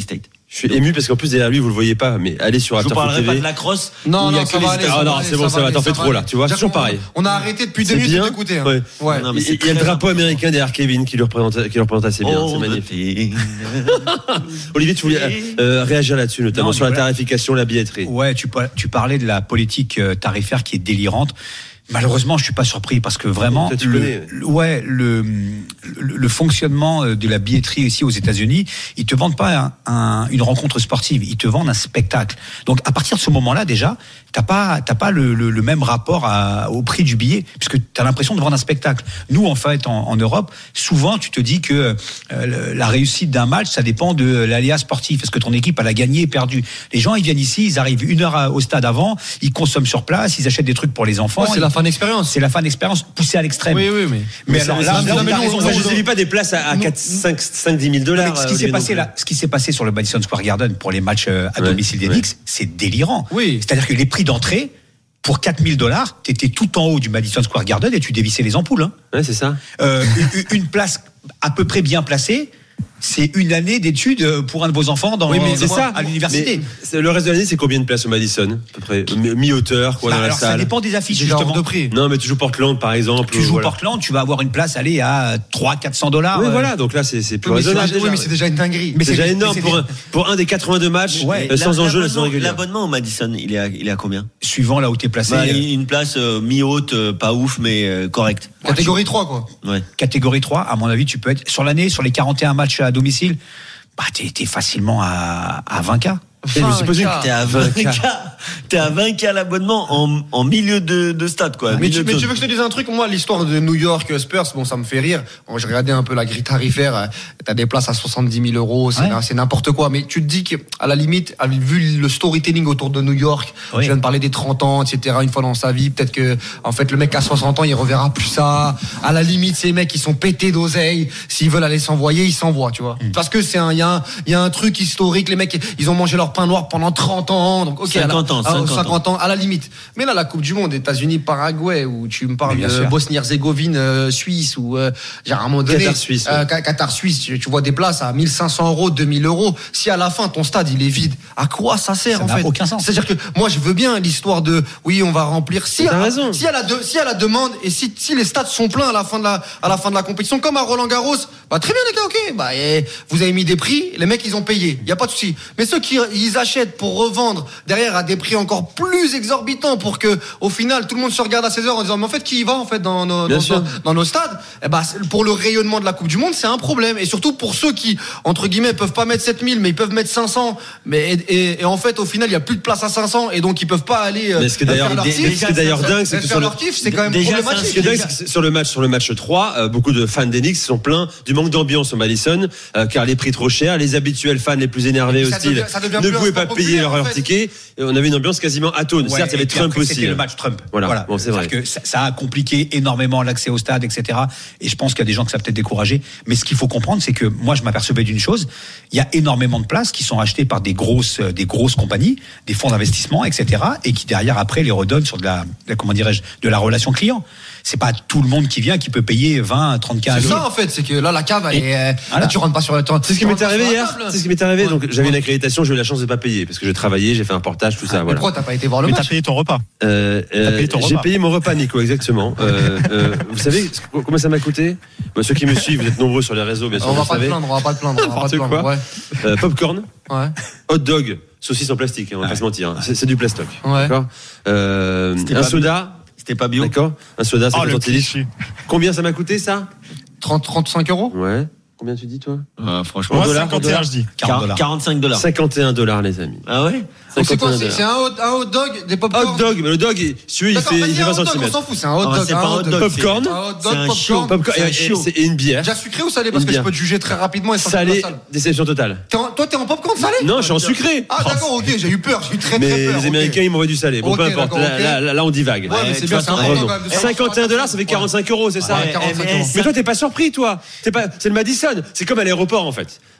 C: Je suis ému parce qu'en plus derrière lui vous le voyez pas, mais allez sur
D: Je vous
C: Afterfoot
D: parlerai
C: T V.
D: pas de la crosse.
E: Non,
C: Il y a
E: non,
C: que
E: ça
C: les
E: va aller.
C: États-
E: ça
C: Ah
E: va
C: non,
E: aller,
C: c'est bon,
E: ça
C: ça
E: va
C: va,
E: aller,
C: t'en fais
E: ça
C: trop
E: va
C: là,
E: aller.
C: tu vois, c'est toujours
E: Jacques,
C: pareil.
E: On a arrêté depuis deux
C: C'est
E: minutes
C: bien.
E: de t'écouter. hein.
C: Ouais.
E: Ouais.
D: Non, mais c'est
C: Il y a le
D: très
C: drapeau américain derrière Kevin qui le représente, qui le représente assez bien, c'est
D: Oh,
C: magnifique.
D: the
C: Olivier, tu voulais euh, réagir là-dessus, notamment
I: Non,
C: sur la
I: Nicolas.
C: tarification, la billetterie.
I: Ouais, tu, par- tu parlais de la politique euh, tarifaire qui est délirante. Malheureusement, je suis pas surpris parce que vraiment,
C: Toi, tu
I: le,
C: connais.
I: le- ouais, le, le, le fonctionnement de la billetterie ici aux États-Unis, ils te vendent pas un, un- une rencontre sportive, ils te vendent un spectacle. Donc, à partir de ce moment-là, déjà, t'as pas, t'as pas le, le, le même rapport à, au prix du billet, puisque t'as l'impression de vendre un spectacle. Nous, en fait, en, en Europe, souvent, tu te dis que euh, la réussite d'un match, ça dépend de l'aléa sportif. Est-ce que ton équipe, elle a gagné, perdu? Les gens, ils viennent ici, ils arrivent une heure à- au stade avant, ils consomment sur place, ils achètent des trucs pour les enfants.
E: Ouais, c'est
I: Ils-
E: la fin d'expérience.
I: c'est la fin d'expérience poussée à l'extrême.
E: Oui, oui, mais.
I: Mais alors là,
E: mais
I: là,
E: non,
I: on
E: mais
I: a
E: nous,
I: raison,
E: on-
C: Enfin,
I: on-
C: je ne pas des places à, à
I: Nous-
C: quatre, cinq, cinq, dix mille dollars.
I: ce qui s'est passé là, ce qui s'est passé sur le Madison Square Garden pour les matchs euh, à
C: Ouais,
I: domicile des
C: ouais.
I: Knicks, c'est délirant.
E: Oui.
I: C'est-à-dire que les prix d'entrée pour quatre mille dollars, t'étais tout en haut du Madison Square Garden et tu dévissais les ampoules. Hein.
C: Ouais, c'est ça.
I: Euh, une, une place à peu près bien placée, c'est une année d'études pour un de vos enfants dans
C: Oui, mais c'est ça.
I: à l'université.
C: Mais c'est- le reste de l'année, c'est combien de places au Madison à peu près Mi- mi-hauteur, quoi,
I: Bah,
C: dans la
I: alors ça
C: salle.
I: dépend des affiches
E: Déjà hors
I: justement.
E: de prix.
C: Non, mais tu joues Portland, par exemple.
I: Tu joues
C: voilà.
I: Portland, tu vas avoir une place allée à trois cents à quatre cents dollars.
C: Oui,
I: euh,
C: voilà. Donc là, c'est c'est plus
E: Oui, mais c'est
C: raisonnable.
E: déjà- oui, mais c'est déjà une dinguerie.
I: Mais
C: C'est déjà
I: c'est-
C: énorme
I: mais c'est
C: pour un,
I: déjà-
C: pour un des quatre-vingt-deux matchs
I: Ouais.
C: euh, sans
D: La-
C: enjeu la saison
D: l'abonnement-
C: régulière.
D: L'abonnement au Madison, il est à, il est à combien?
I: Suivant là où tu es placé.
D: Bah,
I: euh,
D: une place euh, mi-haute, euh, pas ouf, mais euh, correcte.
E: Catégorie trois, quoi.
D: Ouais.
I: catégorie trois, à mon avis, tu peux être sur l'année, sur les quarante et un matchs à domicile, bah t'es, t'es facilement à, à vingt K.
C: Et je me suis posé une-
D: T'es à vingt K. T'es à vingt K l'abonnement en, en milieu de, de stade, quoi.
E: Mais
D: Milieu
E: tu,
D: de
E: mais tu
D: zone.
E: veux que je te dise un truc? Moi, l'histoire de New York Spurs, bon, ça me fait rire. Bon, j'ai regardé un peu la grille tarifaire. euh, T'as des places à soixante-dix mille euros. C'est,
I: Ouais.
E: c'est n'importe quoi. Mais tu te dis qu'à la limite, vu le storytelling autour de New York,
I: Oui.
E: je viens de parler des trente ans, et cetera, une fois dans sa vie, peut-être que, en fait, le mec à soixante ans, il reverra plus ça. À la limite, ces mecs, ils sont pétés d'oseille. S'ils veulent aller s'envoyer, ils s'envoient, tu vois.
I: Mm.
E: Parce que c'est un, il y a un, il y a un truc historique. Les mecs, ils ont mangé leur pain noir pendant trente ans. Donc, ok, à la-
D: cinquante ans,
E: à-
D: cinquante
E: cinquante ans, à la limite. Mais là, la Coupe du Monde, États-Unis, Paraguay, où tu me parles
I: Mais bien
E: de
I: sûr.
E: Bosnie-Herzégovine, euh, Suisse, ou euh, à un moment donné,
C: Qatar Suisse,
E: euh,
C: ouais.
E: Ca- Qatar Suisse, tu, tu vois des places à mille cinq cents euros, deux mille euros. Si à la fin ton stade il est vide, à quoi ça sert
I: Ça
E: en
I: n'a
E: fait
I: aucun sens.
E: C'est-à-dire que moi je veux bien l'histoire de, oui, on va remplir. Si
C: T'as
E: à,
C: raison.
E: si à la de, si à la demande et si, si les stades sont pleins à la fin de la, à la fin de la compétition, comme à Roland Garros, bah très bien les gars, ok, bah et vous avez mis des prix, les mecs ils ont payé, il y a pas de souci. Mais ceux qui ils achètent pour revendre derrière à des prix encore plus exorbitants pour que au final tout le monde se regarde à seize heures en disant mais en fait qui y va en fait dans nos,
C: Bien
E: dans,
C: sûr.
E: dans- dans nos stades, eh bah, c'est- pour le rayonnement de la Coupe du Monde c'est un problème et surtout pour ceux qui entre guillemets peuvent pas mettre sept mille mais ils peuvent mettre cinq cents mais et, et- et en fait au final il y a plus de place à cinq cents et donc ils peuvent pas aller euh,
C: Mais ce qui est d'ailleurs-
E: faire leur
C: mais
E: kiff.
C: ce qui est d'ailleurs dingue, c'est que
E: faire
C: sur le-
E: leur kiff, c'est quand même
D: Déjà,
E: problématique.
C: Ce qui est dingue, c'est que c'est- sur le match, sur le match trois, euh, beaucoup de fans d'Enix sont pleins du manque d'ambiance au Madison, euh, car les prix trop chers, les habituels fans les plus énervés,
E: Et puis ça
C: hostiles,
E: devient- ça devient
C: ne
E: plus un
C: pouvaient
E: sport
C: pas payer
E: populaire,
C: leur,
E: en
C: leur
E: fait.
C: ticket. Et on avait une ambiance quasiment atone.
I: Ouais,
C: Certes, il y
I: et
C: avait
I: puis
C: Trump
I: après,
C: aussi.
I: C'était le
C: hein.
I: match Trump.
C: Voilà. Bon, c'est vrai.
I: C'est-à-dire que ça, ça a compliqué énormément l'accès au stade, et cetera. Et je pense qu'il y a des gens que ça a peut-être découragé. Mais ce qu'il faut comprendre, c'est que moi, je m'apercevais d'une chose. Il y a énormément de places qui sont achetées par des grosses, euh, des grosses compagnies, des fonds d'investissement, et cetera. Et qui derrière, après, les redonnent sur de la, de la- comment dirais-je, de la relation client. C'est pas tout le monde qui vient qui peut payer vingt, trente K à
E: C'est
I: l'heure.
E: ça en fait, c'est que là la cave elle
I: Et-
E: est, euh,
I: voilà.
E: là tu rentres pas sur le temps.
C: C'est ce qui m'est arrivé hier. C'est ce qui m'est arrivé.
E: Ouais.
C: Donc, j'avais une accréditation, j'ai eu la chance de pas payer parce que j'ai travaillé, j'ai fait un reportage, tout ça.
E: Mais
C: Voilà.
E: pourquoi t'as pas été voir le
J: Mais t'as
E: match?
J: payé ton repas.
C: Euh, euh,
J: T'as payé ton
C: j'ai
J: repas.
C: payé mon repas, Nico, exactement. Euh, euh, vous savez ce- combien ça m'a coûté? Bah, ceux qui me suivent, vous êtes nombreux sur les réseaux, bien sûr.
E: On va
C: vous
E: pas te
C: savez.
E: plaindre, on va pas te plaindre. On va pas te
C: N'importe
E: plaindre.
C: quoi.
E: Ouais.
C: Euh, popcorn,
E: Ouais.
C: hot dog, saucisse en plastique, hein, on va pas se mentir. hein. C'est, c'est du plastoc.
E: Ouais.
C: D'accord. Euh,
D: C'était
C: un
D: pas
C: soda.
D: C'était pas bio.
C: D'accord. Un soda,
J: Oh,
C: cinquante
J: le
C: centilitres.
J: cliché.
C: Combien ça m'a coûté ça?
E: trente, trente-cinq euros?
C: Ouais. Combien tu dis toi?
D: Euh, franchement.
J: Moi,
C: dollars,
J: cinquante et un, je dis.
I: quarante dollars.
D: quarante-cinq dollars.
C: cinquante et un dollars, les amis.
D: Ah ouais?
E: Donc c'est quoi?
C: cinquante et un
E: C'est c'est
C: dollars.
E: un hot, un hot dog, des popcorn?
C: Hot dog, mais le dog, il- si tu veux, il
E: D'accord,
C: fait,
E: vas-y,
C: il fait
E: un
C: vingt
E: hot dog, on
C: centimètres.
E: s'en fout, c'est un hot
D: Ah,
E: dog.
D: c'est pas un hot dog,
C: Popcorn.
E: Un hot
D: C'est
E: dog,
D: un
E: popcorn.
D: chiot.
C: Popcorn
D: C'est un
C: et, et-
D: chiot.
C: c'est- et une bière.
E: Déjà sucré ou salé? Parce
C: Une
E: que je
C: bière.
E: peux te juger très rapidement et sans faire
C: Salé,
E: la salle.
C: déception totale.
E: T'es en- Toi t'es en popcorn salé?
C: Non, je suis en sucré.
E: Ah d'accord, ok, j'ai eu peur, j'ai eu très très
C: Mais
E: peur.
C: les
E: ok.
C: Américains, ils m'envoient du salé. Bon,
E: Ok,
C: peu importe.
E: d'accord,
C: Là,
E: ok.
C: là, là, là, on divague.
E: Ouais, mais c'est
D: tu
E: bien,
D: vois,
E: c'est
D: ça
E: important
C: Revenons.
E: quand même de savoir
C: cinquante et un dollars, ça fait quarante-cinq euros, c'est ça?
E: Ouais,
D: Eh,
E: quarante-cinq
D: eh,
E: euros.
C: Mais toi, t'es pas surpris, toi. T'es pas, c'est le Madison. C'est comme à l'aéroport, en fait.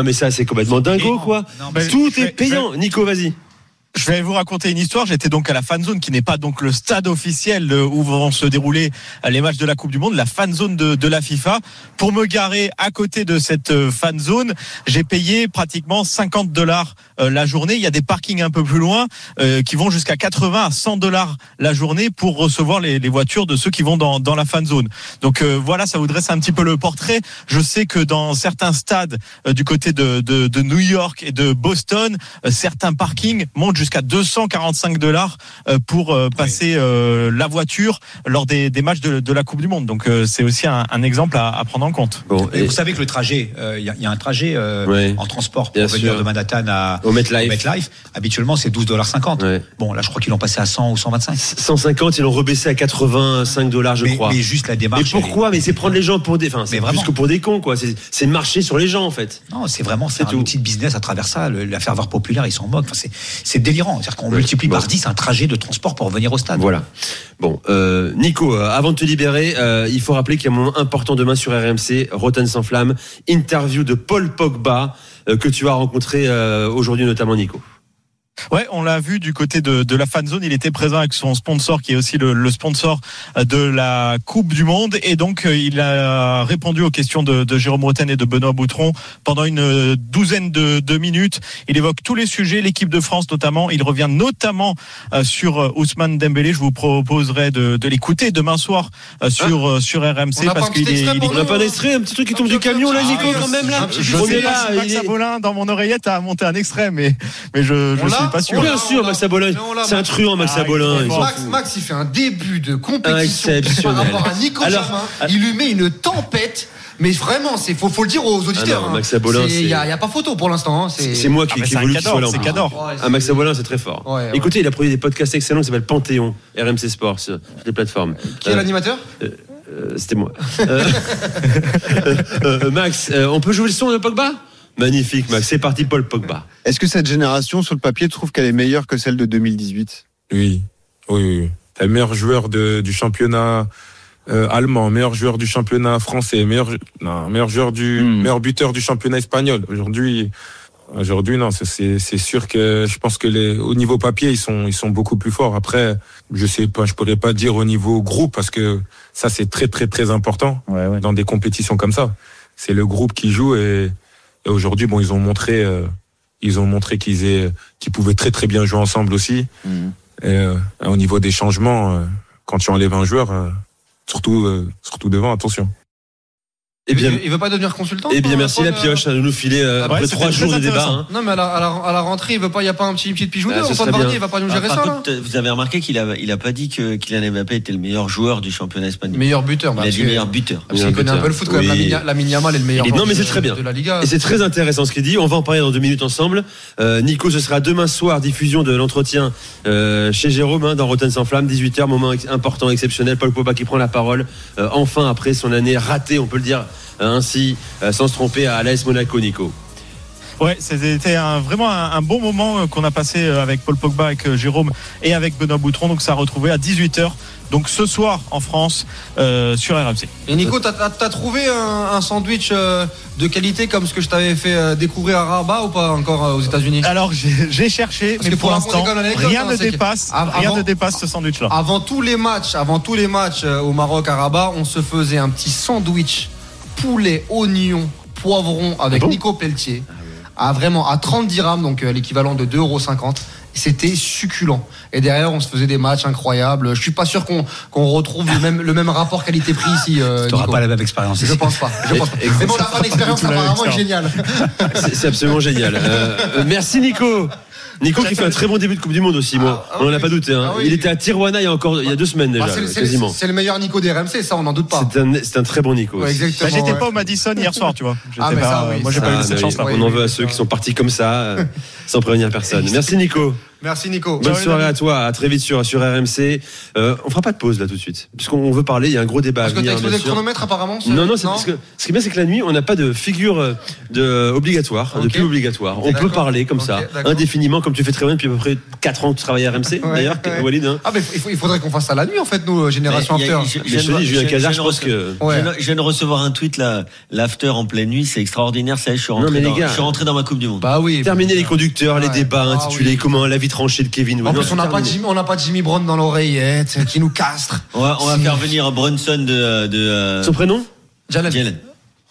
C: Non, mais ça, c'est complètement dingo, quoi.
J: Non, mais
C: Tout
J: je
C: est
J: vais-
C: payant. Nico, vas-y.
J: Je vais vous raconter une histoire. J'étais donc à la fan zone, qui n'est pas donc le stade officiel où vont se dérouler les matchs de la Coupe du Monde, la fan zone de, de la FIFA. Pour me garer à côté de cette fan zone, j'ai payé pratiquement cinquante dollars euh, la journée. Il y a des parkings un peu plus loin euh, qui vont jusqu'à quatre-vingts à cent dollars la journée pour recevoir les, les voitures de ceux qui vont dans, dans la fan zone. Donc euh, voilà, ça vous dresse un petit peu le portrait. Je sais que dans certains stades euh, du côté de, de, de New York et de Boston, euh, certains parkings montent jusqu'à deux cent quarante-cinq dollars euh, pour euh, passer euh, la voiture lors des, des matchs de, de la Coupe du Monde. Donc euh, c'est aussi un, un exemple à, à prendre en compte.
I: Bon, et vous savez que le trajet, il euh, y, y a un trajet euh,
C: ouais.
I: en transport pour
C: Bien
I: venir
C: sûr.
I: de Manhattan à
C: au MetLife.
I: au MetLife. Habituellement, c'est douze dollars cinquante.
C: Ouais.
I: Bon, là, je crois qu'ils l'ont passé à cent ou cent vingt-cinq.
C: cent cinquante, ils l'ont rebaissé à quatre-vingt-cinq dollars, je
I: mais,
C: crois.
I: Mais juste la démarche.
C: Mais pourquoi? Mais c'est prendre les gens pour des, enfin, c'est
I: mais
C: plus
I: vraiment.
C: que pour des cons, quoi. C'est, c'est marcher sur les gens, en fait.
I: Non, c'est vraiment, c'est, c'est un
C: tout.
I: outil de business à travers ça. Le, la ferveur populaire, ils s'en moquent. Enfin, c'est, c'est délirant. C'est-à-dire qu'on
C: Ouais.
I: multiplie
C: Bon.
I: par dix un trajet de transport pour venir au stade.
C: Voilà. Bon, euh, Nico, euh, avant de te libérer, euh, il faut rappeler qu'il y a un moment important demain sur R M C, Rotten sans flamme, interview de Paul Pogba, euh, que tu as rencontré euh, aujourd'hui notamment, Nico.
J: Ouais, on l'a vu du côté de, de la fan zone. Il était présent avec son sponsor, qui est aussi le, le sponsor de la Coupe du Monde, et donc il a répondu aux questions de, de Jérôme Rotten et de Benoît Boutron pendant une douzaine de, de minutes. Il évoque tous les sujets, l'équipe de France notamment. Il revient notamment euh, sur Ousmane Dembélé. Je vous proposerai de, de l'écouter demain soir euh, sur euh, sur R M C parce qu'il est. Il est...
C: On n'a pas d'extrait, un petit truc qui tombe du camion là, Nico, quand même là.
J: Je
C: On
J: sais
C: est
J: pas
C: là.
J: si Max
C: il est-
J: Abolin dans mon oreillette a monté un extrait, mais mais je je
E: On
J: suis
E: l'a
J: pas sûr.
C: Bien sûr, Max Abolin.
E: on l'a,
C: C'est un
E: Max.
C: truand, Max
J: Ah,
C: Abolin.
J: il est
C: il s'en
J: fort.
E: Max,
C: fout.
E: Max, il fait un début de compétition par
C: Exceptionnel.
E: rapport à Nico
C: Alors,
E: Germain.
C: ah-
E: Il lui met une tempête. Mais vraiment, c'est faut, faut le dire aux auditeurs.
C: Ah non,
E: hein.
C: Max Abolin,
E: Il
C: c'est-
E: n'y a, y a pas photo pour l'instant. Hein.
C: C'est, c'est moi qui,
J: Ah, mais
C: qui
J: c'est
C: ai
J: un
C: voulu qu'il
J: cador,
C: soit là. en
J: c'est
C: plus.
J: cador.
E: Ouais,
C: Ah, Max Abolin, c'est très fort.
E: Ouais, ouais.
C: Écoutez, il a produit des podcasts excellents qui s'appellent Panthéon, R M C Sport, sur toutes les plateformes.
E: Qui est
C: Euh,
E: l'animateur
C: euh, C'était moi. Euh, euh, Max, euh, on peut jouer le son de Pogba? Magnifique, Max. C'est parti, Paul Pogba.
L: Est-ce que cette génération, sur le papier, trouve qu'elle est meilleure que celle de deux mille dix-huit?
M: Oui, oui, oui. T'as le meilleur joueur de, du championnat euh, allemand, meilleur joueur du championnat français, meilleur, non, meilleur joueur du,
C: Mm.
M: meilleur buteur du championnat espagnol. Aujourd'hui, aujourd'hui, non, c'est, c'est, c'est sûr que je pense que les, au niveau papier, ils sont, ils sont beaucoup plus forts. Après, je sais pas, je pourrais pas dire au niveau groupe parce que ça, c'est très, très, très important
A: Ouais, ouais.
M: dans des compétitions comme ça. C'est le groupe qui joue et, et aujourd'hui, bon, ils ont montré, euh, ils ont montré qu'ils aient, qu'ils pouvaient très, très bien jouer ensemble aussi.
A: Mhm.
M: Et, euh, au niveau des changements, euh, quand tu enlèves un joueur, euh, surtout, euh, surtout devant, attention.
C: Eh bien,
E: il, il veut pas devenir consultant?
C: eh bien
E: Paul,
C: merci
E: Paul,
C: la pioche de nous filer euh, après
J: Ouais,
C: trois
J: c'était
C: jours de
J: très
C: débat.
J: intéressant.
C: hein.
E: Non, mais à la, à la, à la rentrée, il veut pas, il y a pas un petit, une petite pigeonnée.
C: Ah, ce
E: Antoine
C: serait
E: Varnier,
C: bien.
E: il va pas nous
D: Ah,
E: gérer
D: par
E: ça, là.
D: contre, vous avez remarqué qu'il a, il a pas dit que Kylian Mbappé était le meilleur joueur du championnat espagnol.
E: Meilleur buteur.
D: Il
E: bah,
D: a
E: parce
D: dit
E: que-
D: meilleur buteur.
E: Parce qu'il connaît un peu le foot quand même.
C: Oui.
E: La Lamine Yamal est le meilleur
C: Et
E: joueur
C: non, mais
E: de-
C: c'est très bien.
E: de la Liga.
C: Et c'est très intéressant ce qu'il dit. On va en parler dans deux minutes ensemble. Euh, Nico, ce sera demain soir, diffusion de l'entretien euh, chez Jérôme hein, dans Rotten sans flamme, dix-huit heures, moment ex- important, exceptionnel. Paul Pogba qui prend la parole, euh, enfin après son année ratée, on peut le dire euh, ainsi, euh, sans se tromper à l'A S Monaco, Nico.
J: Ouais, c'était un, vraiment un, un bon moment qu'on a passé avec Paul Pogba, avec Jérôme et avec Benoît Boutron. Donc ça a retrouvé à dix-huit heures. Donc ce soir en France euh, sur R M C.
E: Et Nico, t'as, t'as, t'as trouvé un, un sandwich euh, de qualité comme ce que je t'avais fait euh, découvrir à Rabat ou pas encore euh, aux États-Unis?
J: Alors j'ai, j'ai cherché,
E: Parce
J: mais
E: que
J: pour
E: pour raconter
J: l'instant
E: quand même l'anecdote,
J: rien
E: hein,
J: ne
E: c'est que
J: dépasse,
E: av-
J: rien
E: avant-
J: ne dépasse ce sandwich-là.
E: Avant tous les matchs, avant tous les matchs euh, au Maroc à Rabat, on se faisait un petit sandwich poulet, oignon, poivron avec
C: Ah bon
E: Nico Pelletier. À vraiment à trente dirhams, donc euh, l'équivalent de deux euros cinquante. C'était succulent. Et derrière, on se faisait des matchs incroyables. Je suis pas sûr qu'on, qu'on retrouve le même, le même rapport qualité-prix ici. Euh,
I: Tu n'auras
E: Nico.
I: pas la même expérience.
E: Je pense pas. Je pense pas.
C: Et- et-
E: Mais bon, la fin d'expérience apparemment est géniale.
C: C'est, c'est absolument génial. Euh, euh, merci Nico. Nico qui fait un très bon début de Coupe du Monde aussi, moi.
E: Ah, ah
C: on n'en
E: oui.
C: a pas douté. Hein.
E: Ah oui.
C: Il était à Tijuana il y a encore il y a deux semaines déjà,
E: Bah, c'est, c'est-
C: quasiment.
E: c'est le meilleur Nico des R M C, ça on n'en doute pas.
C: C'est un, c'est un très bon Nico.
E: Ouais,
C: aussi.
E: exactement.
J: Bah, j'étais
E: ouais.
J: pas au Madison hier soir, tu vois. J'étais
E: Ah, mais
J: pas-
E: ça, oui,
J: moi j'ai
E: ça,
J: pas eu
C: Ah,
J: cette
C: mais
J: chance-là.
C: oui,
E: ouais.
C: on en
E: Oui,
C: veut à
E: oui,
C: ceux
E: ça.
C: qui sont partis comme ça, euh, sans prévenir personne. Merci Nico.
E: Merci Nico.
C: Bonne
J: Ciao,
C: soirée
J: les
C: à toi, à très vite sur, sur R M C. Euh, on fera pas de pause là tout de suite, puisqu'on veut parler, il y a un gros débat
E: Parce
C: à
E: que t'as
C: venir.
E: explosé
C: bien
E: le
C: sûr.
E: chronomètre apparemment ce-
C: Non, non, c'est parce que ce qui est bien, c'est que la nuit, on n'a pas de figure euh, de obligatoire, de
E: Ok.
C: plus obligatoire. On
E: D'accord.
C: peut parler comme
E: Ok,
C: ça,
E: d'accord.
C: indéfiniment, comme tu fais très bien depuis à peu près quatre ans que tu travailles à R M C,
E: Ouais,
C: d'ailleurs,
E: ouais.
C: Walid. Hein.
E: Ah, mais il, faut- il faudrait qu'on fasse ça la nuit en fait, nous, euh, Génération
D: Mais il y a-
E: After.
D: je-
C: Mais je te dis, Julien
D: je-
C: Cazard,
D: je
C: je
D: viens
C: pense
D: de
C: que.
E: Ouais.
D: Je viens de- je viens de recevoir un tweet là, l'after en pleine nuit, c'est extraordinaire. Ça y est, je suis rentré,
C: Non, mais les
D: dans,
C: gars.
D: je suis rentré dans ma Coupe du Monde.
E: Bah oui.
C: Terminer les conducteurs, les
E: Ouais.
C: débats
E: Ah
C: intitulés
E: oui.
C: comment la vie tranchée de Kevin.
E: En
C: Non,
E: plus,
C: c'est
E: on n'a pas
C: terminé.
E: Jimmy, on n'a pas Jimmy Brown dans l'oreillette qui nous castre.
D: On va, on va faire venir Brunson de, de euh,
C: Son prénom
D: Jalen.
E: Jalen.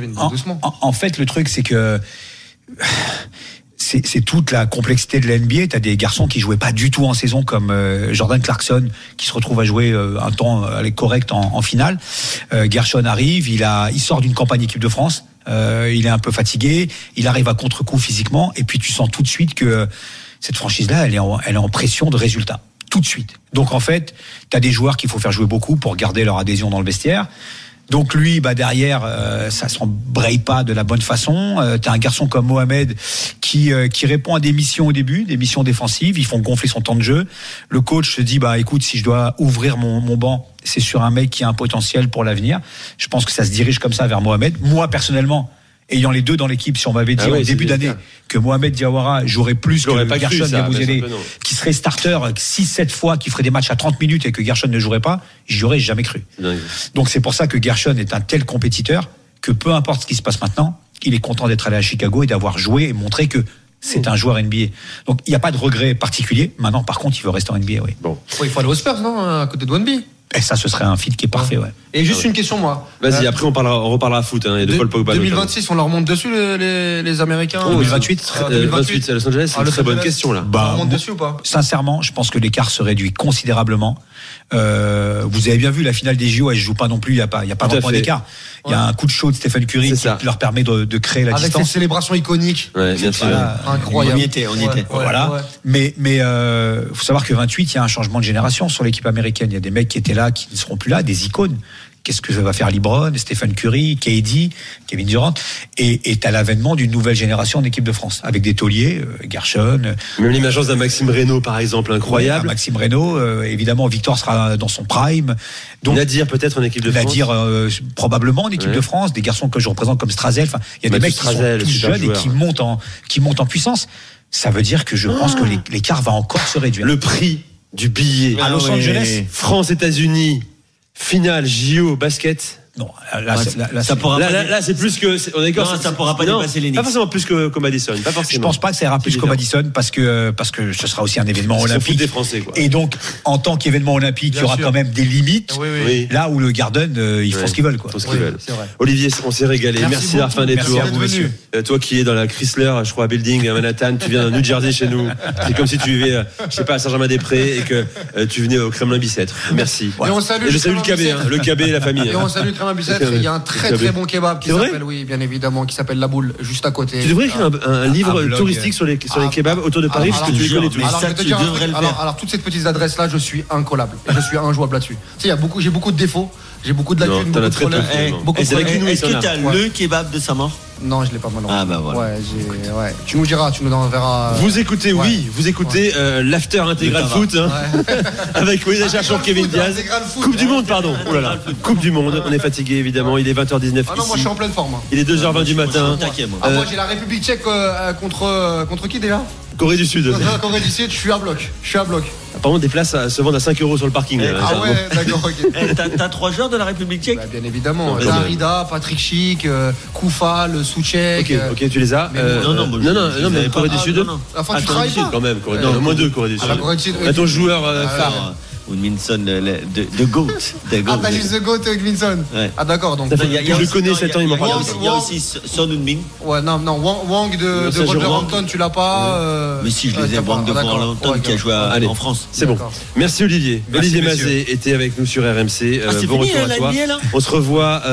E: Kevin,
I: en,
E: doucement.
I: En, en fait, le truc, c'est que c'est, c'est toute la complexité de la N B A. T'as des garçons qui jouaient pas du tout en saison, comme euh, Jordan Clarkson, qui se retrouve à jouer euh, un temps euh, correct en, en finale. Euh, Gershon arrive, il a, il sort d'une campagne équipe de France. Euh, il est un peu fatigué. Il arrive à contre-coup physiquement. Et puis tu sens tout de suite que cette franchise-là, elle est en, elle est en pression de résultats. Tout de suite. Donc en fait, tu as des joueurs qu'il faut faire jouer beaucoup pour garder leur adhésion dans le vestiaire. Donc lui, bah derrière, euh, ça s'embraye pas de la bonne façon. Euh, t'as un garçon comme Mohamed qui euh, qui répond à des missions au début, des missions défensives. Ils font gonfler son temps de jeu. Le coach se dit bah écoute, si je dois ouvrir mon mon banc, c'est sur un mec qui a un potentiel pour l'avenir. Je pense que ça se dirige comme ça vers Mohamed. Moi personnellement, ayant les deux dans l'équipe, si on m'avait dit ah ouais, au début d'année que Mohamed Diawara jouerait plus que pas Gershon Yabusele, qui serait starter six sept fois, qui ferait des matchs à trente minutes et que Gershon ne jouerait pas, j'y aurais jamais cru. Dingue. Donc c'est pour ça que Gershon est un tel compétiteur que peu importe ce qui se passe maintenant, il est content d'être allé à Chicago et d'avoir joué et montré que c'est un joueur N B A. Donc il n'y a pas de regret particulier. Maintenant, par contre, il veut rester en N B A, oui.
E: Bon. Ouais, il faut aller aux Spurs, non, à côté de Wemby.
I: Et ça, ce serait un fit qui est parfait, ouais.
E: Et juste une question, moi.
C: Vas-y,
E: euh,
C: après on parlera, on reparlera foot hein, et de, de Paul Pogba.
E: deux mille vingt-six, on leur monte dessus les, les, les Américains.
C: Oh, deux mille vingt-huit, euh, deux mille vingt-huit à Los Angeles, c'est ah, une très bonne question là.
E: Bah, on remonte dessus ou pas?
I: Sincèrement, je pense que l'écart se réduit considérablement. Euh, vous avez bien vu la finale des J O, elle joue pas non plus, il y a pas, il y a pas vraiment d'écart. Il y a un coup de chaud de Stephen Curry qui leur permet de, de créer la
E: avec
I: distance.
E: Avec cette célébration iconique.
C: Ouais, bien sûr.
E: Voilà, incroyable.
D: On y était, on y était.
I: Ouais, voilà. Ouais. Mais, mais, euh, faut savoir que vingt-huit, il y a un changement de génération sur l'équipe américaine. Il y a des mecs qui étaient là, qui ne seront plus là, des icônes. Qu'est-ce que va faire LeBron, Stephen Curry, K D, Kevin Durant, et, et à l'avènement d'une nouvelle génération en équipe de France, avec des tauliers, euh, Gershon.
C: Même l'émergence d'un Maxime Reynaud, par exemple, incroyable.
I: Ouais, Maxime Reynaud, euh, évidemment, Victor sera dans son prime.
C: Donc, Nadir peut-être en équipe de France.
I: Nadir euh, probablement en équipe ouais. de France. Des garçons que je représente comme Strazel. Enfin, il y a des mecs qui Strazel, sont tous jeunes joueur. et qui montent en qui montent en puissance. Ça veut dire que je oh. pense que l'écart va encore se réduire.
C: Le prix du billet
I: à Los Angeles,
C: France-États-Unis. Finale J O basket.
I: Non, là, là,
C: ouais,
I: là, là,
C: ça pourra là, pas là, là, c'est plus que c'est, on est
D: non, ça, ça pourra pas non, dépasser les Knicks.
C: Pas forcément plus que comme Madison, pas forcément.
I: Je pense pas que ça ira plus qu'au Madison parce que parce que ce sera aussi un événement
C: c'est
I: olympique.
C: Des Français, quoi.
I: Et donc en tant qu'événement olympique, Bien il y aura sûr. quand même des limites.
C: Oui, oui, oui.
I: Là où le Garden, euh, ils font ouais, ce qu'ils veulent, quoi.
C: Ce qu'ils oui, veulent. C'est vrai. Olivier, on s'est régalé. Merci, Merci d'avoir fait un détour.
I: Merci à vous, messieurs.
C: Euh, toi qui es dans la Chrysler, je crois, Building à Manhattan, tu viens de New Jersey chez nous. C'est comme si tu vivais, euh, je sais pas, à Saint-Germain-des-Prés et que euh, tu venais au Kremlin-Bicêtre. Merci.
E: Et on salue
C: je salue le K B, le K B et la famille.
E: Et on salue le Kremlin-Bicêtre. Il y a un très très bon kebab qui s'appelle, oui, bien évidemment, qui s'appelle La Boule, juste à côté.
C: Tu devrais écrire un, un livre un touristique sur les, sur les kebabs autour de Paris, parce que tu les connais tous.
E: Alors, ça, tu devrais le faire. Alors, toutes ces petites adresses-là, je suis incollable. Je suis injouable là-dessus. Tu sais, il y a beaucoup, j'ai beaucoup de défauts. J'ai beaucoup de lacunes, beaucoup de problèmes.
D: Est-ce que tu as le kebab de sa mort?
E: Non, je l'ai pas malheureusement.
D: Ah bah voilà.
E: Ouais, j'ai, ouais. Tu nous diras, tu nous enverras.
C: Vous écoutez, ouais. oui, vous écoutez ouais. euh, l'after intégral foot hein, ouais. avec Walid Acharchour, Kevin Diaz. Coupe du monde, pardon. Oh là là. Coupe du monde. On est fatigué évidemment. Il est vingt heures dix-neuf.
E: Ah non,
C: ici.
E: moi je suis en pleine forme.
C: Il est deux heures vingt du matin.
E: Ah moi j'ai la République Tchèque euh, contre euh, contre qui déjà?
C: Corée du Sud.
E: Non, Corée du Sud, je suis à bloc. Je suis à bloc.
C: Apparemment, des places à, se vendent à cinq euros sur le parking.
E: Eh, ah ouais, d'accord, ok.
D: Eh, t'as, t'as trois joueurs de la République Tchèque?
E: Bah, bien évidemment. Darida, Patrick Schick, euh, Koufal, Souček.
C: Ok, ok, tu les as.
D: Euh, non, non,
C: non, non, non, non, mais Corée du Sud.
E: Enfin, tu travailles pas.
C: Quand même, Corée. Non, moins deux, Corée du Sud. À ton joueur phare.
D: Winson, de, de, de GOAT. De
E: GOAT. Ah, t'as juste The GOAT, Winson.
D: Ouais.
E: Ah, d'accord. Donc,
C: il y a, il y a je le connais, sept ans, il m'en parle.
D: Il y a aussi Son Heung-min.
E: Ouais, non, non, Wang, Wang de, de Wolverhampton, tu l'as pas.
D: Ouais. Euh... Mais si, je les ai, Wang de Wolverhampton qui a joué à,
C: Allez,
D: en France.
C: C'est bon. Merci Olivier. Merci, Olivier Mazet était avec nous sur R M C.
D: Ah, c'est
C: bon
D: fini,
C: retour à toi. On se revoit.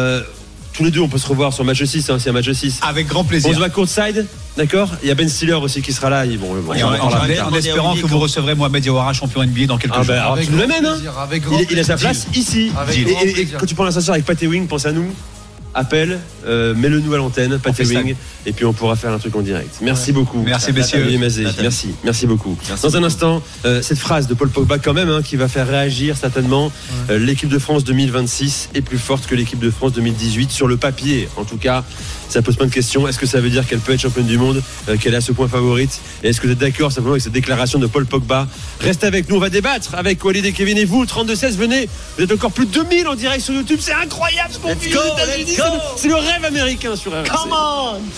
C: Tous les deux, on peut se revoir sur match six, hein, c'est un match six.
I: Avec grand plaisir.
C: On se voit courtside, d'accord. Il y a Ben Stiller aussi qui sera là. Ils vont, bon,
I: et en, en, en, en espérant que vous recevrez Mohamed Diawara, champion N B A, dans quelques
C: ah
I: jours.
C: Ben, alors, tu nous l'amènes, hein. Il, il a sa place ici. Et, et, et quand tu prends l'ascenseur avec Pat Ewing, pense à nous. Appelle, euh, mets-le nous à l'antenne, Pat Ewing, et puis on pourra faire un truc en direct. Merci ouais. beaucoup.
I: Merci messieurs.
C: Merci, merci, merci beaucoup. Merci Dans beaucoup. un instant, euh, cette phrase de Paul Pogba quand même, hein, qui va faire réagir certainement. Ouais. Euh, l'équipe de France deux mille vingt-six est plus forte que l'équipe de France deux mille dix-huit sur le papier. En tout cas, ça pose plein de questions. Est-ce que ça veut dire qu'elle peut être championne du monde, euh, qu'elle est à ce point favorite? Et est-ce que vous êtes d'accord simplement avec cette déclaration de Paul Pogba? Restez avec nous, on va débattre avec Walid et Kevin et vous. trente-deux seize, venez. Vous êtes encore plus de deux mille en direct sur YouTube. C'est incroyable ce qu'on vit aux États-Unis. C'est le rêve américain sur R M C.
D: Come on!